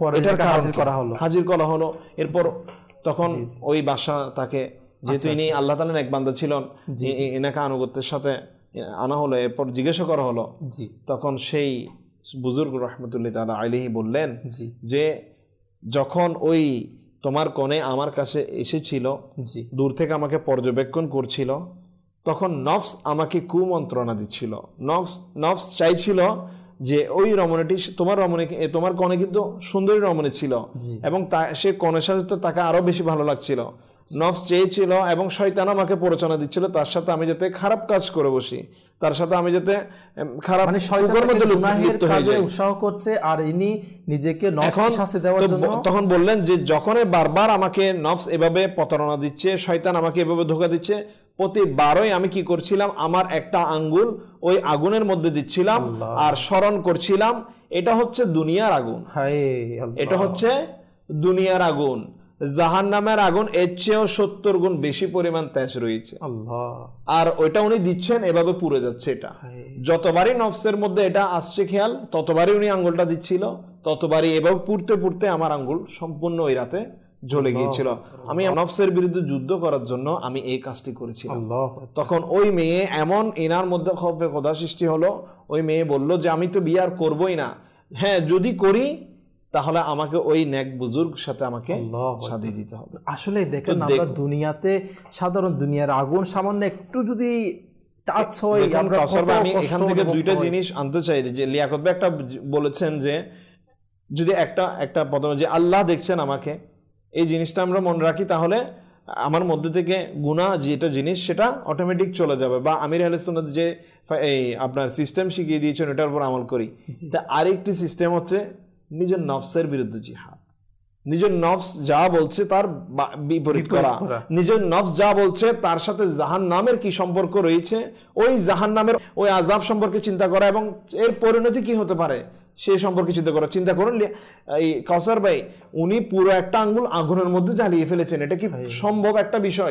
হাজির করা হলো। এরপর তখন ওই বাদশা তাকে, যেহেতু ইনি আল্লাহ তাআলার এক বান্দা ছিলেন, এনাকে আনুগত্যের সাথে আনা হলো। এরপর জিজ্ঞাসা করা হলো, তখন সেই বুজুর্গ রহমতুল্লাহ তাআলা আলাইহি বললেন যে যখন ওই তোমার কনে আমার কাছে এসেছিল, দূর থেকে আমাকে পর্যবেক্ষণ করছিল, তখন নফস আমাকে কুমন্ত্রণা দিচ্ছিল। নফস চাইছিল যে ওই রমণীটি তোমার কনে কিন্তু সুন্দরী রমণী ছিল এবং সে কনের সাথে তাকে আরো বেশি ভালো লাগছিল। নফস চেয়েছিল এবং শয়তান আমাকে প্ররোচনা দিচ্ছিল তার সাথে আমি যাতে খারাপ কাজ করে বসি, তার সাথে আমি যাতে খারাপ মানে শয়তানের মধ্যে লিপ্ত হয়ে যাই, উৎসাহ করছে। আর ইনি নিজেকে নফসকে শাস্তি দেওয়ার জন্য তখন বললেন যে যখন বারবার আমাকে নফস এভাবে প্রতারণা দিচ্ছে, শয়তান আমাকে এভাবে ধোঁকা দিচ্ছে, প্রতিবারই আমি কি করছিলাম, আমার একটা আঙ্গুল ওই আগুনের মধ্যে দিচ্ছিলাম আর স্মরণ করছিলাম এটা হচ্ছে দুনিয়ার আগুন, এটা হচ্ছে দুনিয়ার আগুন, জাহান্নামের আগুন এর চেয়েও 70 গুণ বেশি পরিমাণ তেজ রয়েছে। আর ওইটা উনি দিচ্ছেন, এভাবে পুড়ে যাচ্ছে। এটা যতবারই নফসের মধ্যে এটা আসছে খেয়াল, ততবারই উনি আঙ্গুলটা দিচ্ছিল, ততবারই এভাবে পুড়তে পুড়তে আমার আঙ্গুল সম্পূর্ণ ওই রাতে জ্বলে গিয়েছিল। আমি নফসের বিরুদ্ধে যুদ্ধ করার জন্য আমি এই কাজটি করেছিলাম। তখন ওই মেয়ে এমন এনার মধ্যে খৌফে খোদা সৃষ্টি হলো, ওই মেয়ে বলল যে আমি তো বিয়ে আর করবোই না, হ্যাঁ যদি করি তাহলে আমাকে ওই নেক বুজুর্গ সাথে আমাকে শাদী দিতে হবে। আসলে দেখেন আমরা দুনিয়াতে সাধারণ দুনিয়ার আগুন সামান্য একটু যদি টাচ হয়, আমি এখান থেকে দুইটা জিনিস আনতে চাই যে লিয়াকত ভাই একটা বলেছেন যে যদি একটা প্রথমে যে আল্লাহ দেখছেন আমাকে, এই জিনিসটা আমরা মনে রাখি, তাহলে আমার মধ্যে থেকে গুনাহ যেটা জিনিস সেটা অটোমেটিক চলে যাবে। বা আমির আহলে সুন্নাত যে এই আপনার সিস্টেম শিখিয়ে দিয়েছেন ওটার উপর আমল করি। তা আরেকটি সিস্টেম হচ্ছে নিজের নফসের বিরুদ্ধে জিহাদ, নিজের নফস যা বলছে তার বিপরীত করা, নিজের নফস যা বলছে তার সাথে জাহান্নামের কি সম্পর্ক রয়েছে, ওই জাহান্নামের ওই আযাব সম্পর্কে চিন্তা করা এবং এর পরিণতি কি হতে পারে সেই সম্পর্কে চিন্তা করা। চিন্তা করুন এই কাউসার ভাই উনি পুরো একটা আঙ্গুল আগুনের মধ্যে জ্বালিয়ে ফেলেছেন, এটা কি সম্ভব একটা বিষয়?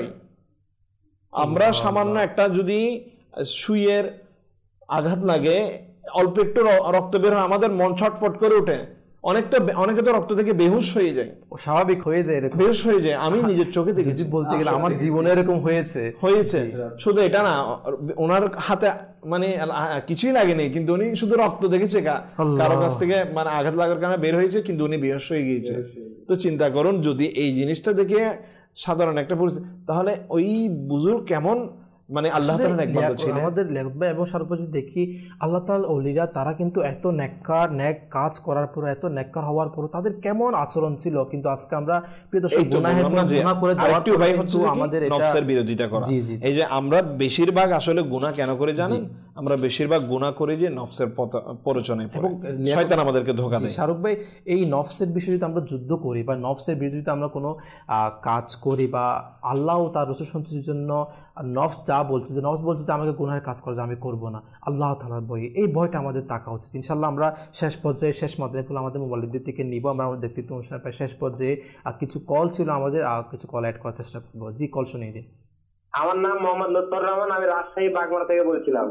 আমরা সামান্য একটা যদি সুইয়ের আঘাত লাগে, অল্প একটু রক্ত বের হয়, আমাদের মন ছটফট করে ওঠে। অনেকে তো রক্ত থেকে বেহুশ হয়ে যায়, স্বাভাবিক হয়ে যায়, বেহুশ হয়ে যায়। আমি নিজের চোখে দেখেছি, বলতে গেলে আমার জীবনে এরকম হয়েছে। শুধু এটা না, ওনার হাতে মানে কিছুই লাগেনি, কিন্তু উনি শুধু রক্ত দেখেছে কারো কাছ থেকে, মানে আঘাত লাগার কারণে বের হয়েছে, কিন্তু উনি বেহুশ হয়ে গিয়েছে। তো চিন্তা করুন যদি এই জিনিসটা দেখে সাধারণ একটা পরিস্থিতি, তাহলে ওই বুজুর্গ কেমন মানে আল্লাহ তাআলার নেক বান্দা ছিলেন। আমাদের লেখক ভাই এবং সর্বোপরি দেখি আল্লাহ তাআলার ওলিরা তারা কিন্তু এত নেক কাজ করার পর, এত নেককার হওয়ার পর তাদের কেমন আচরণ ছিল, কিন্তু আজকে আমরা প্রিয় দর্শক গুনাহ করে যাওয়ার পর কিন্তু আমাদের এটা নফসের বিরোধিতা করা। এই যে আমরা বেশিরভাগ আসলে গুনাহ কেন করে জানেন? আমরা বেশিরভাগ গুনাহ করি যে নফসের প্ররোচনায় এবং শয়তান আমাদেরকে ধোঁকা দেয়। শাহরুখ ভাই এই নফসের বিষয়ে যদি আমরা যুদ্ধ করি বা নফসের বিরুদ্ধে যদি আমরা কোনো কাজ করি বা আল্লাহ ও তার রাসূল সন্তুষ্টির জন্য নফস যা বলছে, যে নফস বলছে যে আমাকে গুনাহের কাজ করে, যে আমি করব না, আল্লাহ তাআলার ভয়, এই ভয়টা আমাদের থাকা উচিত। ইনশাআল্লাহ আমরা শেষ পর্যায়ে শেষ মাদারীপুর আমাদের মোবাইলদের থেকে নিব। আমরা আমাদের ব্যক্তিত্ব অনুষ্ঠানের প্রায় শেষ পর্যায়ে কিছু কল ছিল আমাদের, কিছু কল অ্যাড করার চেষ্টা করবো। জি, কল শুনিয়ে দিন। আমার নাম মোহাম্মদ লুৎফর রহমান, আমি রাজশাহী বাগমারা থেকে বলছিলাম।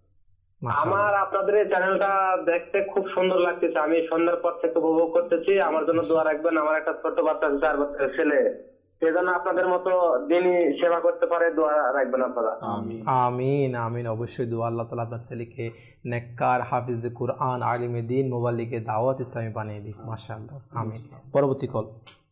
আমার আপনাদের এই চ্যানেলটা দেখতে খুব সুন্দর লাগতেছে, আমি সন্ধ্যার পর থেকে উপভোগ করতেছি। আমার জন্য দোয়া রাখবেন, আমার একটা ছোট্ট বাচ্চা 4 বছরের ছেলে, সেজন্য আপনাদের মতো দিনই সেবা করতে পারে, দোয়া রাখবেন আপনারা। আমিন আমিন, অবশ্যই দোয়া। আল্লাহ তাআলা আপনার ছেলেকে নেককার, হাফিজে কুরআন, আলিমে দ্বীন, মুবাল্লিগে দাওয়াত ইসলামী বানিয়ে দিক। মাশাআল্লাহ, আমিন। পরবর্তী কল।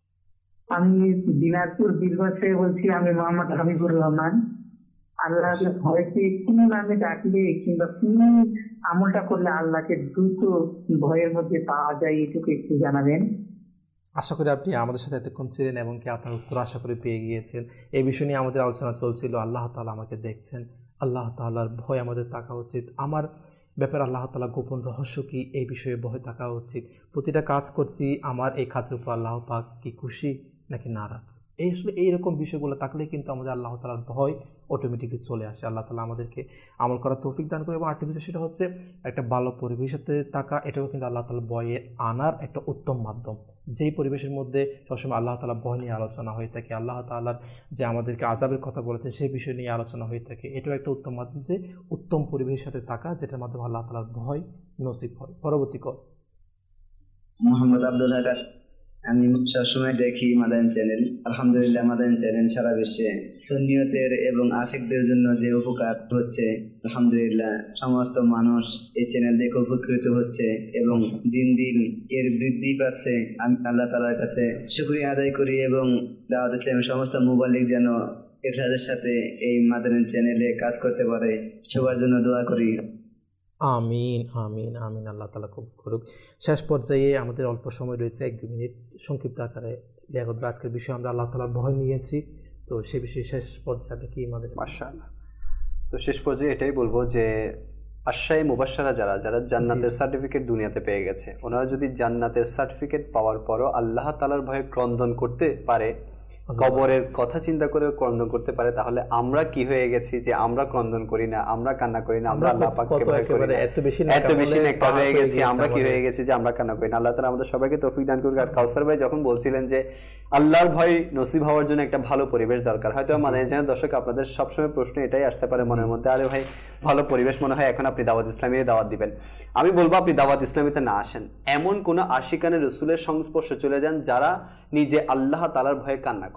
আমি দিনাজপুর বীরগঞ্জ থেকে বলছি, আমি মোহাম্মদ হাবিবুর রহমান। আল্লাহকে ভয়কে কোন নামে ডাকলে কিংবা কোন আমলটা করলে আল্লাহকে দ্রুত ভয়ের মধ্যে পাওয়া যায়, এটুকু একটু জানাবেন। আশা করি আপনি আমাদের সাথে এতক্ষণ ছিলেন এবং কি আপনার উত্তর আশা করি পেয়ে গিয়েছেন। এই বিষয় নিয়ে আমাদের আলোচনা চলছিল। আল্লাহ তাআলা আমাকে দেখছেন, আল্লাহ তাআলার ভয় আমাদের থাকা উচিত। আমার ব্যাপারে আল্লাহ তাআলা গোপন রহস্য কি, এই বিষয়ে ভয় থাকা উচিত। প্রতিটা কাজ করছি, আমার এই কাজের উপর আল্লাহ পাক কি খুশি নাকি নারাজ, এই আসলে এইরকম বিষয়গুলো থাকলে কিন্তু আমাদের আল্লাহ তাআলার ভয় অটোমেটিকলি চলে আসে। আল্লাহ তাআলা আমাদেরকে আমল করার তৌফিক দান করে। এবং আরেকটি বিষয় সেটা হচ্ছে একটা ভালো পরিবেশের সাথে থাকা, এটাও কিন্তু আল্লাহ তাআলা ভয়ে আনার একটা উত্তম মাধ্যম। যেই পরিবেশের মধ্যে সবসময় আল্লাহ তাআলা ভয় নিয়ে আলোচনা হয়ে থাকে, আল্লাহ তাআলার যে আমাদেরকে আযাবের কথা বলেছে সেই বিষয় নিয়ে আলোচনা হয়ে থাকে, এটাও একটা উত্তম মাধ্যম, যে উত্তম পরিবেশের সাথে থাকা, যেটার মাধ্যমে আল্লাহ তাআলার ভয় নসিব হয়। পরবর্তী কল। মোহাম্মদ আব্দুল হাকার। আমি সবসময় দেখি মাদানী চ্যানেল। আলহামদুলিল্লাহ মাদানী চ্যানেল সারা বিশ্বে সুন্নিয়তের এবং আশিকদের জন্য যে উপকার হচ্ছে, আলহামদুলিল্লাহ সমস্ত মানুষ এই চ্যানেল দেখে উপকৃত হচ্ছে এবং দিন দিন এর বৃদ্ধি পাচ্ছে। আমি আল্লাহ তাআলার কাছে শুকরিয়া আদায় করি এবং দাওয়াত ইসলামের সমস্ত মুবাল্লিগ যেন ইখলাসের সাথে এই মাদানী চ্যানেলে কাজ করতে পারে, সবার জন্য দোয়া করি। আমিন আমিন আমিন, আল্লাহ তাআলা কবুল করুক। শেষ পর্যায়ে আমাদের অল্প সময় রয়েছে, 1-2 মিনিট সংক্ষিপ্ত আকারে লিয়াকত ভাই আজকের বিষয়ে আমরা আল্লাহ তাআলার ভয় নিয়েছি, তো সেই বিষয়ে শেষ পর্যায়ে কি আমাদের? মাশাআল্লাহ। তো শেষ পর্যায়ে এটাই বলবো যে আশায়ে মুবাশশারা যারা জান্নাতের সার্টিফিকেট দুনিয়াতে পেয়ে গেছে, ওনারা যদি জান্নাতের সার্টিফিকেট পাওয়ার পরও আল্লাহ তাআলার ভয়ে ক্রন্দন করতে পারে, কবরের কথা চিন্তা করে ক্রন্দন করতে পারে, তাহলে আমরা কি হয়ে গেছি যে আমরা ক্রন্দন করি না, আমরা কান্না করি না, আমরা আল্লাহ পাককে ভয় করি না, এত বেশি নেককার হয়ে গেছি, আমরা কি হয়ে গেছি যে আমরা কান্না করি না। আল্লাহ তাআলা আমাদের সবাইকে তৌফিক দান করুক। আর কাউসার ভাই যখন বলছিলেন যে আল্লাহর ভয় নসিব হওয়ার জন্য একটা ভালো পরিবেশ দরকার, হয়তো মাদানী চ্যানেল দর্শক আপনাদের সবসময় প্রশ্ন এটাই আসতে পারে মনের মধ্যে, আরে ভাই ভালো পরিবেশ মনে হয় এখন আপনি দাওয়াত ইসলামীর দাওয়াত দিবেন। আমি বলবো আপনি দাওয়াত ইসলামীতে না আসেন, এমন কোন আশিকানে রাসূলের সংস্পর্শে চলে যান যারা নিজে আল্লাহ তাআলার ভয়ে কান্না করে,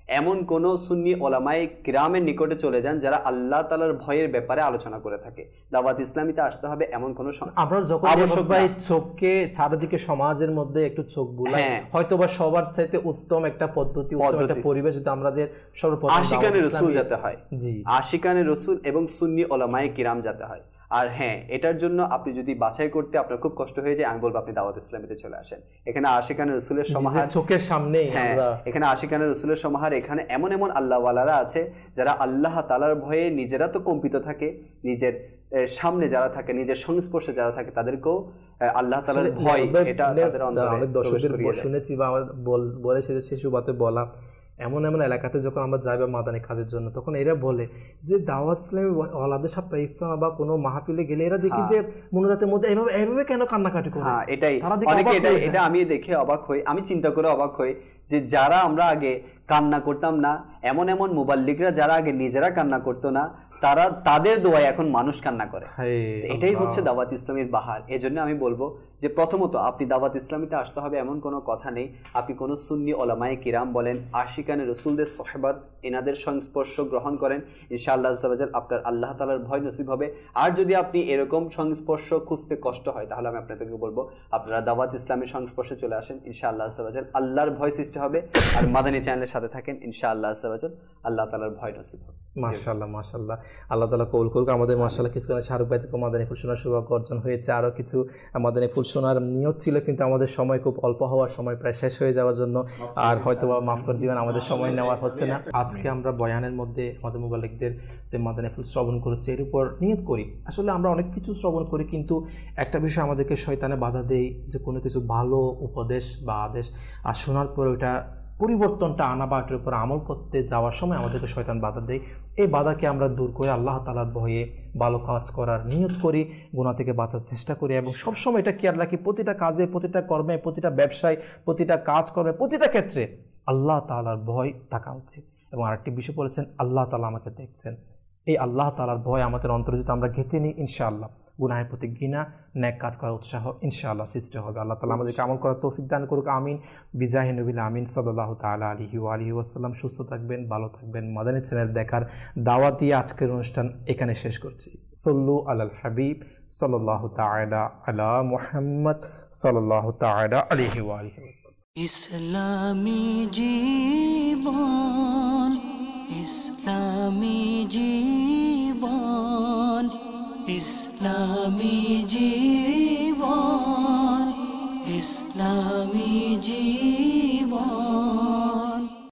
এমন কোন সুন্নি ওলামায়ে কিরামের নিকটে চলে যান যারা আল্লাহ তাআলার ভয়ের ব্যাপারে আলোচনা করে থাকে। দাওয়াত ইসলামীতে আসতে হবে এমন কোন আমরা যখন ভাই চোখকে চারিদিকে সমাজের মধ্যে একটু চোখ বুলাই, হয়তোবা সবার চাইতে উত্তম একটা পদ্ধতি, উত্তম একটা পরিবেশ যদি আমাদের সর্বপ্রথম আশিকানে রাসূল যাতে হয়, জি আশিকানে রাসূল এবং সুন্নি ওলামায়ে কিরাম যাতে হয়। আর হ্যাঁ, এটার জন্য আপনি যদি বাছাই করতে আপনার খুব কষ্ট হয়ে যায়, আমি বলবো আপনি দাওয়াত ইসলামীতে চলে আসেন। এখানে আশিকানে রাসূলের সমাহার চোখের সামনে, এখানে আশিকানে রাসূলের সমাহার, এখানে এমন এমন আল্লাহওয়ালারা আছে যারা আল্লাহ তাআলার ভয়ে নিজেরা তো কম্পিত থাকে, নিজের সামনে যারা থাকে, নিজের সংস্পর্শে যারা থাকে তাদেরকেও আল্লাহ তাআলার ভয় এটা তাদের অন্তরে অনেক দর্শকদের শুনেছি বা বলেছে যে শিশুবাতে বলা, এমন এমন এলাকাতে যখন আমরা যাই বা মাদানী কাজের জন্য, তখন এরা বলে যে দাওয়াত ইসলামী ওয়ালাদের সাথে ইজতেমা বা কোনো মাহফিলে গেলে এরা দেখি যে মুনাজাতের মধ্যে এইভাবে কেন কান্নাকাটি করে। হ্যাঁ, এটাই অনেকে এটা আমি দেখে অবাক হই, আমি চিন্তা করে অবাক হই যে যারা আমরা আগে কান্না করতাম না, এমন এমন মুবাল্লিগরা যারা আগে নিজেরা কান্না করতো না, তারা তাদের দোয়ায় এখন মানুষ কান্না করে। এটাই হচ্ছে দাওয়াত ইসলামীর বাহার। এজন্য আমি বলবো যে প্রথমত আপনি দাওয়াত ইসলামীতে আসতে হবে এমন কোনো কথা নেই। আপনি কোনো সুন্নি ওলামায়ে কিরাম বলেন, আশিকানে রাসূলদের সোহবত, এনাদের সংস্পর্শ গ্রহণ করেন, ইনশাআল্লাহ আজ্জা ওয়া জাল আপনার আল্লাহ তাআলার ভয় নসিব হবে। আর যদি আপনি এরকম সংস্পর্শ খুঁজতে কষ্ট হয়, তাহলে আমি আপনাদেরকে বলবো আপনারা দাওয়াত ইসলামের সংস্পর্শে চলে আসেন, ইনশাআল্লাহ আজ্জা ওয়া জাল আল্লাহর ভয় সৃষ্টি হবে। আর মাদানী চ্যানেলের সাথে থাকেন, ইনশাআল্লাহ আজ্জা ওয়া জাল আল্লাহ তাআলার ভয় নসিব হবে। মাশাআল্লাহ মাশাআল্লাহ, আল্লাহ তাআলা কবুল করুক। আমাদের মাশাআল্লাহ কিছুক্ষণ শাহরুখ ভাই থেকে মাদানী ফুল শোনার সৌভাগ্য অর্জন হয়েছে, আরও কিছু মাদানী ফুল শোনার নিয়ত ছিল, কিন্তু আমাদের সময় খুব অল্প হওয়ার সময় প্রায় শেষ হয়ে যাওয়ার জন্য আর হয়তো মাফ করে দিবেন, আমাদের সময় নেওয়ার হচ্ছে না। আজকে আমরা বয়ানের মধ্যে আমাদের মুবাল্লিগদের যে মাদানী ফুল শ্রবণ করেছি এর উপর নিয়ত করি। আসলে আমরা অনেক কিছু শ্রবণ করি, কিন্তু একটা বিষয় আমাদেরকে শয়তানে বাধা দেয় যে কোনো কিছু ভালো উপদেশ বা আদেশ আর শোনার পর ওইটা পরিবর্তনটা আনা বা এটার উপর আমল করতে যাওয়ার সময় আমাদেরকে শয়তান বাধা দেয়। এই বাধাকে আমরা দূর করে আল্লাহ তাআলার ভয়ে ভালো কাজ করার নিয়ত করি, গুনাহ থেকে বাঁচার চেষ্টা করি এবং সবসময় এটা খেয়াল রাখি প্রতিটা কাজে, প্রতিটা কর্মে, প্রতিটা ব্যবসায়, প্রতিটা কাজকর্মে, প্রতিটা ক্ষেত্রে আল্লাহ তাআলার ভয় থাকা উচিত। এবং আরেকটি বিষয় বলেছেন, আল্লাহ তাআলা আমাকে দেখছেন। এই আল্লাহ তাআলার ভয় আমাদের অন্তরে যদি আমরা গেঁথে নিই, ইনশাআল্লাহ গুনাহের প্রতি ঘৃণা, নেক কাজ করার উৎসাহ ইনশাআল্লাহ সৃষ্টি হবে। আল্লাহ তাআলা আমাদেরকে আমল করার তৌফিক দান করুক, আমিন। বিজাহি নবিল আমিন সাল্লাল্লাহু তাআলা আলাইহি ওয়া আলিহি ওয়াসাল্লাম। সুস্থ থাকবেন, ভালো থাকবেন। মাদানী চ্যানেল দেখার দাওয়াত দিয়ে আজকের অনুষ্ঠান এখানে শেষ করছি। সল্লু আলাল হাবিব সাল্লাল্লাহু তাআলা আলা মুহাম্মদ সাল্লাল্লাহু তাআলা আলাইহি ওয়া আলিহি ওয়াসাল্লাম। ইসলামী জীবন, ইসলামী জীবন, ইসলামী জীবন।